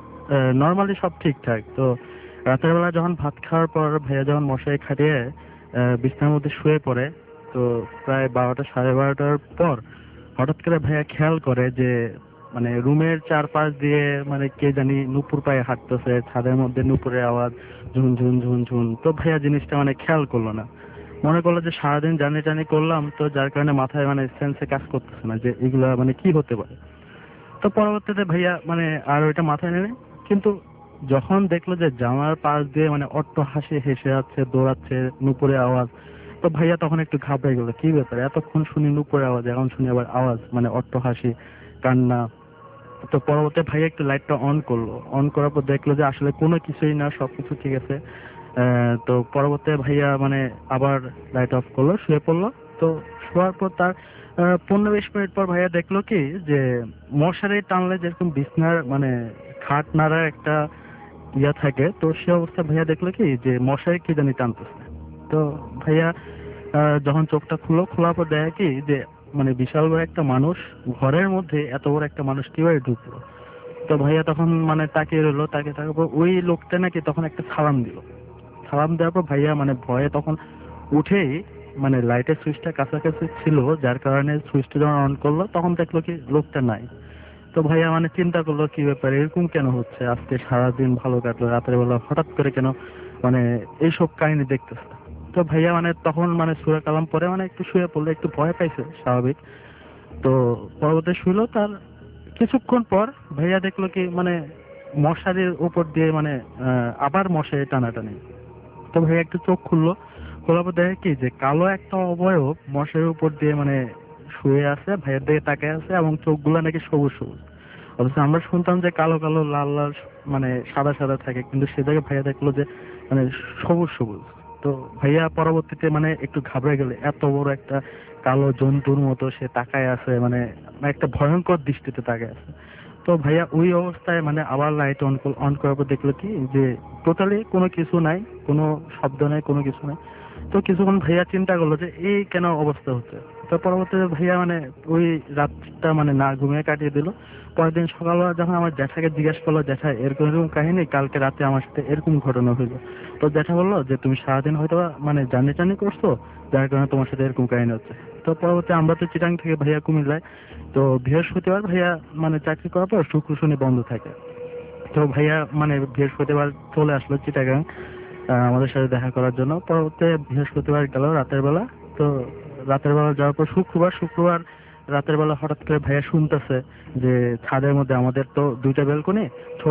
নর্মালি সব ঠিকঠাক। তো রাতের বেলা যখন ভাত খাওয়ার পর ভাইয়া যখন মশারি খাটিয়ে আহ, বিছানার মধ্যে শুয়ে পড়ে, তো প্রায় বারোটা সাড়ে বারোটার পর হঠাৎ করে ভাইয়া খেয়াল করে যে মানে রুমের চারপাশ দিয়ে মানে কে জানি নুপুর পায়ে হাঁটতেছে, ছাদের মধ্যে নুপুরের আওয়াজ, ঝুন ঝুন ঝুন ঝুন। তো ভাইয়া জিনিসটা মানে খেয়াল করলো না, মনে করলো যে সারাদিন জানি টানি করলাম, তো যার কারণে মাথায় মানে সেন্সে কাজ করতেছে না যে এগুলা মানে কি হতে পারে। তো পরবর্তীতে ভাইয়া মানে আর ওইটা মাথায় নেয়। কিন্তু যখন দেখলো যে জামার পাশ দিয়ে মানে অট্ট হাসি হেসে যাচ্ছে, দৌড়াচ্ছে, নুপুরে আওয়াজ, তো ভাইয়া তখন একটু ঘাবড়ে গেল, কি ব্যাপার, এতক্ষণ শুনি নুপুরে আওয়াজ, এখন শুনি আবার আওয়াজ, মানে অট্ট হাসি, কান্না। তো পরবর্তী ভাইয়া একটু লাইটটা অন করলো, অন করার পর দেখলো যে আসলে কোনো কিছুই না, সবকিছু ঠিক আছে। আহ, তো পরবর্তী ভাইয়া মানে আবার লাইট অফ করলো, শুয়ে পড়লো। তো শোয়ার পর তার আহ, পনেরো বিশ মিনিট পর ভাইয়া দেখলো কি যে মশারি টানলে যেরকম বিছনার মানে খাট নাড়ার একটা ইয়া থাকে, তো সে অবস্থা ভাইয়া দেখলো কি যে মশারি কি জানি টানতেছে। তো ভাইয়া আহ, যখন চোখটা খুলো, খোলার পর দেখে কি যে মানে বিশাল বড় একটা মানুষ ঘরের মধ্যে, এত বড় একটা মানুষ কিভাবে ঢুকলো। তো ভাইয়া তখন মানে তাকিয়ে রইলো, তাকে তাকার পর ওই লোকটা নাকি তখন একটা সালাম দিল। সালাম দেওয়ার পর ভাইয়া মানে ভয়ে তখন উঠেই মানে লাইটের সুইচটা কাছাকাছি ছিল, যার কারণে সুইচটা যখন অন করলো, তখন দেখলো কি লোকটা নাই। তো ভাইয়া মানে চিন্তা করলো কি ব্যাপার, এরকম কেন হচ্ছে, আজকে সারাদিন ভালো কাটলো, রাতের বেলা হঠাৎ করে কেন মানে এইসব কাহিনী দেখতেছে। তো ভাইয়া মানে তখন মানে সূরা কালাম পরে মানে একটু শুয়ে পড়লো, একটু ভয় পাইছে স্বাভাবিক। তো পরবর্তী শুইলো, তার কিছুক্ষণ পর ভাইয়া দেখলো কি মানে মশারির উপর দিয়ে মানে আহ, আবার মশারি টানাটানি। তো ভাইয়া একটু চোখ খুললো, খোলার পর দেখে কি যে কালো একটা অবয়ব মশারির উপর দিয়ে মানে শুয়ে আছে, ভাইয়ের দিকে তাকিয়ে আছে, এবং চোখগুলো নাকি সবুজ সবুজ। অথচ আমরা শুনতাম যে কালো কালো লাল লাল মানে সাদা সাদা থাকে, কিন্তু সে জায়গায় ভাইয়া দেখলো যে মানে সবুজ সবুজ। তো ভাইয়া পরবর্তীতে মানে একটু ঘাবড়ে গেলে, এত বড় একটা কালো জন্তুর মতো সে তাকায় আছে, মানে একটা ভয়ঙ্কর দৃষ্টিতে তাকায় আছে। তো ভাইয়া ওই অবস্থায় মানে আবার লাইট অন অন করার পর দেখলো কি যে টোটালি কোনো কিছু নাই, কোনো শব্দ নাই, কোনো কিছু নাই। তো কিছুক্ষণ ভাইয়া চিন্তা করলো যে এই কেন অবস্থা হচ্ছে। তো পরবর্তীতে ভাইয়া মানে ওই রাতটা মানে না ঘুমিয়ে কাটিয়ে দিল। পরের দিন সকালবেলা যখন আমার জ্যাঠাকে জিজ্ঞেস করলো, জ্যাঠা এরকম এরকম কাহিনী, কালকে রাতে আমার সাথে এরকম ঘটনা হইলো। তো জ্যাঠা বললো যে তুমি সারাদিন হয়তো মানে জার্নি টার্নি করছো, যার কারণে তোমার সাথে এরকম কাহিনী হচ্ছে। তো পরবর্তী আমরা তো চিটাং থেকে ভাইয়া কুমিল্লায়, তো বৃহস্পতিবার ভাইয়া মানে চাকরি করার পর শুক্র শনি বন্ধ থাকে। তো ভাইয়া মানে বৃহস্পতিবার চলে আসলো চিটাগাং আহ, আমাদের সাথে দেখা করার জন্য। পরবর্তী বৃহস্পতিবার গেল রাতের বেলা। তো রাতের বেলা যাওয়ার পর শুক্রবার শুক্রবার রাতের বেলা হঠাৎ করে ভাইয়া শুনতেছে যে ছাদের মধ্যে, আমাদের তো দুইটা বেলকনি, ছোট এক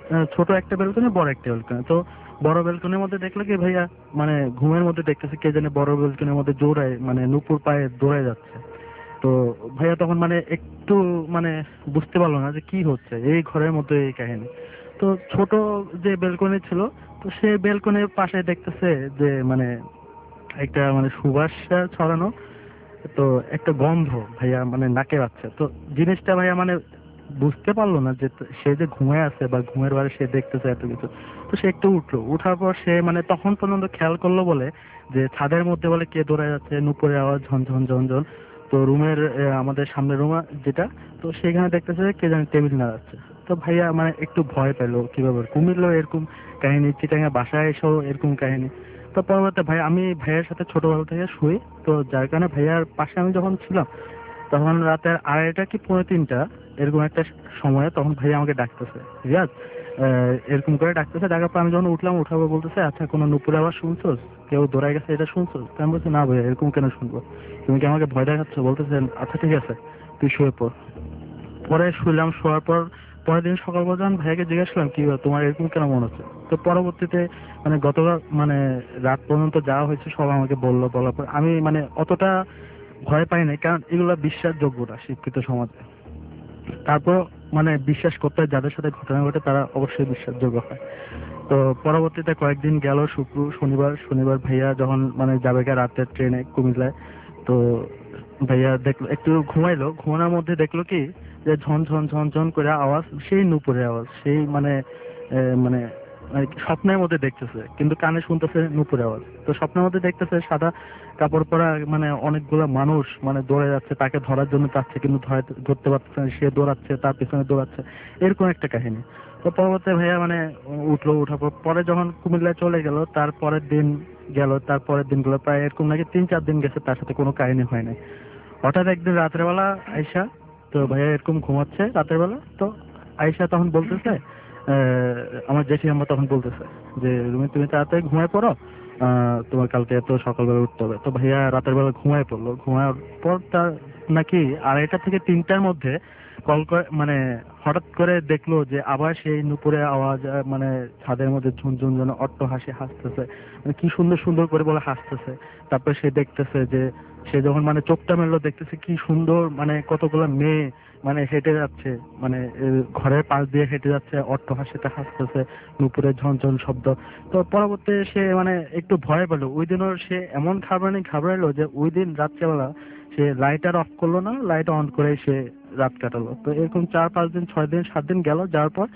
আহ, ছোট একটা বেলকনি, বড় একটা বেলকনি। তো বড় বেলকনির মধ্যে দেখলো কি ভাইয়া, মানে ঘুমের মধ্যে দেখতেছে কে জানে বড় বেলকনির মধ্যে জোড়ায় মানে নুপুর পায়ে দৌড়ে যাচ্ছে। তো ভাইয়া তখন মানে একটু মানে বুঝতে পারলো না যে কি হচ্ছে, এই ঘরের মধ্যে এই কাহিনী। তো ছোট যে বেলকনি ছিল, তো সেই বেলকনির পাশে দেখতেছে যে মানে একটা মানে সুবাস ছড়ানো, তো একটা গন্ধ ভাইয়া মানে নাকে পাচ্ছে। তো জিনিসটা ভাইয়া মানে বুঝতে পারলো না যে সে যে ঘুমায় আছে বা ঘুমের বারে সে দেখতেছে এত কিছু। তো সে একটু উঠলো, উঠার পর সে মানে তখন পর্যন্ত খেয়াল করলো বলে যে ছাদের মধ্যে বলে কে দৌড়ায় যাচ্ছে, নুপুরের আওয়াজ ঝনঝন ঝনঝন। তো রুমের আমাদের সামনে রুম যেটা, তো সেখানে দেখতেছে কে জানে টেবিল নাড়াচ্ছে। তো ভাইয়া মানে একটু ভয় পেলো, কিভাবে কুমিল্লো এরকম কাহিনী, চিটাঙ্গা বাসায় এসেও এরকম কাহিনী। তো পরবর্তী ভাই আমি ভাইয়ের সাথে ছোটবেলা থেকে শুই, তো যার কারণে ভাইয়ার পাশে আমি যখন ছিলাম তখন রাতের আড়াইটা কি পৌনে তিনটা এরকম একটা সময়ে তখন ভাইয়া আমাকে ডাকতেছে, রিয়াজ আহ, এরকম করে ডাকতেছে। ডাকার পর আমি যখন উঠলাম, উঠাবো বলতেছে আচ্ছা কোনো নুপুরে আবার শুনছোস, কেউ দৌড়ায় গেছে এটা শুনছোস? তো আমি বলছি না ভাইয়া, এরকম কেন শুনবো, তুমি কি আমাকে ভয় দেখাচ্ছ? বলতেছে আচ্ছা ঠিক আছে তুই শুয়ে পড়। পরে শুইলাম, শোয়ার পর পরের দিন সকাল পর্যন্ত ভাইয়াকে জিজ্ঞেস করলাম কি ব্যাপার, তোমার এরকম কেন মনে হচ্ছে? তো পরবর্তীতে মানে গতকাল মানে রাত পর্যন্ত যাওয়া হয়েছে সব আমাকে বললো, বলার পর আমি মানে অতটা ভয় পাই নাই, কারণ এগুলো বিশ্বাসযোগ্য না শিক্ষিত সমাজে। তারপর মানে বিশ্বাস করতে হয়, যাদের সাথে ঘটনা ঘটে তারা অবশ্যই বিশ্বাসযোগ্য হয়। তো পরবর্তীতে কয়েকদিন গেল, শুক্র শনিবার শনিবার ভাইয়া যখন মানে যাবে গা রাতের ট্রেনে কুমিল্লায়, তো ভাইয়া দেখলো একটু ঘুমাইলো, ঘুমানোর মধ্যে দেখলো কি যে ঝন ঝন ঝন ঝন করে আওয়াজ, সেই নুপুরের আওয়াজ, সেই মানে আহ, মানে মানে স্বপ্নের মধ্যে দেখতেছে কিন্তু কানে শুনতেছে নুপুরের আওয়াজ। তো স্বপ্নের মধ্যে দেখতেছে সাদা কাপড় পরা মানে অনেকগুলো মানুষ মানে দৌড়ে যাচ্ছে, তাকে ধরার জন্য চাচ্ছে কিন্তু ধরা- ধরতে পারতেছে না, সে দৌড়াচ্ছে তার পিছনে দৌড়াচ্ছে, এরকম একটা কাহিনী। তো পরবর্তী ভাইয়া মানে উঠলো, উঠার পর পরে যখন কুমিল্লায় চলে গেল, তার পরের দিন গেল, তার পরের দিনগুলো প্রায় এরকম নাকি তিন চার দিন গেছে, তার সাথে কোনো কাহিনী হয় নাই। হঠাৎ একদিন রাতের বেলা আয়শা, তো ভাইয়া এরকম ঘুমাচ্ছে রাতের বেলা, তো আয়শা তখন বলতেছে আহ, আমার জেঠি আম্মা তখন বলতেছে যে রুমি তুমি তাড়াতাড়ি ঘুমায় পড়ো, আহ, তোমার কালকে এত সকালবেলা উঠতে হবে। তো ভাইয়া রাতের বেলা ঘুমায় পড়লো, ঘুমানোর পর তার নাকি আড়াইটা থেকে তিনটার মধ্যে কল করে মানে হঠাৎ করে দেখলো যে আবার সেই নুপুরে আওয়াজ, আহ, মানে ছাদের মধ্যে ঝুনঝুন যেন অট্ট হাসি হাসতেছে, মানে কি সুন্দর সুন্দর করে বলে হাসতেছে। তারপরে সে দেখতেছে যে সে যখন মানে চোখটা মেললো দেখতেছে কি সুন্দর মানে কতগুলো মেয়ে মানে হেঁটে যাচ্ছে, মানে এ, ঘরের পাশ দিয়ে হেঁটে যাচ্ছে, অট্ট হাসিতে হাসতেছে, নুপুরে ঝনঝন শব্দ। তো পরবর্তী সে মানে একটু ভয় পেলো, ওই দিনও সে এমন ঘাবড়ানি ঘাবড়াইলো যে ওই দিন রাত্রেবেলা সে লাইটার অফ করলো না, লাইট অন করে সে রাত কাটালো। তো এরকম চার পাঁচ দিন ছয় দিন সাত দিন গেল, যাওয়ার পর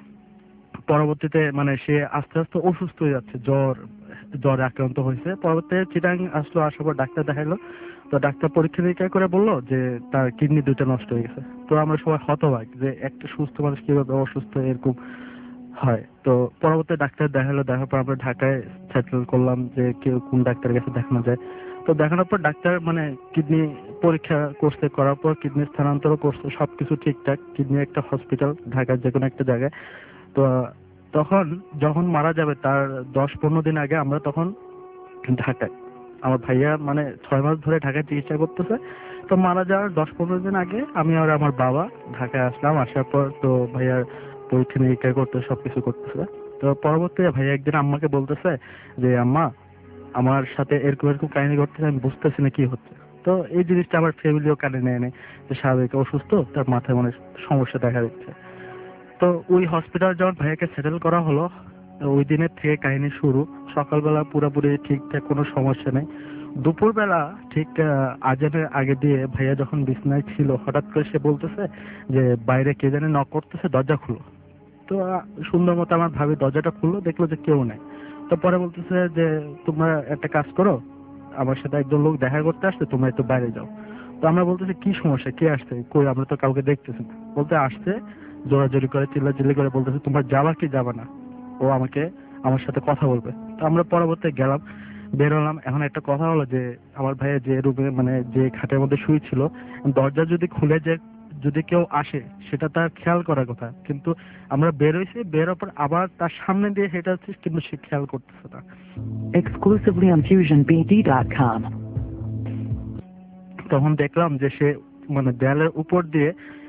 পরবর্তীতে মানে সে আস্তে আস্তে অসুস্থ হয়ে যাচ্ছে, জ্বর জ্বরে আক্রান্ত হয়েছে। পরবর্তীতে চিটাং আসলো, আসার পর ডাক্তার দেখাইলো। তো ডাক্তার পরীক্ষা নিরীক্ষা করে বললো যে তার কিডনি দুইটা নষ্ট হয়ে গেছে। তো আমরা সবাই হতবাক যে একটা সুস্থ মানুষ কিভাবে অসুস্থ এরকম হয়। তো পরবর্তী ডাক্তার দেখালো, দেখার পর আমরা ঢাকায় সেটেল করলাম যে কেউ কোন ডাক্তারের কাছে দেখানো যায়। তো দেখানোর পর ডাক্তার মানে কিডনি পরীক্ষা করছে, করার পর কিডনি স্থানান্তর করছে, সবকিছু ঠিকঠাক, কিডনি একটা হসপিটাল ঢাকার যে কোনো একটা জায়গায়। তো তখন যখন মারা যাবে তার দশ পনেরো দিন আগে আমরা তখন ঢাকায়, আমার ভাইয়া মানে ছয় মাস ধরে ঢাকায় চিকিৎসা করতেছে। তো মারা যাওয়ার দশ পনেরো দিন আগে আমি আর আমার বাবা ঢাকায় আসলাম। আসার পর তো ভাইয়ার পরীক্ষা নিরীক্ষা করতে সবকিছু করতেছে। তো পরবর্তীতে ভাইয়া একদিন আম্মাকে বলতেছে যে আম্মা আমার সাথে এরকম এরকম কাহিনী ঘটতেছে, আমি বুঝতেছি না কি হচ্ছে। তো এই জিনিসটা আমার ফ্যামিলিও কানে নেয় নেয় যে স্বাভাবিক অসুস্থ, তার মাথায় মানে সমস্যা দেখা দিচ্ছে। তো ওই হসপিটাল যখন ভাইয়াকে সেটেল করা হলো, ওই দিনের থেকে কাহিনী শুরু। সকালবেলা পুরোপুরি ঠিকঠাক, কোনো সমস্যা নেই। দুপুরবেলা ঠিক আহ, আজানের আগে দিয়ে ভাইয়া যখন বিছনায় ছিল, হঠাৎ করে সে বলতেছে যে বাইরে কে জানে নক করতেছে, দরজা খুলো। তো আহ, সুন্দর মতো আমার ভাবি দরজাটা খুললো, দেখলো যে কেউ নেই। তো পরে বলতেছে যে তোমরা একটা কাজ করো, আমার সাথে একজন লোক দেখা করতে আসছে, তোমরা একটু বাইরে যাও। তো আমরা বলতেছি কি সমস্যা, কে আসছে, কই আমরা তো কাউকে দেখতেছি না। বলতে আসছে, জোরাজোরি করে চিল্লাচিল্লি করে বলতেছে তোমরা যাবা কি যাবা না, ও আমাকে আমার সাথে কথা বলবে। তো আমরা পরবর্তী গেলাম, বেরোলাম। এখন একটা কথা হলো যে আমার ভাইয়া যে রুমে মানে যে খাটের মধ্যে শুয়েছিল, দরজা যদি খুলে যে যদি কেউ আসে সেটা তার খেয়াল করার কথা, কিন্তু আমরা বেরোইছি, বেরোর পর আবার তার সামনে দিয়ে হেঁটে যাচ্ছি কিন্তু সে খেয়াল করতেছে না। Exclusively on fusion b d dot com. তখন দেখলাম যে সে মানে দেয়ালের উপর দিয়ে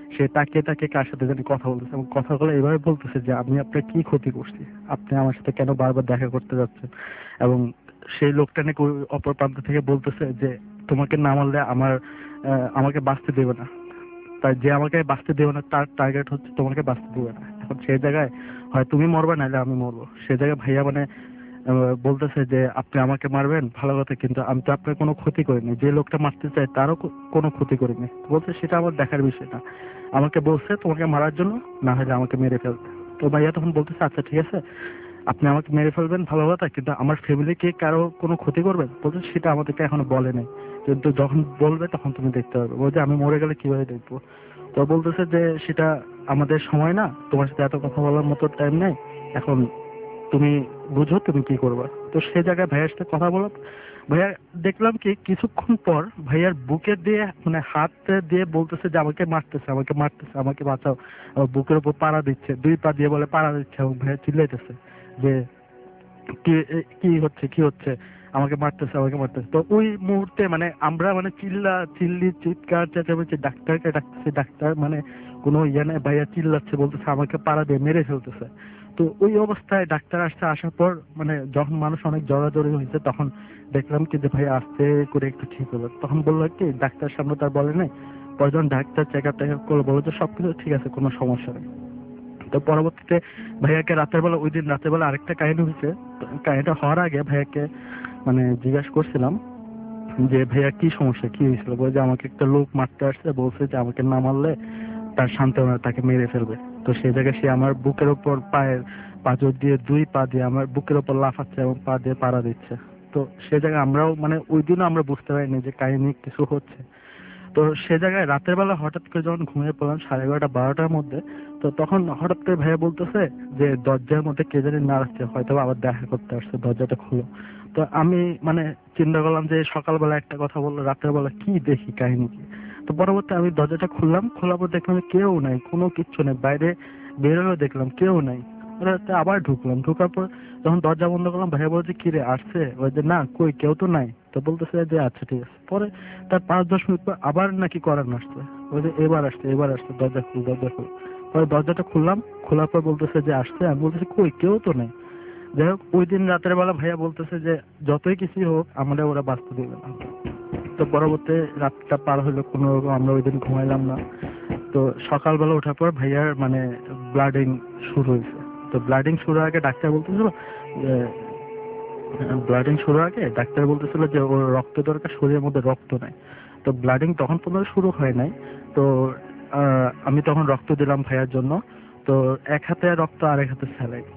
সে তাকে তাকে কার সাথে জানি কথা বলতেছে এবং কথাগুলো এভাবে বলতেছে যে আমি আপনার কি ক্ষতি করছি, আপনি আমার সাথে কেন বারবার দেখা করতে যাচ্ছেন। এবং সেই লোকটা নাকি ওই অপর প্রান্ত থেকে বলতেছে যে তোমাকে না মারলে আমার আহ, আমাকে বাঁচতে দেবে না, তাই যে আমাকে বাঁচতে দেবে না তার টার্গেট হচ্ছে তোমাকে বাঁচতে দেবে না। এখন সেই জায়গায় হয় তুমি মরবে নাহলে আমি মরবো। সে জায়গায় ভাইয়া মানে আহ, বলতেছে যে আপনি আমাকে মারবেন ভালো কথা, কিন্তু আমি তো আপনার কোনো ক্ষতি করিনি, যে লোকটা মারতে চায় তারও কো- কোনো ক্ষতি করিনি। বলছে সেটা আমার দেখার বিষয় না, আমাকে বলছে তোমাকে মারার জন্য, না হলে আমাকে মেরে ফেলতে। তো ভাইয়া তখন বলতেছে আচ্ছা ঠিক আছে আপনি আমাকে মেরে ফেলবেন ভালো কথা, কিন্তু আমার ফ্যামিলিকে কারো কোনো ক্ষতি করবেন? বলছে সেটা আমাদেরকে এখনো বলে নাই, কিন্তু যখন বলবে তখন তুমি দেখতে পারবে। বলছে আমি মরে গেলে কিভাবে দেখবো? তো বলতেছে যে সেটা আমাদের সময় না, তোমার সাথে এত কথা বলার মতো টাইম নেই, এখন তুমি বুঝো তুমি কি করবা। তো সে জায়গায় ভাইয়ার সাথে কথা বলো, ভাইয়া দেখলাম কি কিছুক্ষণ পর ভাইয়ার বুকে দিয়ে মানে হাত দিয়ে বলতেছে যে আমাকে মারতেছে আমাকে মারতেছে আমাকে বাঁচাও। আবার বুকের উপর পাড়া দিচ্ছে, দুই পা দিয়ে বলে পাড়া দিচ্ছে, এবং ভাইয়া চিল্লাইতেছে যে কি এ- কি হচ্ছে কি হচ্ছে, আমাকে মারতেছে আমাকে মারতেছে। তো ওই মুহূর্তে মানে আমরা মানে চিল্লা চিল্লি চিৎকার চেঁচামেচি, ডাক্তারকে ডাকতেছে, ডাক্তার মানে কোনো ইয়ে নেই, ভাইয়া চিল্লাচ্ছে বলতেছে আমাকে পাড়া দিয়ে মেরে ফেলতেছে। তো ওই অবস্থায় ডাক্তার আসছে, আসার পর মানে যখন মানুষ অনেক জড়াজড়ি হয়েছে তখন দেখলাম কি যে ভাই আস্তে করে একটু ঠিক হলো। তখন বললো কি ডাক্তার সামনে তার বলে নাই, পরে যখন doctor check up take up করে বললো যে সবকিছু ঠিক আছে কোনো সমস্যা নেই। তো পরবর্তীতে ভাইয়াকে রাতের বেলা ওই দিন রাতের বেলা আরেকটা কাহিনী হয়েছে। তো কাহিনীটা হওয়ার আগে ভাইয়াকে মানে জিজ্ঞাসা করছিলাম যে ভাইয়া কি সমস্যা কি হয়েছিল, বলে যে আমাকে একটা লোক মারতে আসছে, বলছে যে আমাকে না মারলে তার সান্ত্বনা তাকে মেরে ফেলবে। তো সেই জায়গায় সে আমার বুকের ওপর পায়ের পাঁজর দিয়ে দুই পা দিয়ে আমার বুকের ওপর লাফাচ্ছে এবং পা দিয়ে পাড়া দিচ্ছে। তো সে জায়গায় আমরাও মানে ওই দিনও আমরা বুঝতে পারিনি যে কাহিনী কিছু হচ্ছে। তো সে জায়গায় রাতের বেলা হঠাৎ করে যখন ঘুমিয়ে পড়লাম সাড়ে এগারোটা বারোটার মধ্যে, তো তখন হঠাৎ করে ভাইয়া বলতেছে যে দরজার মধ্যে কে জানি নাড়াচ্ছে, হয়তো আবার দেখা করতে আসছে, দরজাটা খুলো। তো আমি মানে চিন্তা করলাম যে সকালবেলা একটা কথা বললো, রাতের বেলা কি দেখি কাহিনী কি। তো পরবর্তী আমি দরজাটা খুললাম, খোলার পর দেখলাম কেউ নাই, কোনো কিচ্ছু নেই, বাইরে বেরোলেও দেখলাম কেউ নাই। রাতে আবার ঢুকলাম, ঢুকার পর যখন দরজা বন্ধ করলাম ভাইয়া বলছে কি রে আসছে, ওই যে না কই কেউ তো নাই। তো বলতেছে যে আচ্ছা ঠিক আছে। পরে তার পাঁচ দশ মিনিট পর আবার নাকি করার আসছে, ওই যে এবার আসছে এবার আসছে দরজা খুল দরজা খুল। পরে দরজাটা খুললাম, খোলার পর বলতেছে যে আসছে, আমি বলতেছি কই কেউ তো নেই। যাই হোক ওই দিন রাতের বেলা ভাইয়া বলতেছে যে যতই কিছুই হোক আমাদের ওরা বাঁচতে দেবে না। তো পরবর্তী রাতটা পার হলো কোনো রকম, আমরা ওই দিন ঘুমাইলাম না। তো সকালবেলা ওঠার পর ভাইয়ার মানে ব্লাডিং শুরু হয়েছে। তো ব্লাডিং শুরুর আগে ডাক্তার বলতেছিল যে ব্লাডিং শুরুর আগে ডাক্তার বলতেছিল যে ওর রক্ত দরকার, শরীরের মধ্যে রক্ত নাই। তো ব্লাডিং তখন পর্যন্ত শুরু হয় নাই। তো আহ, আমি তখন রক্ত দিলাম ভাইয়ার জন্য। তো এক হাতে রক্ত আর এক হাতে স্যালাইন।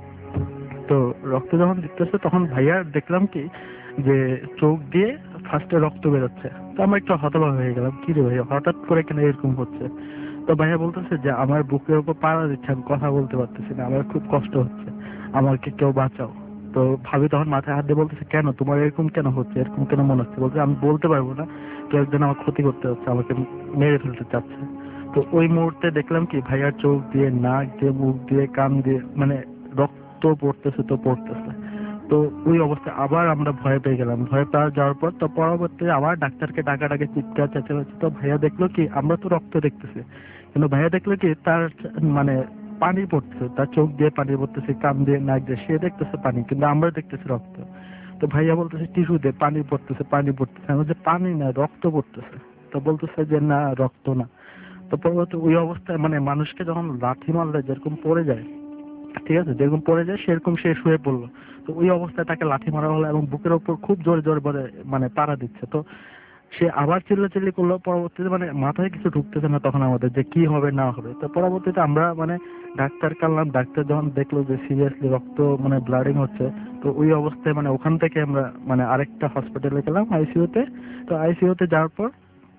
তো রক্ত যখন দিতেছে তখন ভাইয়ার দেখলাম কি যে চোখ দিয়ে ফার্স্টে রক্ত বেরোচ্ছে। তো আমরা একটু হতবাক হয়ে গেলাম, কি রে ভাইয়া হঠাৎ করে কেন এরকম হচ্ছে। তো ভাইয়া বলতেছে যে আমার বুকের উপর পাড়া দিচ্ছে, আমি কথা বলতে পারতেছি না, আমার খুব কষ্ট হচ্ছে, আমাকে কেউ বাঁচাও। তো ভাবি তখন মাথায় হাত দিয়ে বলতেছে কেন তোমার এরকম কেন হচ্ছে, এরকম কেন মনে হচ্ছে? বলছে আমি বলতে পারবো না, কেউ একজন আমার ক্ষতি করতে হচ্ছে, আমাকে মেরে ফেলতে চাচ্ছে। তো ওই মুহূর্তে দেখলাম কি ভাইয়ার চোখ দিয়ে নাক দিয়ে মুখ দিয়ে কান দিয়ে মানে রক্ত পড়তেছে তো পড়তেছে। তো ওই অবস্থায় আবার আমরা ভয় পেয়ে গেলাম, ভয় পাওয়া যাওয়ার পর তো পরবর্তীতে আবার ডাক্তারকে ডাকাডাকি চিৎকার চেঁচামেচি। তো ভাইয়া দেখলো কি আমরা তো রক্ত দেখতেছি, কিন্তু ভাইয়া দেখলো কি তার মানে পানি পড়তেছে, তার চোখ দিয়ে পানি পড়তেছে, কান দিয়ে নাক দিয়ে, সে দেখতেছে পানি কিন্তু আমরা দেখতেছি রক্ত। তো ভাইয়া বলতেছে টিস্যু দিয়ে পানি পড়তেছে পানি পড়তেছে, আমি বলছি পানি না রক্ত পড়তেছে। তো বলতেছে যে না রক্ত না। তো পরবর্তী ওই অবস্থায় মানে মানুষকে যখন লাথি মারলে যেরকম পড়ে যায়, ঠিক আছে যেরকম পড়ে যায় সেরকম সে শুয়ে পড়লো। তো ওই অবস্থায় তাকে লাথি মারা হলো এবং বুকের ওপর খুব জোরে জোরে বলে মানে পাড়া দিচ্ছে। তো সে আবার চিল্লাচিল্লি করলো, পরবর্তীতে মানে মাথায় কিছু ঢুকতেছে না তখন আমাদের যে কি হবে না হবে। তো পরবর্তীতে আমরা মানে ডাক্তার কানলাম, ডাক্তার যখন দেখলো যে সিরিয়াসলি রক্ত মানে ব্লাডিং হচ্ছে, তো ওই অবস্থায় মানে ওখান থেকে আমরা মানে আরেকটা হসপিটালে গেলাম আইসিইউতে। তো আইসিইউতে যাওয়ার পর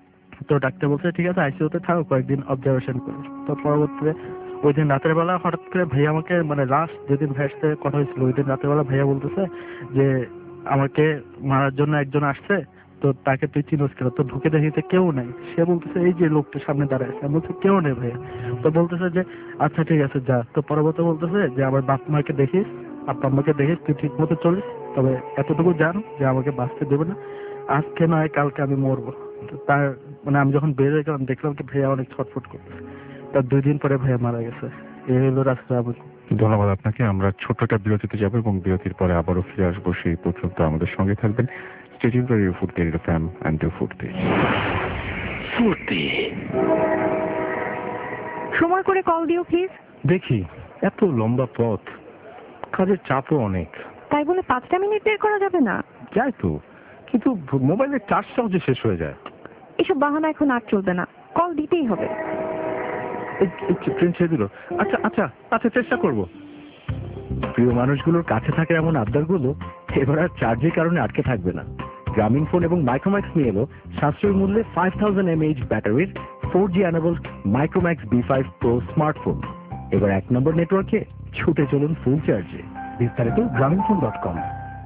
তো ডাক্তার বলছে ঠিক আছে আইসিইউতে থাকো কয়েকদিন অবজারভেশন করে। তো পরবর্তীতে ওই দিন রাতের বেলা হঠাৎ করে ভাইয়া আমাকে মানে লাস্ট যেদিন ভাইয়ের সাথে কথা হয়েছিল ওই দিন রাতের বেলা ভাইয়া বলতেছে যে আমাকে মারার জন্য একজন আসছে, তো তাকে তুই চিনোস কেন? তো ঢুকে দেখিতে কেউ নাই। সে বলতেছে এই যে লোকটা সামনে দাঁড়ায় আছে। আমি বলছি কেউ নেই ভাইয়া। তো বলতেছে যে আচ্ছা ঠিক আছে যা। তো পরবর্তী বলতেছে যে আমার বাপ মাকে দেখিস, আপা আম্মাকে দেখিস, তুই ঠিক মতো চলিস, তবে এতটুকু জান যে আমাকে বাঁচতে দেবে না, আজকে নয় কালকে আমি মরবো। তো তার মানে আমি যখন বের হয়ে গেলাম দেখলাম কি ভাইয়া অনেক ছটফট করতেছে। তার দুই দিন পরে ভাইয়া মারা গেছে। এই হলো রাস্তা আবু। ধন্যবাদ আপনাকে। আমরা ছোট্ট একটা বিরতিতে যাব এবং বিরতির পরে আবারও ফিরে আসবো। সেই পর্যন্ত আমাদের সঙ্গে থাকবেন। Stay tuned radio Foorti FM and to Foorti. Foorti. সময় করে কল দিও প্লিজ। দেখি, এত লম্বা পথ, কাজের চাপও অনেক। তাই বলে পাঁচটা মিনিট বের করা যাবে না? যাই তো, কিন্তু মোবাইলের চার্জ সহজে শেষ হয়ে যায়। এসব বাহানা এখন আর চলবে না, কল দিতেই হবে। ট্রেন ছেড়ে দিল। আচ্ছা আচ্ছা আচ্ছা চেষ্টা করবো। প্রিয় মানুষগুলোর কাছে থাকা এমন আবদারগুলো এবার আর চার্জের কারণে আটকে থাকবে না। গ্রামীণ ফোন এবং মাইক্রোম্যাক্স নিয়ে এলো সাশ্রয়ী মূল্যে ফাইভ থাউজেন্ড এমএএইচ ব্যাটারির four G enable Micromax B five pro smartphone. এবার এক নম্বর নেটওয়ার্কে ছুটে চলুন ফুল চার্জে। বিস্তারিত গ্রামীণ ফোন ডট কম।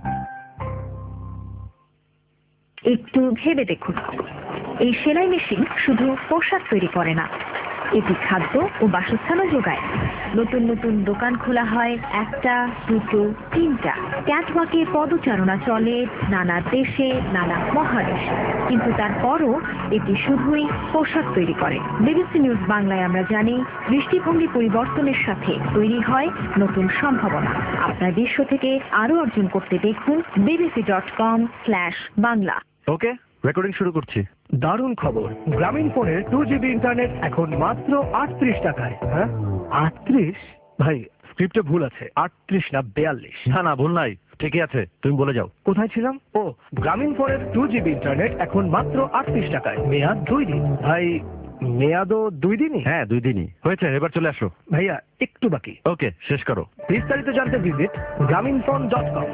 একটু ভেবে দেখুন, এই সেলাই মেশিন শুধু পোশাক তৈরি করে না, এটি খাদ্য ও বাসস্থানও যোগায়। নতুন নতুন দোকান খোলা হয় একটা, দুটো, তিনটা। ক্যাটওয়াকে পদচারণা চলে নানা দেশে, নানা মহাদেশে, কিন্তু তারপরও এটি শুধুই পোশাক তৈরি করে। বিবিসি নিউজ বাংলায় আমরা জানি, দৃষ্টিভঙ্গি পরিবর্তনের সাথে তৈরি হয় নতুন সম্ভাবনা। আপনার বিশ্ব থেকে আরো অর্জন করতে দেখুন BBC dot com slash Bangla. Okay, recording শুরু করছি। দারুণ খবর, গ্রামীণ ফোনের টু জিবি ইন্টারনেট এখন মাত্র আটত্রিশ টাকায়। হ্যাঁ, আটত্রিশ? ভাই স্ক্রিপ্টে ভুল আছে, আটত্রিশ না বেয়াল্লিশ। না না, ভুল নাই, ঠিকই আছে, তুমি বলে যাও। কোথায় ছিলাম? ও, গ্রামীণ ফোনের টু জিবি ইন্টারনেট এখন মাত্র আটত্রিশ টাকায়, মেয়াদ দুই দিন। ভাই মেয়াদও দুই দিনই? হ্যাঁ, দুই দিনই হয়েছে, এবার চলে আসো। ভাইয়া একটু বাকি। ওকে, শেষ করো। বিস্তারিত জানতে ভিজিট গ্রামীণ ফোন ডট কম।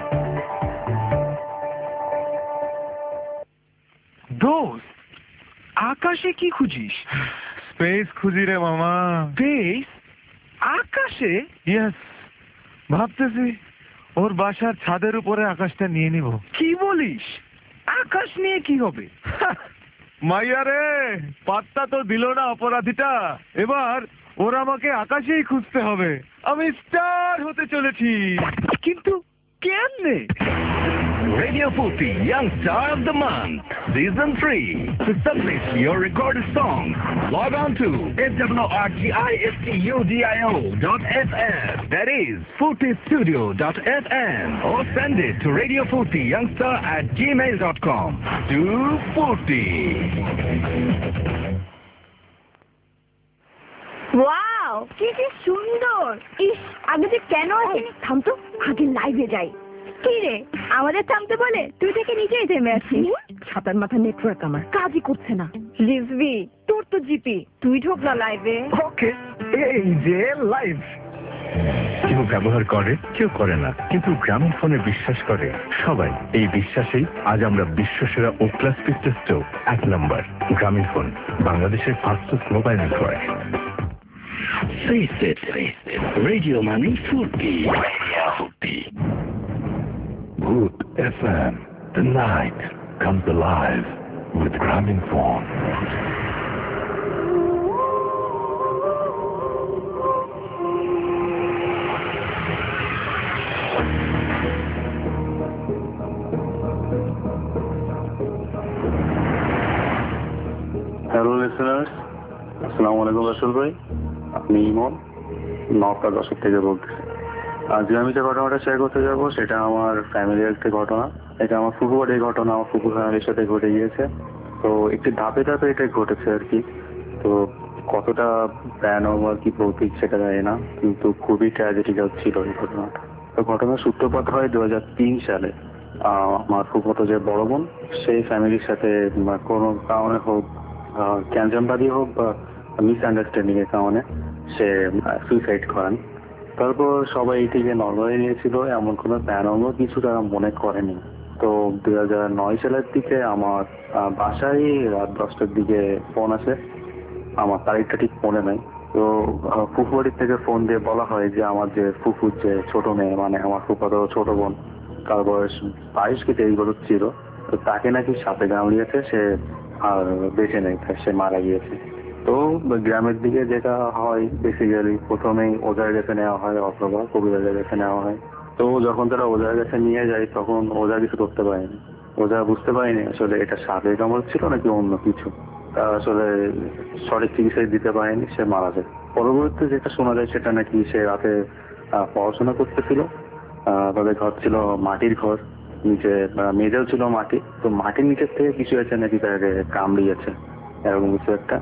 দোস্ত, আকাশে কি খুঁজিস? স্পেস খুঁজি রে মামা। স্পেস? আকাশে? ইয়েস, ভাবতেছি ওর বাসার ছাদের উপরে আকাশটা নিয়ে নিব। কি বলিস? আকাশ নিয়ে কি হবে? মাইয়া রে, পাত্তা তো দিল না অপরাধীটা। এবার ওর আমাকে আকাশেই খুঁজতে হবে। আমি স্টার হতে চলেছি। কিন্তু কেমনে? Radio Futi Young Star of the Month, Season three. To submit your recorded song, log on to f w r g i s t u d i o dot f m. That is futi studio dot f m. Or send it to Radio Futi Youngstar at gmail dot com. To Futi. Wow, কি কি সুন্দর! ইস, আগে যে কেন আসেনি? থাম তো, আগে লাইভে যাই। কি রে, আমাদের থামতে বলে তুই থেকে নিজেই থেমে আছিস। ছাতার মাথা নেটওয়ার্ক আমার কাজই করছে না। রিজভি, তোর তো জিপি, তুই ঢোক না লাইভে। ওকে, এই যে লাইভ। কেউ ব্যবহার করে, কেউ করে না, কিন্তু গ্রামীণ ফোনে বিশ্বাস করে সবাই। এই বিশ্বাসেই আজ আমরা বিশ্বসেরা ও প্লাস টেস্টেও এক নম্বর। গ্রামীণ ফোন, বাংলাদেশের fastest mobile network. Face it, face it. Radio Money Futi. Radio Futi. Good F M. The night comes alive with Grameen Phone. Hello listeners, আসসালামু আলাইকুম রাসেল ভাই। আপনি ইমন নটা দশের থেকে বলতেছি। আজকে আমি যে ঘটনাটা শেয়ার করতে যাবো সেটা আমার ফ্যামিলির একটি ঘটনা। এটা আমার ফুফু বাড়ির ঘটনা, আমার ফুফু ফ্যামিলির সাথে ঘটে গিয়েছে। তো একটি ধাপে ধাপে এটা ঘটেছে আর কি। তো কতটা ভয়ানক আর কি প্রতীক সেটা জানি না, কিন্তু খুবই ট্র্যাজেডিক ছিল এই ঘটনাটা। তো ঘটনার সূত্রপাত হয় দু হাজার তিন সালে। আমার ফুফুতো যে বড় বোন, সেই ফ্যামিলির সাথে কোনো কারণে হোক, ক্যানজামবাদী হোক বা মিসআন্ডারস্ট্যান্ডিং এর কারণে সে সুইসাইড করেন। তারপর সবাই এটিকে নর্মালি নিয়েছিল, এমন কোনো ভয়ানক কিছু তারা মনে করেনি। তো দুই হাজার নয় সালের দিকে আমার বাসায় রাত দশটার দিকে ফোন আসে। আমার তারিখটা ঠিক মনে নাই। তো ফুফু বাড়ির থেকে ফোন দিয়ে বলা হয় যে আমার যে ফুফুর যে ছোট মেয়ে, মানে আমার ফুফাতো ছোট বোন, তার বয়স বাইশ কি তেইশ বছর ছিল, তো তাকে নাকি সাপে কামড়িয়েছে, সে আর বেঁচে নেই, সে মারা গিয়েছে। তো গ্রামের দিকে যেটা হয় বেসিক্যালি প্রথমেই ওজার কাছে নেওয়া হয় অথবা কবিরাজের কাছে নেওয়া হয়। তো যখন তারা ওজার কাছে নিয়ে যায় তখন ওজা কিছু করতে পারেনি। ওজা বুঝতে পারেনি আসলে এটা সাপের কামড় ছিল নাকি অন্য কিছু। তারা আসলে সঠিক চিকিৎসা দিতে পারেনি, সে মারা যায়। পরবর্তীতে যেটা শোনা যায় সেটা নাকি সে রাতে আহ, পড়াশোনা করতেছিল, আহ, তাদের ঘর ছিল মাটির ঘর, নিচে আহ, মেঝেও ছিল মাটি, তো মাটির নিচের থেকে কিছু আছে নাকি তাকে কামড়িয়েছে এরকম কিছু একটা।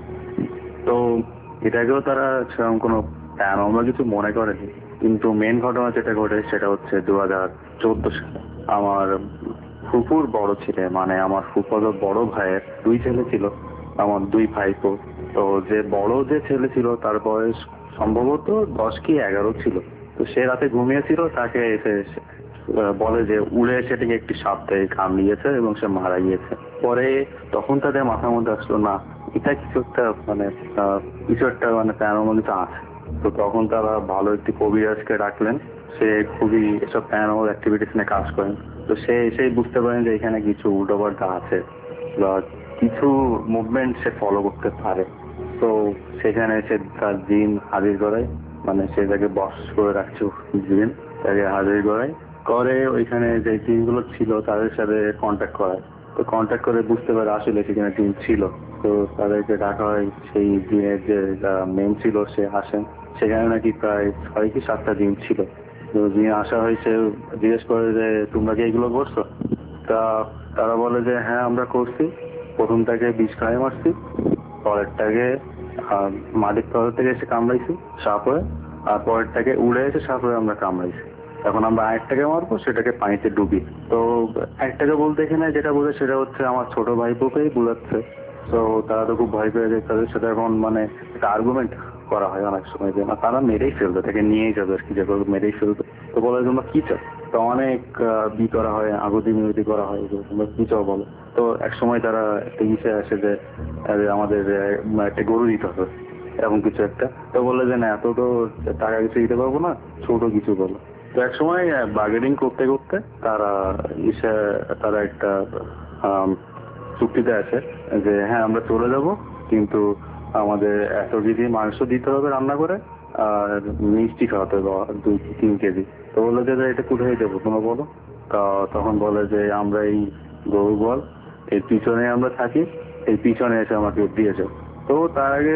তো এটাকেও তারা সেরকম কোনো প্যারানর্মাল কিছু মনে করেনি, কিন্তু মেন ঘটনা যেটা ঘটে সেটা হচ্ছে দু হাজার চোদ্দ সালে আমার ফুপুর বড় ছেলে, মানে আমার ফুফার বড় ভাইয়ের দুই ছেলে ছিল, আমার দুই ভাইপো। তো যে বড় যে ছেলে ছিল তার বয়স সম্ভবত দশ কি এগারো ছিল। তো সে রাতে ঘুমিয়েছিল, তাকে এসে আহ, বলে যে উড়ে এসে থেকে একটি সাপ থেকে কামড়িয়েছে এবং সে মারা গিয়েছে। পরে তখন তাদের মাথার মধ্যে আসলো না এটা কিছু একটা মানে আহ, কিছু একটা মানে প্যারানর্মাল কিছু আছে। তো তখন তারা ভালো একটি কবিরাজকে ডাকলেন, সে খুবই এসব প্যারানর্মাল অ্যাক্টিভিটিস নিয়ে কাজ করেন। তো সে এসেই বুঝতে পারেন যে এখানে কিছু উল্টোপাল্টা আছে বা কিছু মুভমেন্ট সে ফলো করতে পারে। তো সেখানে সে তার জিন হাজির করায়, মানে সে তাকে বস করে রাখছে জিন, তাকে হাজির করায় করে ওইখানে যে জিনগুলো ছিল তাদের সাথে কন্ট্যাক্ট করায়। তো কন্ট্যাক্ট করে বুঝতে পারে আসলে সেখানে জিন ছিল। তো তাদেরকে ডাকা হয়, সেই জিনের যে মেন ছিল সে আসেন, সেখানে নাকি প্রায় ছয় কি সাতটা জিন ছিল। তো জিন আসা হয়েছে, জিজ্ঞেস করে যে তোমরা কি এগুলো করছো? তা তারা বলে যে হ্যাঁ আমরা করছি, প্রথমটাকে বিষ খায় মারছি, পরেরটাকে আহ, মাটির তলা থেকে এসে কামড়াইছি সাপ হয়ে, আর পরেরটাকে উড়ে এসে সাপ হয়ে আমরা কামড়াইছি। এখন আমরা আরেকটাকে মারবো, সেটাকে পানিতে ডুবি। তো একটাকে বলতে এখানে যেটা বলে সেটা হচ্ছে আমার ছোট ভাইপোকেই বুঝাচ্ছে। তো তারা তো খুব ভয় পেয়ে যায়, তাদের সাথে এখন মানে একটা আর্গুমেন্ট করা হয় অনেক সময় যে না তারা মেরেই ফেলবে, তাকে নিয়েই যাবে আর কি, যে মেরেই ফেলবে। তো বলে তোমরা কি চাও? তো অনেক বি করা হয়, আগুতি মিনতি করা হয় যে তোমরা কি চাও বলো। তো এক সময় তারা একটা ইসে আসে যে আহ, আমাদের আহ, একটা গরু দিতে হবে এরকম কিছু একটা। তো বললে যে না এত তো টাকা কিছু দিতে পারবো না, ছোট কিছু বলো। তো এক সময় বার্গেনিং করতে করতে তারা ইসে তারা একটা আহ, চুক্তিতে আছে যে হ্যাঁ আমরা চলে যাব, কিন্তু আমাদের এত কেজি মাংস দিতে হবে রান্না করে, আর মিষ্টি খাওয়াতে হবে দুই তিন কেজি। তো বললো যে এটা কোথায় দেবো তোমরা বলো। তা তখন বলে যে আমরা এই গরু বল এর পিছনে আমরা থাকি, এই পিছনে এসে আমাকে দিয়ে যাও। তো তার আগে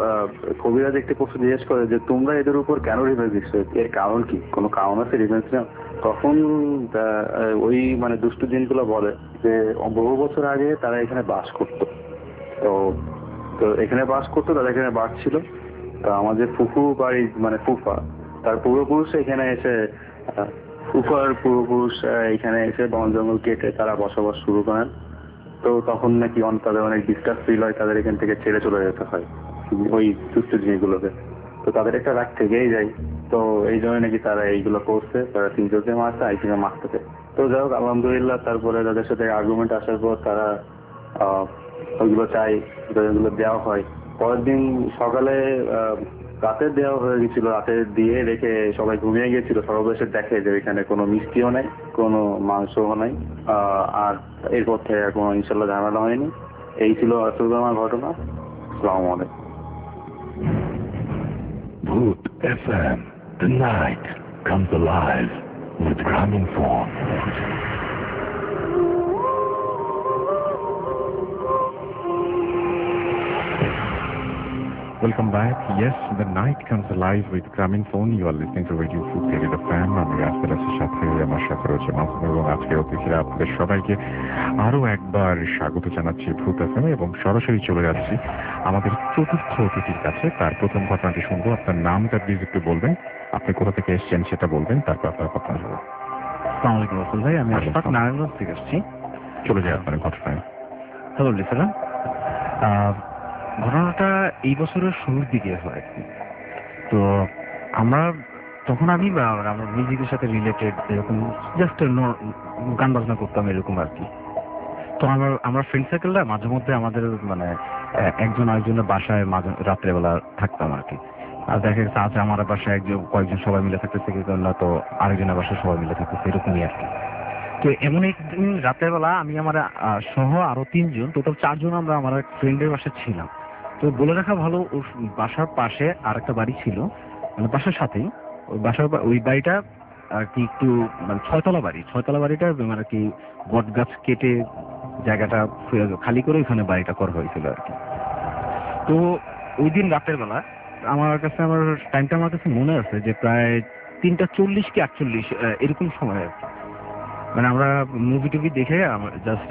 কবিরাজ একটি প্রশ্ন জিজ্ঞেস করে যে তোমরা এদের উপর কেন রিভেঞ্জ দিচ্ছ, এর কারণ কি, কোনো কারণ আছে রিভেঞ্জ নেওয়া? তখন ওই মানে দুষ্টু দিনগুলো বলে যে বহু বছর আগে তারা এখানে বাস করতো। তো তো এখানে বাস করতো, তাদের এখানে বাস ছিল। তো আমাদের ফুফু বাড়ি মানে ফুফা তার পূর্বপুরুষ এখানে এসে ফুফার পূর্বপুরুষ এখানে এসে বন জঙ্গল কেটে তারা বসবাস শুরু করেন। তো তখন নাকি তাদের অনেক ডিস্টার্ব ফিল হয়, তাদের এখান থেকে ছেড়ে চলে যেতে হয় ওই দুষ্ট জিনিসগুলোকে। তো তাদের একটা রাগ থেকেই যায়। তো এই জন্য নাকি তারা এইগুলো করছে, তারা তিনজনকে মারছে একজনকে মারতেছে। তো যাই হোক আলহামদুলিল্লাহ, তারপরে তাদের সাথে আর্গুমেন্ট আসার পর তারা আহ ওইগুলো চাই, ওইগুলো দেওয়া হয়। পরের দিন সকালে রাতে দেওয়া হয়ে গেছিল, রাতে দিয়ে রেখে সবাই ঘুমিয়ে গিয়েছিল। সর্বশেষে দেখে যে এখানে কোনো মিষ্টিও নাই, কোনো মাংসও নাই, আর এরপর থেকে কোনো ইনশাল্লাহ ঝামেলা হয়নি। এই ছিল আসলে আমার ঘটনা। আসসালামু আলাইকুম। Boot F M, the night comes alive with Gramophone. Welcome back. Yes, the night comes alive with Gramophone. You are listening to Radio Food Theory F M. আমি রাস্তার সাথে আমার সাথে রয়েছে মাসুম, এবং আজকে অতিথিরা আপনাদের সবাইকে আরো একবার স্বাগত জানাচ্ছি ফুড এফ এম, এবং সরাসরি চলে যাচ্ছি আমাদের চতুর্থ অতিথির কাছে। তার প্রথম ঘটনাটি শুনবো। আপনার নামটা প্লিজ একটু বলবেন, আপনি কোথা থেকে এসেছেন সেটা বলবেন, তারপর আপনার ঘটনা শুনবো। আসসালামু আলাইকুম রাসেল ভাই, আমি আশফাক নারায়ণগঞ্জ থেকে আসছি। চলে যায় আপনার ঘটনায়। হ্যালো লিসালাম, ঘটনাটা এই বছরের শুরুর দিকে হয়। তো আমরা তখন আমি আমার মিউজিকের সাথে রিলেটেড এরকম জাস্ট গান বাজনা করতাম এরকম আর কি। তো আমার আমরা ফ্রেন্ড সার্কেলরা মাঝে মধ্যে আমাদের মানে একজন আরেকজনের বাসায় মাঝে রাত্রেবেলা থাকতাম আর কি। আর দেখা গেছে আজ আমার বাসায় একজন কয়েকজন সবাই মিলে থাকতেছে, কেউ না তো আরেকজনের বাসায় সবাই মিলে থাকতেছে, এরকমই আর কি। তো এমন একদিন রাতের বেলা আমি আমার সহ আরো তিনজন, টোটাল চারজন আমরা আমার এক ফ্রেন্ডের বাসায় ছিলাম। তো বলে রাখা ভালো, ওর বাসার পাশে আর একটা বাড়ি ছিল, মানে বাসার সাথেই। ওই বাসার ওই বাড়িটা আর কি একটু মানে ছয়তলা বাড়ি, ছয়তলা বাড়িটা মানে কি বট গাছ কেটে জায়গাটা খালি করে ওইখানে বাড়িটা করা হয়েছিল আর কি। তো ওই দিন রাতের বেলা আমার কাছে আমার টাইমটা আমার কাছে মনে আছে যে প্রায় তিনটা চল্লিশ কি আটচল্লিশ এরকম সময় আর কি। মানে আমরা মুভি টুভি দেখে জাস্ট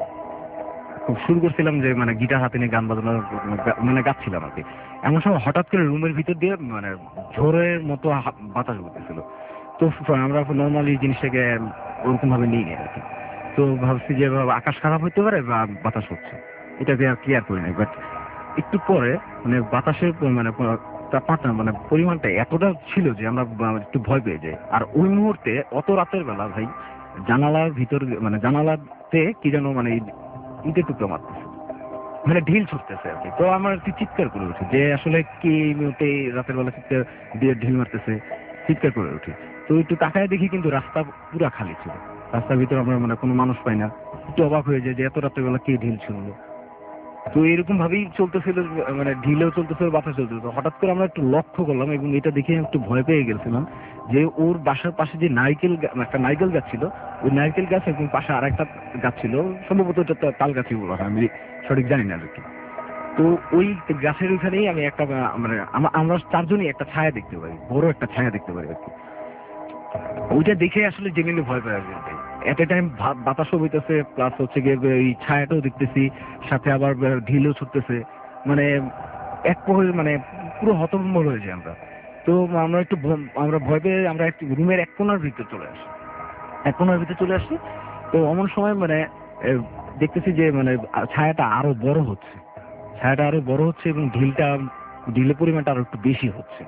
খুব শুরু করছিলাম যে মানে গিটার হাতে নিয়ে গান বাজানো মানে গাচ্ছিলাম আর কি। এমন সময় হঠাৎ করে রুমের ভিতর দিয়ে মানে ঝড়ের মতো হা- বাতাস বলতেছিল। তো আমরা নর্মালি জিনিসটাকে ওরকম ভাবে নিই আর কি। তো ভাবছি যে আকাশ খারাপ হতে পারে বা বাতাস হচ্ছে, এটাকে আর ক্লিয়ার করি নাই। বাট একটু পরে মানে বাতাসের মানে তাপমাত্রা মানে পরিমাণটা এতটা ছিল যে আমরা একটু ভয় পেয়ে যাই। আর ওই মুহূর্তে অত রাতের বেলা ভাই জানালার ভিতর মানে জানালাতে কি যেন মানে ইটের টুকরো মারতেছে, মানে ঢিল ছুটতেছে আর কি। তো আমার একটু চিৎকার করে উঠি যে আসলে কি এই মুহূর্তে রাতের বেলা চিৎকার দিয়ে ঢিল মারতেছে, চিৎকার করে উঠি। তো একটু তাকায় দেখি কিন্তু রাস্তা পুরা খালি ছিল, রাস্তার ভিতরে আমরা মানে কোনো মানুষ পাই না। একটু অবাক হয়ে যায় যে এত রাতের বেলা কে ঢিল ছুড়লো। তো এরকম ভাবেই চলতেছিল, মানে ঢিলেও চলতেছিল, বাতাস চলতেছিল। হঠাৎ করে আমরা একটু লক্ষ্য করলাম এবং এটা দেখে একটু ভয় পেয়ে গেছিলাম যে ওর বাসার পাশে যে নারকেল একটা নারকেল গাছ ছিল, ওই নারকেল গাছ এবং পাশে আর একটা গাছ ছিল, সম্ভবত এটা তাল গাছই বলা হয়, আমি সঠিক জানি না আর কি। তো ওই গাছের ওইখানেই আমি একটা মানে আমরা চারজনই একটা ছায়া দেখতে পাই, বড় একটা ছায়া দেখতে পাই আর কি। ওইটা দেখে আসলে জেনুইনলি ভয় পাই এট এ টাইম। বাতাসও হইতেছে, প্লাস হচ্ছে গিয়ে এই ছায়াটাও দেখতেছি, সাথে আবার ঢিলও ছুটতেছে, মানে এক প্রহর মানে পুরো হতভম্ব হয়ে যায় আমরা। তো আমরা একটু আমরা ভয় পেয়ে আমরা একটু রুমের এক কোণার ভিতরে চলে আসি, এক কোণার ভিতরে চলে আসি। তো এমন সময় মানে দেখতেছি যে মানে ছায়াটা আরো বড় হচ্ছে, ছায়াটা আরো বড় হচ্ছে এবং ঢিলটা ঢিলের পরিমাণটা আরো একটু বেশি হচ্ছে,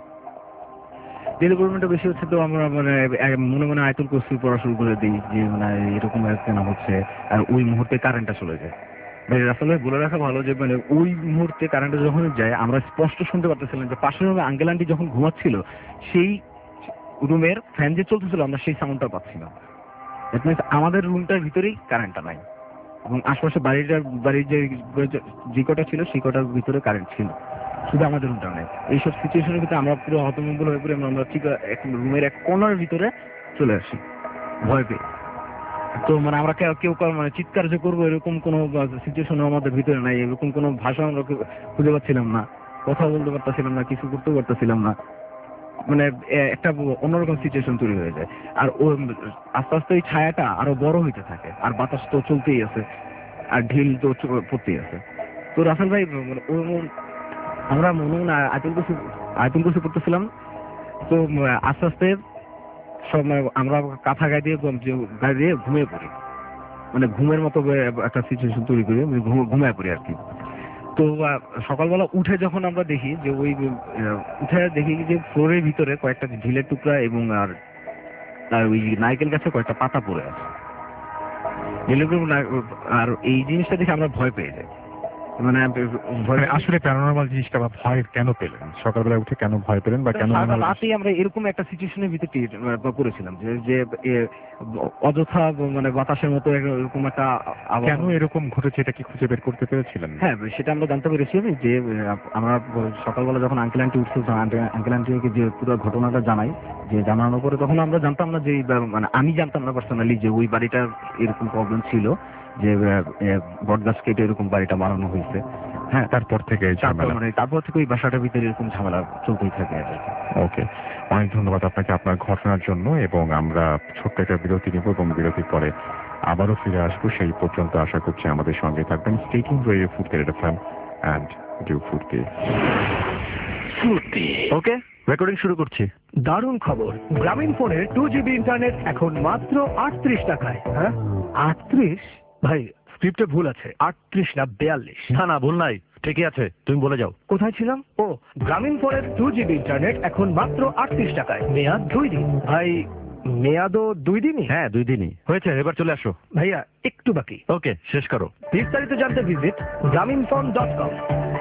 ঢিলের পরিমাণটা বেশি হচ্ছে। তো আমরা মানে মনে মনে আয়াতুল কুরসি পড়া শুরু করে দিই যে মানে এরকম কেন হচ্ছে। আর ওই মুহূর্তে কারেন্টটা চলে যায়। আসলে বলে রাখা ভালো যে মানে ওই মুহূর্তে কারেন্টটা যখন যায় আমরা স্পষ্ট শুনতে পারতেছিলাম যে পাশের রুমে আঙ্কেল আন্টি যখন ঘুমাচ্ছিল সেই রুমের ফ্যান যে চলতেছিল আমরা সেই সাউন্ডটা পাচ্ছি না। দ্যাট মিনস আমাদের রুমটার ভিতরেই কারেন্টটা নাই এবং আশেপাশে বাড়িটার বাড়ির যে যে কটা ছিল সেই কটার ভিতরে কারেন্ট ছিল, শুধু আমাদের রুমটা নেই। এইসব সিচুয়েশনের ভিতরে আমরা পুরো হতভম্ব হয়ে পড়ে আমরা ঠিক এক রুমের এক কোণার ভিতরে চলে আসি ভয় পেয়ে। তো মানে আমরা কেউ কেউ মানে চিৎকার যে করবো এরকম কোনো সিচুয়েশন আমাদের ভিতরে নাই, এরকম কোনো ভাষা আমরা খুঁজে পাচ্ছিলাম না, কথা বলতে পারতেছিলাম না, কিছু করতে পারতেছিলাম না। মানে একটা অন্যরকম সিচুয়েশন তৈরি হয়ে যায়। আর ও আস্তে আস্তে এই ছায়াটা আরো বড় হইতে থাকে, আর বাতাস তো চলতেই আছে, আর ঢিল তো পড়তেই আছে। তো রাসেল ভাই আমরা মনে মনে আয়াতুল কুরসি আয়াতুল কুরসি পড়তেছিলাম। তো আস্তে আস্তে সব আমরা কাঁথা গায়ে দিয়ে গায়ে দিয়ে ঘুমিয়ে পড়ি, মানে ঘুমের মতো একটা সিচুয়েশন তৈরি করি, ঘুমিয়ে পড়ি আর কি। তো সকালবেলা উঠে যখন আমরা দেখি যে ওই উঠে দেখি যে ফ্লোরের ভিতরে কয়েকটা ঢিলের টুকরা এবং আর ওই নারকেল গাছে কয়েকটা পাতা পড়ে আছে। আর এই জিনিসটা দেখে আমরা ভয় পেয়ে যাই। মানে আসলে প্যারানরমাল জিনিসটা বা ভয় কেন পেলেন, সকালবেলা উঠে কেন ভয় পেলেন বা কেন রাতেই আমরা এরকম একটা সিচুয়েশনের ভিতরে পড়েছিলাম যে যে অযথা মানে বাতাসের মতো এরকম একটা কেন এরকম ঘটেছে এটা কি খুঁজে বের করতে পেরেছিলেন? হ্যাঁ, সেটা আমরা জানতে পেরেছি যে আমরা সকালবেলা যখন আঙ্কেল আন্টি উঠছিল আঙ্কেল আন্টিকে যে পুরো ঘটনাটা জানাই, যে জানানোর পরে তখন আমরা জানতাম না যে মানে আমি জানতাম না পার্সোনালি যে ওই বাড়িটার এরকম প্রবলেম ছিল যে বটগাছ কেটে এরকম বাড়িটা বানানো হয়েছে। হ্যাঁ, তারপর থেকে মানে তারপর থেকে ওই বাসাটার ভিতরে এরকম ঝামেলা চলতেই থাকে। ওকে, অনেক ধন্যবাদ আপনাকে আপনার ঘটনার জন্য। এবং আমরা ছোট্ট একটা বিরতি নিব এবং বিরতির পরে আবারও ফিরে আসবো। সেই পর্যন্ত আশা করছি আমাদের সঙ্গে থাকবেন। Stay tuned radio Foorti FM and do Foorti. Okay, recording শুরু করছি। দারুণ খবর, গ্রামীণ ফোনের টু জিবি ইন্টারনেট এখন মাত্র আটত্রিশ টাকায়। হ্যাঁ, আটত্রিশ? ভাই স্ক্রিপ্টে ভুল আছে, আটত্রিশ না বেয়াল্লিশ। না না, ভুল নাই, ঠিকই আছে, তুমি বলে যাও। কোথায় ছিলাম? ও, গ্রামীণ ফোনের টু জিবি ইন্টারনেট এখন মাত্র আটত্রিশ টাকায়, মেয়াদ দুই দিন। ভাই মেয়াদও দুই দিনই? হ্যাঁ, দুই দিনই হয়েছে, এবার চলে আসো। ভাইয়া একটু বাকি। ওকে, শেষ করো। বিস্তারিত জানতে ভিজিট গ্রামীণ ফোন ডট কম।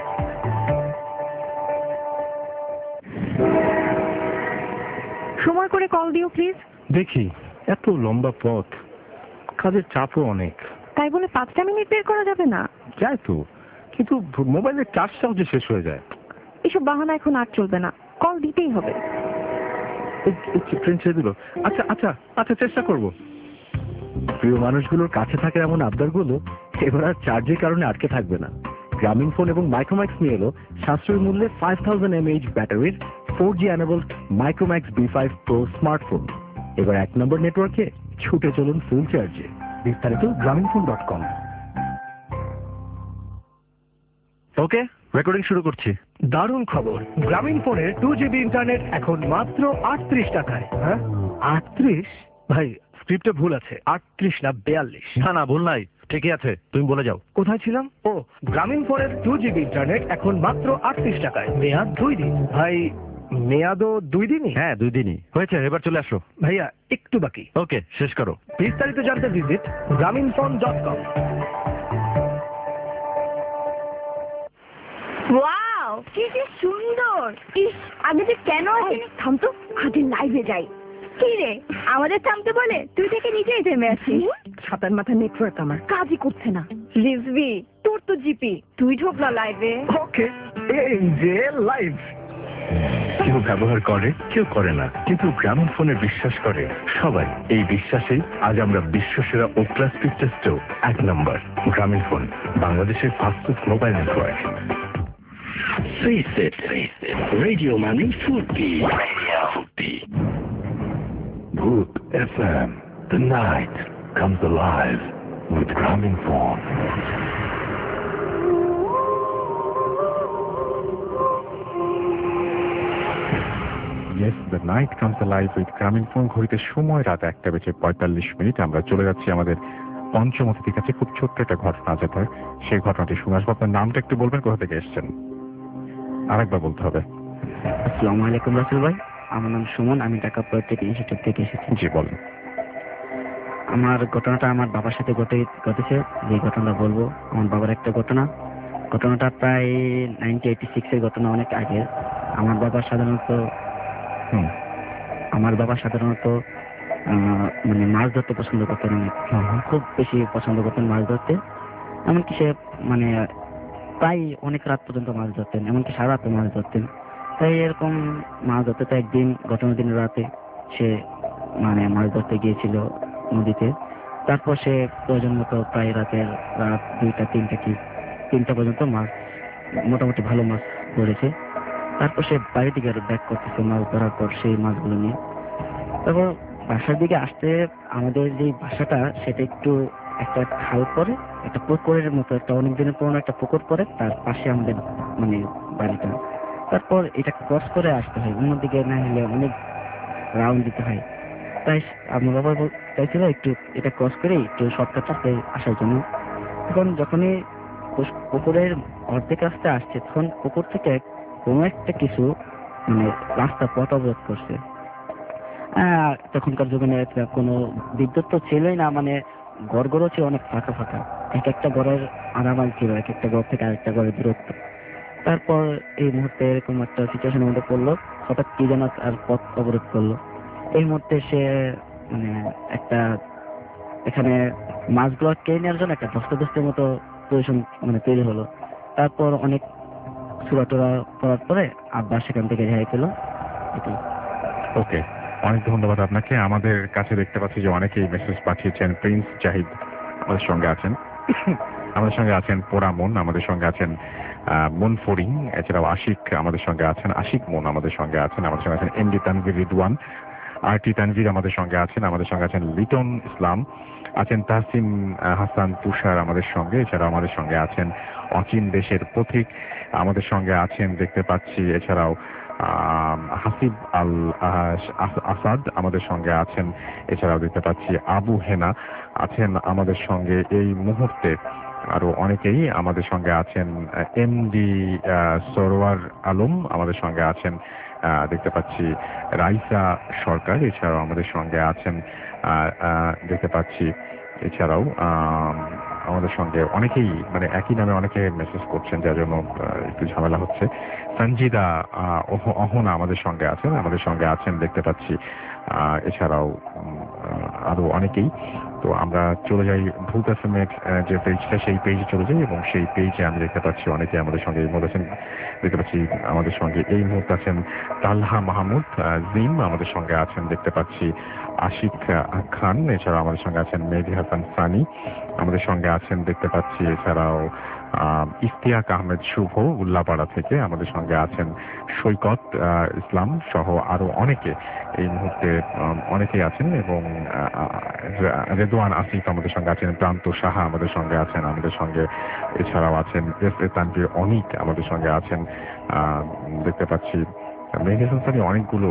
সময় করে কল দিও প্লিজ। দেখি, এত লম্বা পথ, কাজের চাপও অনেক। তাই বলে পাঁচটা মিনিট বের করা যাবে না? যায় তো, কিন্তু মোবাইলের চার্জটাও যে শেষ হয়ে যায়। এসব বাহানা এখন আর চলবে না, কল দিতেই হবে। ট্রেন ছেড়ে দিল। আচ্ছা আচ্ছা আচ্ছা, চেষ্টা করবো। প্রিয় মানুষগুলোর কাছে থাকা এমন আবদারগুলো এবার আর চার্জের কারণে আটকে থাকবে না। গ্রামীণ ফোন এবং মাইক্রোম্যাক্স নিয়ে এলো সাশ্রয়ী মূল্যে ফাইভ থাউজেন্ড এমএএইচ ব্যাটারির four G enabled Micromax B five pro smartphone. এবার এক নম্বর নেটওয়ার্কে ছুটে চলুন ফুল চার্জে। বিস্তারিত Grameen phone dot com. Okay, recording শুরু করছি। দারুণ খবর, গ্রামীণ ফোনের টু জিবি ইন্টারনেট এখন মাত্র আটত্রিশ টাকায়। হ্যাঁ, আটত্রিশ? ভাই স্ক্রিপ্টে ভুল আছে, আটত্রিশ না বেয়াল্লিশ। না না, ভুল নাই, ঠিকই আছে, তুমি বলে যাও। কোথায় ছিলাম? ও, গ্রামীণ ফোনের টু জিবি ইন্টারনেট এখন মাত্র আটত্রিশ টাকায়, মেয়াদ দুই দিন। ভাই মেয়াদও দুই দিনই? হ্যাঁ, দুই দিনই হয়েছে, এবার চলে আসো। ভাইয়া একটু বাকি। ওকে, শেষ করো। বিস্তারিত জানতে ভিজিট গ্রামীণ ফোন ডট কম। ওয়াও, কি যে সুন্দর! ইস, আগে যে কেন আসিনি? থাম তো, আগে লাইভে যাই। কি রে, আমাদের থামতে বলে তুই থেকে নিজেই থেমে আছিস। ছাতার মাথা নেটওয়ার্ক আমার কাজই করছে না। রিজভি, তোর তো জিপি, তুই ঢোক না লাইভে। ওকে, এই যে লাইভ। কেউ ব্যবহার করে, কেউ করে না, কিন্তু গ্রামীণ ফোনে বিশ্বাস করে সবাই। এই বিশ্বাসেই আজ আমরা বিশ্বসেরা ও ক্লাস পিকচার্সেও এক নম্বর। গ্রামীণ ফোন, বাংলাদেশের fastest mobile network. Face it, face it. Radio Money Futi. Radio Futi. Booth F M. The night comes alive with Grameen Phone. Yes, the night comes alive with Grameen Phone. ঘড়িতে সময় রাত একটা বেজে পঁয়তাল্লিশ minute. আমরা চলে যাচ্ছি আমাদের পঞ্চম অতিথির কাছে। খুব ছোট্ট একটা ঘটনা আছে তার, সেই ঘটনাটি শুনে আসবো। আপনার নামটা একটু বলবেন, কোথা থেকে এসেছেন? আরেকবার বলতে হবে। আসসালামু আলাইকুম রাসেল ভাই, আমার নাম সুমন, আমি ঢাকা পলিটেকনিক ইনস্টিটিউট থেকে এসেছি। জি বলেন। আমার ঘটনাটা আমার বাবার সাথে ঘটে ঘটেছে যে ঘটনাটা বলবো। আমার বাবার একটা ঘটনা, ঘটনাটা প্রায় নাইনটিন এইটি সিক্স এর ঘটনা, অনেক আগে। আমার বাবা সাধারণত আমার বাবা সাধারণত মানে মাছ ধরতে পছন্দ করতেন, অনেক খুব বেশি পছন্দ করতেন মাছ ধরতে। এমনকি সে মানে প্রায় অনেক রাত পর্যন্ত মাছ ধরতেন, এমনকি সারা রাতে মাছ ধরতেন। তাই এরকম মাছ ধরতে তো একদিন ঘটনার দিন রাতে সে মানে মাছ ধরতে গিয়েছিল নদীতে। তারপর সে প্রয়োজন মতো প্রায় রাতের রাত দুইটা তিনটা কি তিনটা পর্যন্ত মাছ মোটামুটি ভালো মাছ ধরেছে। তারপর সে বাড়ির দিকে ব্যাক করতেছে মাছ ধরার পর সেই মাছগুলো নিয়ে। তারপর বাসার দিকে আসতে আমাদের যে বাসাটা সেটা একটু একটা খাল পরে, একটা পুকুরের মতো, একটা অনেক দিনের পুরোনো একটা পুকুর পরে, তার পাশে আমাদের মানে বাড়িটা। তারপর এটা ক্রস করে আসতে হয়, অন্যদিকে না হলে অনেক রাউন্ড দিতে হয়। তাই আমার বাবা চাইছিল একটু এটা ক্রস করে একটু শর্টকাট রাস্তায় আসার জন্য। এখন যখনই পুকুরের অর্ধেক রাস্তায় আসছে, তখন পুকুর থেকে কোনো একটা কিছু মানে রাস্তা পথ অবরোধ করছে। আহ তখনকার যুগে কোনো বিদ্যুৎ তো ছিলই না, মানে ঘরগুলো ছিল অনেক ফাঁকা ফাঁকা, এক একটা ঘরের আনামাল ছিল, এক একটা ঘর থেকে আরেকটা ঘরের দূরত্ব। তারপর এই মুহূর্তে এরকম একটা সিচুয়েশনের মধ্যে পড়লো, হঠাৎ কি যেন আর পথ অবরোধ করলো। এই মুহূর্তে সে মানে একটা এখানে মাছগুলো কেড়ে নেওয়ার জন্য একটা ধস্তাধস্তির মতো পজিশন মানে তৈরি হলো। তারপর অনেক চূড়াটোড়া পড়ার পরে আব্বা সেখান থেকে রেহাই পেল। এটাই। ওকে, অনেক ধন্যবাদ আপনাকে। আমাদের কাছে দেখতে পাচ্ছি যে অনেকেই মেসেজ পাঠিয়েছেন। প্রিন্স জাহিদ আমাদের সঙ্গে আছেন, আমাদের সঙ্গে আছেন পোড়ামন, আমাদের সঙ্গে আছেন মন ফরিং, এছাড়াও আশিক আমাদের সঙ্গে আছেন, আশিক মন আমাদের সঙ্গে আছেন, আমাদের সঙ্গে আছেন MD Tanvir Ridwan, R T Tanvir আমাদের সঙ্গে আছেন, আমাদের সঙ্গে আছেন লিটন ইসলাম, আছেন তাহসিন হাসান তুষার আমাদের সঙ্গে, এছাড়াও আমাদের সঙ্গে আছেন অচিন দেশের পথিক আমাদের সঙ্গে আছেন দেখতে পাচ্ছি, এছাড়াও হাসিব আল আসাদ আমাদের সঙ্গে আছেন, এছাড়াও দেখতে পাচ্ছি আবু হেনা আছেন আমাদের সঙ্গে এই মুহূর্তে। আরো অনেকেই আমাদের সঙ্গে আছেন, এমডি সরোয়ার আলম আমাদের সঙ্গে আছেন, দেখতে পাচ্ছি রাইসা সরকার, এছাড়াও আমাদের সঙ্গে আছেন দেখতে পাচ্ছি, এছাড়াও আমাদের সঙ্গে অনেকেই মানে একই নামে অনেকে মেসেজ করছেন, যার জন্য একটু ঝামেলা হচ্ছে। সঞ্জিদা অহনা আমাদের সঙ্গে আছেন, আমাদের সঙ্গে আছেন দেখতে পাচ্ছি, এছাড়াও আরো অনেকেই। তো আমরা চলে যাই ভূত এফএমের যে পেজটা, সেই পেজে চলে যাই এবং সেই পেজে আমি দেখতে পাচ্ছি অনেকে আমাদের সঙ্গে এই মুহূর্তে আছেন। দেখতে পাচ্ছি আমাদের সঙ্গে এই মুহূর্তে আছেন তালহা মাহমুদ জিম, আমাদের সঙ্গে আছেন দেখতে পাচ্ছি আশিক খান, এছাড়াও আমাদের সঙ্গে আছেন মেহেদি হাসান সানি, আমাদের সঙ্গে আছেন দেখতে পাচ্ছি, এছাড়াও আহ, ইফতিয়াক আহমেদ শুভ উল্লাপাড়া থেকে, আমাদের সঙ্গে আছেন সৈকত আহ, ইসলাম সহ আরো অনেকে এই মুহূর্তে আহ, অনেকেই আছেন, এবং আহ, রেদওয়ান আসিফ আমাদের সঙ্গে আছেন, প্রান্ত সাহা আমাদের সঙ্গে আছেন, আমাদের সঙ্গে এছাড়াও আছেন এস এ তানভীর অনিক আমাদের সঙ্গে আছেন। আহ, দেখতে পাচ্ছি মেহেদি হাসান অনেকগুলো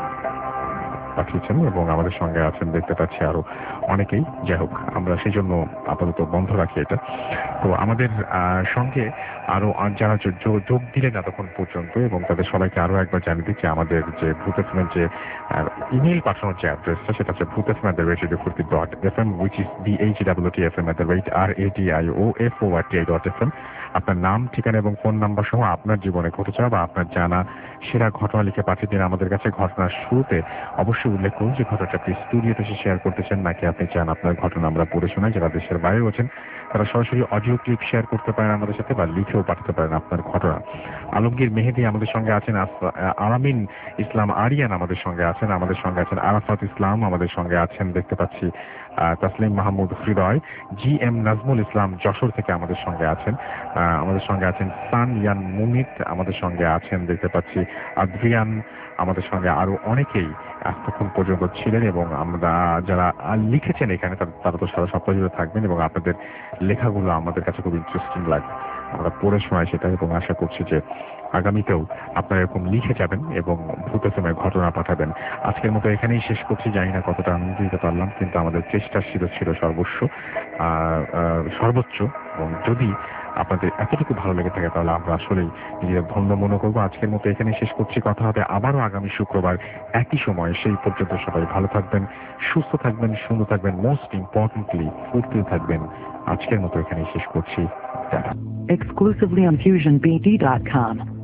পাঠিয়েছেন এবং আমাদের সঙ্গে আছেন দেখতে পাচ্ছি আরো অনেকেই। যাই হোক, আমরা সেই জন্য আপাতত বন্ধ রাখি এটা। তো আমাদের আহ, সঙ্গে আরো যারা যো- যো- যোগ দিলেন এতক্ষণ পর্যন্ত, এবং তাদের সবাইকে আরো একবার জানিয়ে দিচ্ছি আমাদের যে ভূত এফ এম যে ইমেল পাঠানোর যে অ্যাড্রেসটা, সেটা হচ্ছে Bhoot F M at the rate radio Foorti dot F M, which is B H W T F M at the rate R A T I O F O R T I dot F M. আপনার নাম, ঠিকানা এবং phone number সহ আপনার জীবনে ঘটে যাওয়া বা আপনার জানা সেরা ঘটনা লিখে পাঠিয়ে দিন আমাদের কাছে। ঘটনার শুরুতে অবশ্যই উল্লেখ করুন যে ঘটনাটা আপনি স্টুডিওতে এসে শেয়ার করতে চান, নাকি আপনি চান আপনার ঘটনা আমরা পড়ে শোনাই। যারা দেশের বাইরে আছেন তারা সরাসরি অডিও ক্লিপ শেয়ার করতে পারেন আমাদের সাথে, বা লিখেও পাঠাতে পারেন আপনার ঘটনা। আলমগীর মেহেদি আমাদের সঙ্গে আছেন, আস- আলামিন ইসলাম আরিয়ান আমাদের সঙ্গে আছেন, আমাদের সঙ্গে আছেন আরাফাত ইসলাম আমাদের সঙ্গে আছেন দেখতে পাচ্ছি, আহ, তাসলিম মাহমুদ হৃদয়, জি এম নাজমুল ইসলাম যশোর থেকে আমাদের সঙ্গে আছেন, আহ, আমাদের সঙ্গে আছেন সান ইয়ান মুমিত আমাদের সঙ্গে আছেন দেখতে পাচ্ছি, আদ্রিয়ান আমাদের সঙ্গে আরো অনেকেই এতক্ষণ পর্যন্ত ছিলেন। এবং আমরা যারা লিখেছেন এখানে তারা তারা তো সারা সপ্তাহ জুড়ে থাকবেন, এবং আপনাদের লেখাগুলো আমাদের কাছে খুব ইন্টারেস্টিং লাগে, আমরা পড়ে শোনাই সেটা, এবং আশা করছি যে আগামীতেও আপনারা এরকম লিখে যাবেন এবং ভূত এফ এম এর ঘটনা পাঠাবেন। আজকের মতো এখানেই শেষ করছি। জানি না কতটা আনন্দ দিতে পারলাম, কিন্তু আমাদের চেষ্টা ছিল ছিল সর্বস্ব আহ, আহ, সর্বোচ্চ। এবং যদি আপনাদের এতটুকু ভালো লেগে থাকে তাহলে আমরা আসলেই নিজেদের ধন্য মনে করবো। আজকের মতো এখানেই শেষ করছি। কথা হবে আবারও আগামী শুক্রবার একই সময়। সেই পর্যন্ত সবাই ভালো থাকবেন, সুস্থ থাকবেন, সুন্দর থাকবেন, মোস্ট ইম্পর্টেন্টলি ফুর্তি থাকবেন। আজকের মতো এখানেই শেষ করছি। Exclusively on fusion b d dot com.